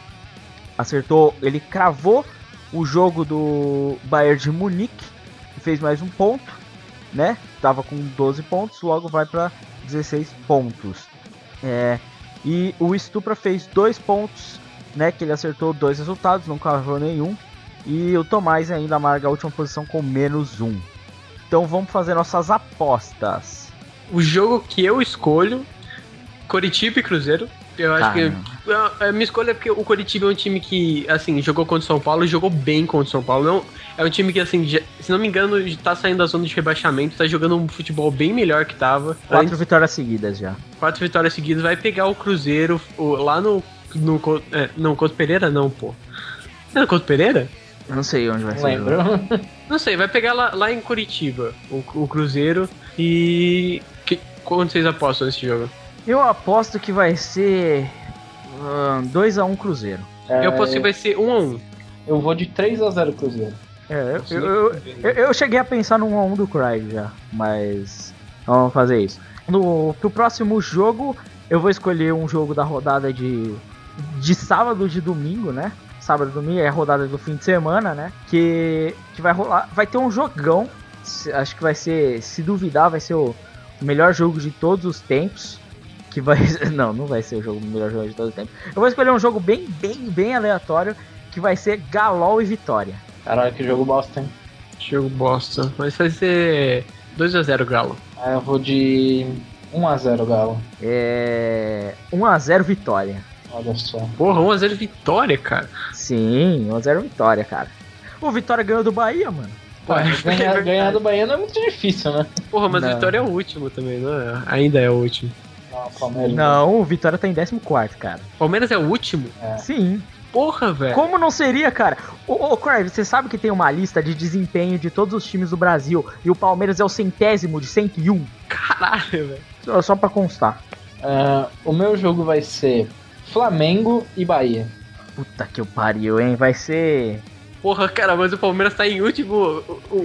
Ele cravou o jogo do Bayern de Munique, que fez mais um ponto, né? Tava com 12 pontos, logo vai para 16 pontos. E o Stupra fez 2 pontos, né? Que ele acertou 2 resultados, não cravou nenhum. E o Tomás ainda amarga a última posição com -1. Então vamos fazer nossas apostas. O jogo que eu escolho, Coritiba e Cruzeiro. Eu acho que a minha escolha é porque o Coritiba é um time que, assim, jogou contra o São Paulo e jogou bem contra o São Paulo. Não, é um time que, assim, se não me engano, tá saindo da zona de rebaixamento, tá jogando um futebol bem melhor que tava. 4 vitórias seguidas já. 4 vitórias seguidas, vai pegar o Cruzeiro lá no Couto Pereira não, pô. É no Couto Pereira? Não sei onde vai ser. Lembro. Não sei, vai pegar lá em Curitiba o Cruzeiro. E quanto vocês apostam nesse jogo? Eu aposto que vai ser 2-1 Cruzeiro. Eu aposto que vai ser 1-1. Eu vou de 3-0 Cruzeiro. Eu cheguei a pensar no 1-1 do Cry já, mas vamos fazer isso. Pro próximo jogo, eu vou escolher um jogo da rodada de sábado e de domingo, né? Sábado e domingo é a rodada do fim de semana, né? Que vai rolar, vai ter um jogão. Acho que vai ser, se duvidar, vai ser o melhor jogo de todos os tempos. Que vai, não vai ser o melhor jogo de todos os tempos. Eu vou escolher um jogo bem aleatório, que vai ser Galol e Vitória. Caralho, que jogo bosta, hein? Jogo bosta. Mas vai ser 2-0 Galo. Eu vou de 1-0 Galo. 1-0 Vitória. Olha só. Porra, 1-0 Vitória, cara. Sim, 1-0 Vitória, cara. O Vitória ganhou do Bahia, mano. Ganhar do Bahia não é muito difícil, né? Porra, mas o Vitória é o último também, não é? Ainda é o último. Não, o Vitória tá em 14º, cara. Palmeiras é o último? Sim. Porra, velho. Como não seria, cara? Ô, Crave, você sabe que tem uma lista de desempenho de todos os times do Brasil e o Palmeiras é o 100º de 101? Caralho, velho. Só pra constar. O meu jogo vai ser Flamengo e Bahia. Puta que o pariu, hein? Vai ser... Porra, cara, mas o Palmeiras tá em último.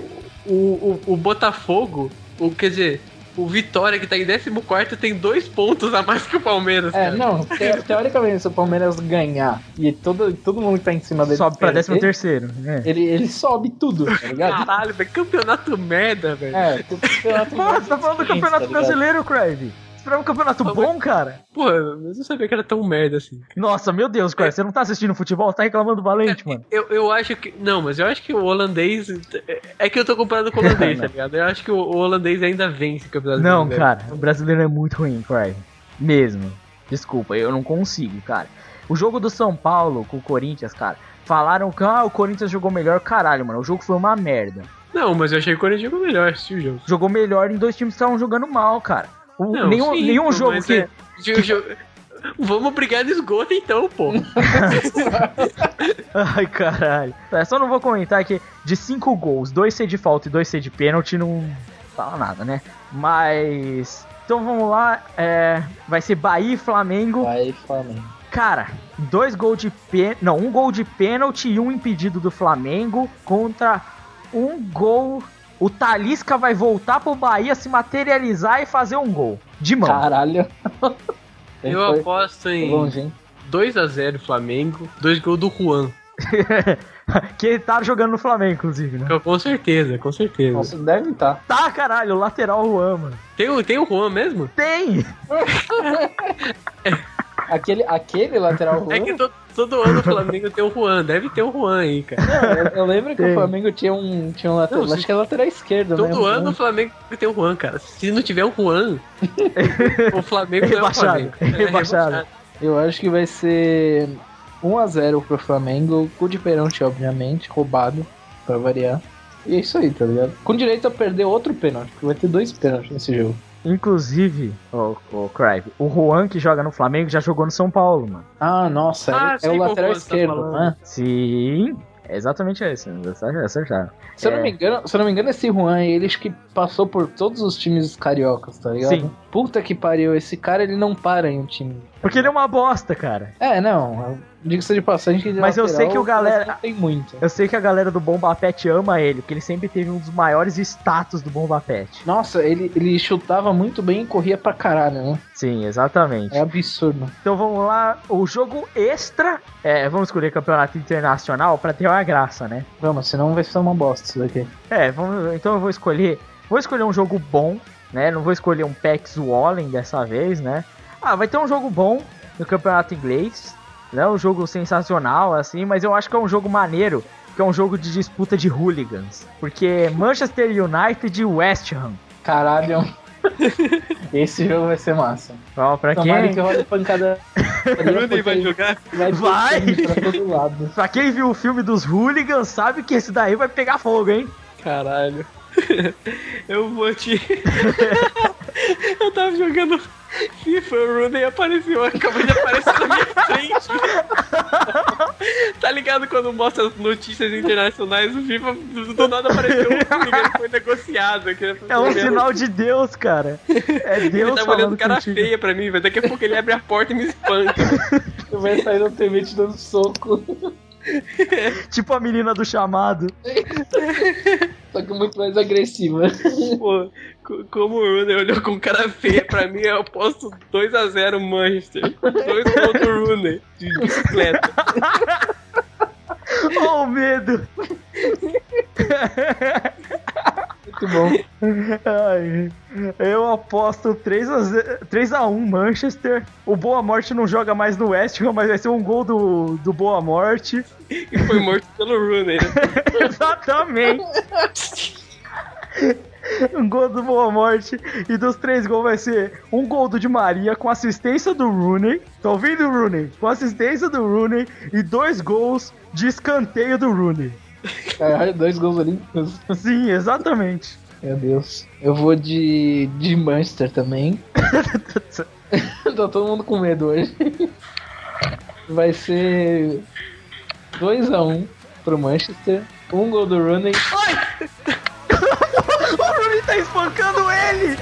O Botafogo, quer dizer... O Vitória, que tá em 14º, tem 2 pontos a mais que o Palmeiras, cara. Não, teoricamente, se o Palmeiras ganhar e todo mundo que tá em cima dele... Sobe pra 13º, né? Ele sobe tudo, tá ligado? Caralho, velho, campeonato merda, velho. Campeonato Porra, você tá falando do campeonato brasileiro, Crave? Esperava um campeonato bom, cara? Porra, eu não sabia que era tão merda assim. Nossa, meu Deus, cara, você não tá assistindo futebol? Você tá reclamando do Valente, mano. Eu acho que... Não, mas eu acho que o holandês... É que eu tô comparando com o holandês, tá ligado? Eu acho que o holandês ainda vence o campeonato brasileiro. Não, brasileiro. cara, o brasileiro é muito ruim, Crave. Mesmo. Desculpa, eu não consigo, cara. O jogo do São Paulo com o Corinthians, cara, falaram que o Corinthians jogou melhor. Caralho, mano, o jogo foi uma merda. Não, mas eu achei que o Corinthians jogou melhor, assisti o jogo. Jogou melhor em 2 times que estavam jogando mal, cara. Nenhum jogo que... Vamos brigar no esgoto então, pô. Ai, caralho. Só não vou comentar que de 5 gols, 2 ser de falta e 2 ser de pênalti, fala nada, né? Mas... Então vamos lá, vai ser Bahia e Flamengo. Vai, Flamengo. Cara, um gol de pênalti e um impedido do Flamengo contra um gol. O Talisca vai voltar pro Bahia, se materializar e fazer um gol de mão. Caralho. Eu aposto em longe, hein? 2-0 Flamengo, 2 gols do Juan. Que ele tá jogando no Flamengo, inclusive, né? Com certeza, com certeza. Nossa, deve estar. Tá, caralho, o lateral Juan, mano. Tem o Juan mesmo? Tem! Aquele lateral É que todo ano o Flamengo tem o Juan, deve ter o Juan aí, cara. Eu lembro que o Flamengo tinha um lateral, Não, acho que é lateral esquerdo, né? Todo ano o Flamengo tem o Juan, cara. Se não tiver o Juan, o Flamengo não é o Flamengo. Rebaixado. Eu acho que vai ser 1-0 pro Flamengo, com de pênalti, obviamente, roubado, pra variar. E é isso aí, tá ligado? Com direito a perder outro pênalti, porque vai ter 2 pênaltis nesse jogo. Inclusive, o Crive, o Juan que joga no Flamengo já jogou no São Paulo, mano. Ah, nossa, é o lateral esquerdo, né? Sim, é exatamente esse. Acertaram. Se eu não me engano, esse Juan é ele que passou por todos os times cariocas, tá ligado? Sim. Puta que pariu, esse cara ele não para em um time. Porque ele é uma bosta, cara. Não, diga-se de passagem que mas eu sei que o galera não tem muito. Eu sei que a galera do Bomba Pet ama ele, porque ele sempre teve um dos maiores status do Bomba Pet. Nossa, ele chutava muito bem e corria pra caralho, né? Sim, exatamente. É absurdo. Então vamos lá, o jogo extra, vamos escolher campeonato internacional pra ter uma graça, né? Vamos, senão vai ser uma bosta isso daqui. Então eu vou escolher um jogo bom, né? Não vou escolher um Pax Wallen dessa vez, né? Vai ter um jogo bom no campeonato inglês, né? Um jogo sensacional, assim, mas eu acho que é um jogo maneiro, que é um jogo de disputa de hooligans. Porque Manchester United e West Ham. Caralho. Esse jogo vai ser massa. Pra Tomara quem... que rola pancada. O Rooney vai jogar? Vai! Pra todo lado. Pra quem viu o filme dos hooligans, sabe que esse daí vai pegar fogo, hein? Caralho. Eu vou te... Eu tava jogando FIFA, o Rooney apareceu, acabou de aparecer na minha frente. Tá ligado quando mostra as notícias internacionais do FIFA, do nada apareceu o Rooney, foi negociado. É um sinal de Deus, cara. É Deus ele tava olhando cara contigo. feia pra mim, mas daqui a pouco ele abre a porta e me espanca. Tu vai sair no TV te dando soco. Tipo a menina do chamado. Só que muito mais agressiva. Pô, como o Rooney olhou com cara feia pra mim, eu aposto 2-0 Manchester. 2 contra o Rooney, de bicicleta. Oh, medo! Muito bom. Ai, eu aposto 3-1 Manchester. O Boa Morte não joga mais no West Ham, mas vai ser um gol do Boa Morte. E foi morto pelo Rooney, né? Exatamente. Um gol do Boa Morte. E dos 3 gols vai ser um gol do Di Maria com assistência do Rooney. Tá ouvindo, Rooney? Com assistência do Rooney. E 2 gols de escanteio do Rooney. Caralho, 2 gols olímpicos. Sim, exatamente. Meu Deus. Eu vou de Manchester também. Tá todo mundo com medo hoje. Vai ser 2-1 pro Manchester. 1 gol do Rooney. Ai! O Rooney tá espancando ele!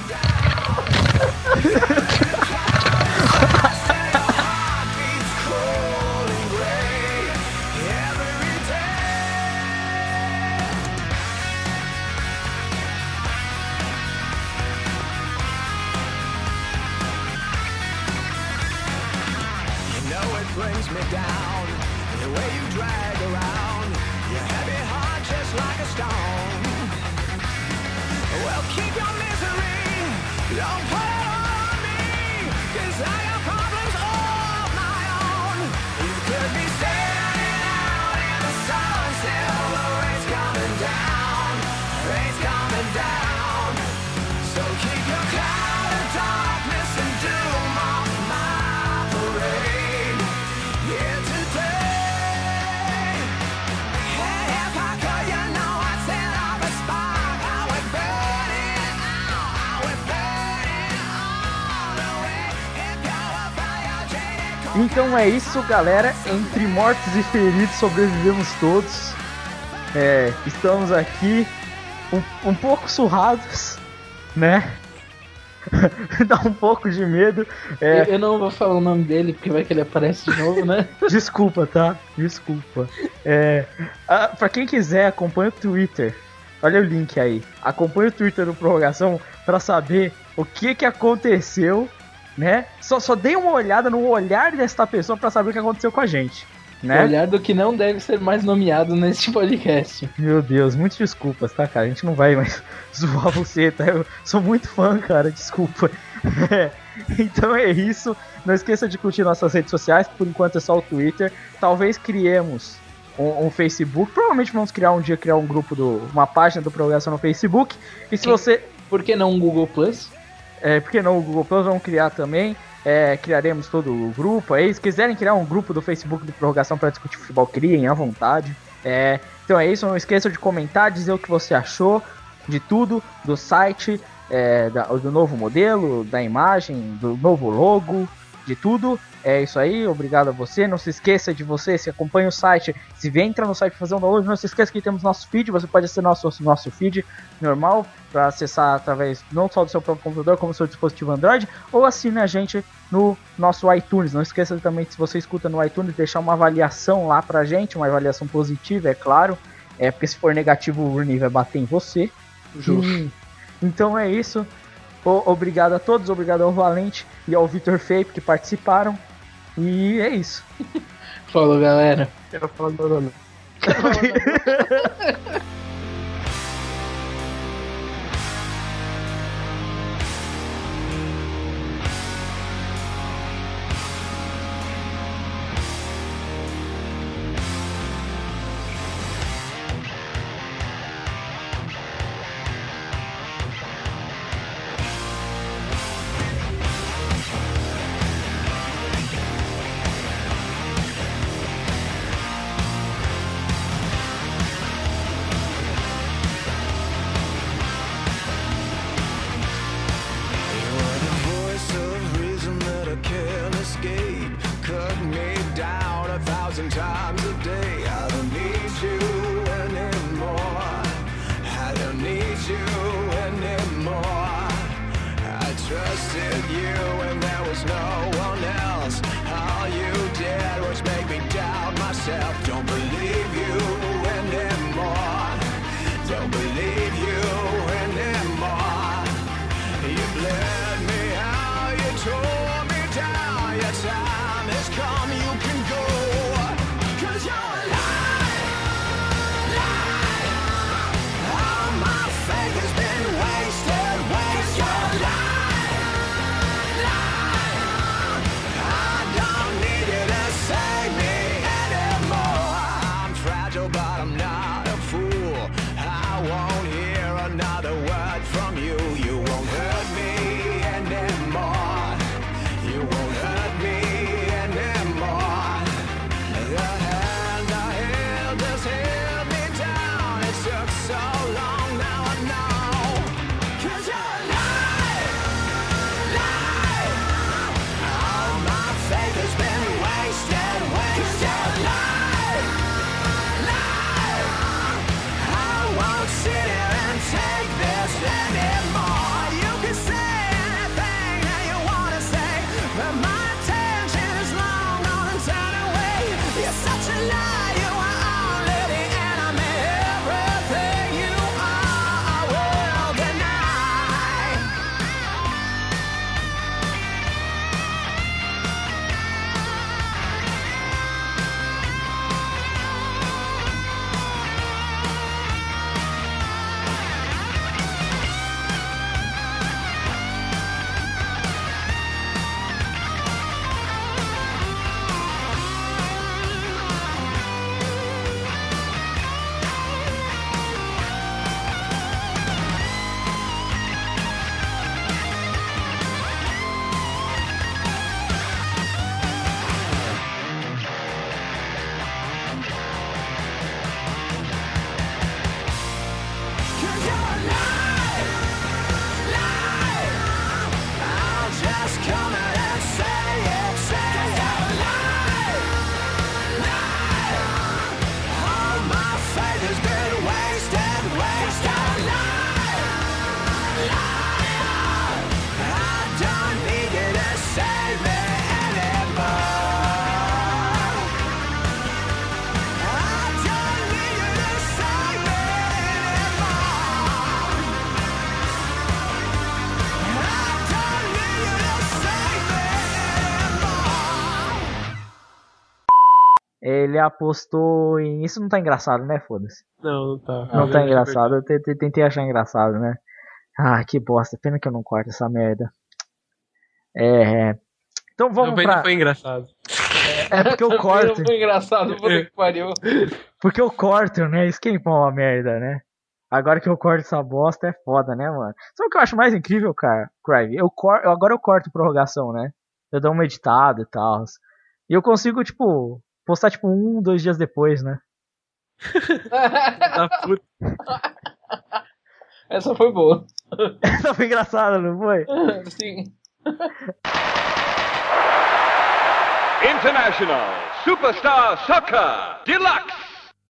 Brings me down the way you drag around your heavy heart just like a stone. Well, keep your misery, don't put it on me, 'cause I got problems all of my own. You could be standing out in the sun, still the rain's coming down, rain's coming down. So keep your cloud of darkness and doom off my parade. Então é isso, galera. Entre mortos e feridos sobrevivemos todos. Estamos aqui um pouco surrados, né? Dá um pouco de medo. Eu não vou falar o nome dele, porque vai que ele aparece de novo, né? Desculpa, tá? Desculpa. Pra quem quiser, acompanha o Twitter. Olha o link aí. Acompanha o Twitter do Prorrogação pra saber o que aconteceu, né? Só dei uma olhada no olhar desta pessoa pra saber o que aconteceu com a gente, né? Olhar do que não deve ser mais nomeado neste podcast. Meu Deus, muitas desculpas, tá, cara? A gente não vai mais zoar você, tá? Eu sou muito fã, cara, desculpa. Então é isso. Não esqueça de curtir nossas redes sociais, por enquanto é só o Twitter. Talvez criemos um Facebook. Provavelmente vamos criar um grupo, uma página do Prorrogação no Facebook. E se você... Por que não um Google Plus? Por que não o Google Plus? Vamos criar também. Criaremos todo o grupo aí. Se quiserem criar um grupo do Facebook do Prorrogação para discutir futebol, criem à vontade. Então é isso, não esqueça de comentar, dizer o que você achou de tudo, do site, do novo modelo, da imagem, do novo logo, de tudo. É isso aí, obrigado a você. Não se esqueça de você, se acompanha o site, se vem entrar no site fazer um download, não se esqueça que temos nosso feed, você pode assinar nosso feed normal para acessar através não só do seu próprio computador, como do seu dispositivo Android, ou assine a gente no nosso iTunes. Não esqueça também, se você escuta no iTunes, deixar uma avaliação lá pra gente, uma avaliação positiva, é claro, porque se for negativo o Rooney vai bater em você. Justo. Então é isso. Obrigado a todos, obrigado ao Valente e ao Vitor Feip que participaram. E é isso. Falou, galera. Eu falo meu nome. Ele apostou em... Isso não tá engraçado, né? Foda-se. Não tá. Não tá engraçado. Eu tentei achar engraçado, né? Ah, que bosta. Pena que eu não corto essa merda. Então vamos Não, pra... não foi engraçado. É porque eu corto. Não foi engraçado, puta que pariu. Porque eu corto, né? Isso que é uma merda, né? Agora que eu corto essa bosta é foda, né, mano? Sabe o que eu acho mais incrível, cara? Crave? Agora eu corto prorrogação, né? Eu dou uma editada e tal. E eu consigo, tipo, postar, tipo, 1-2 dias depois, né? Da puta. Essa foi boa. Essa foi engraçada, não foi? Sim. International Superstar Soccer Deluxe.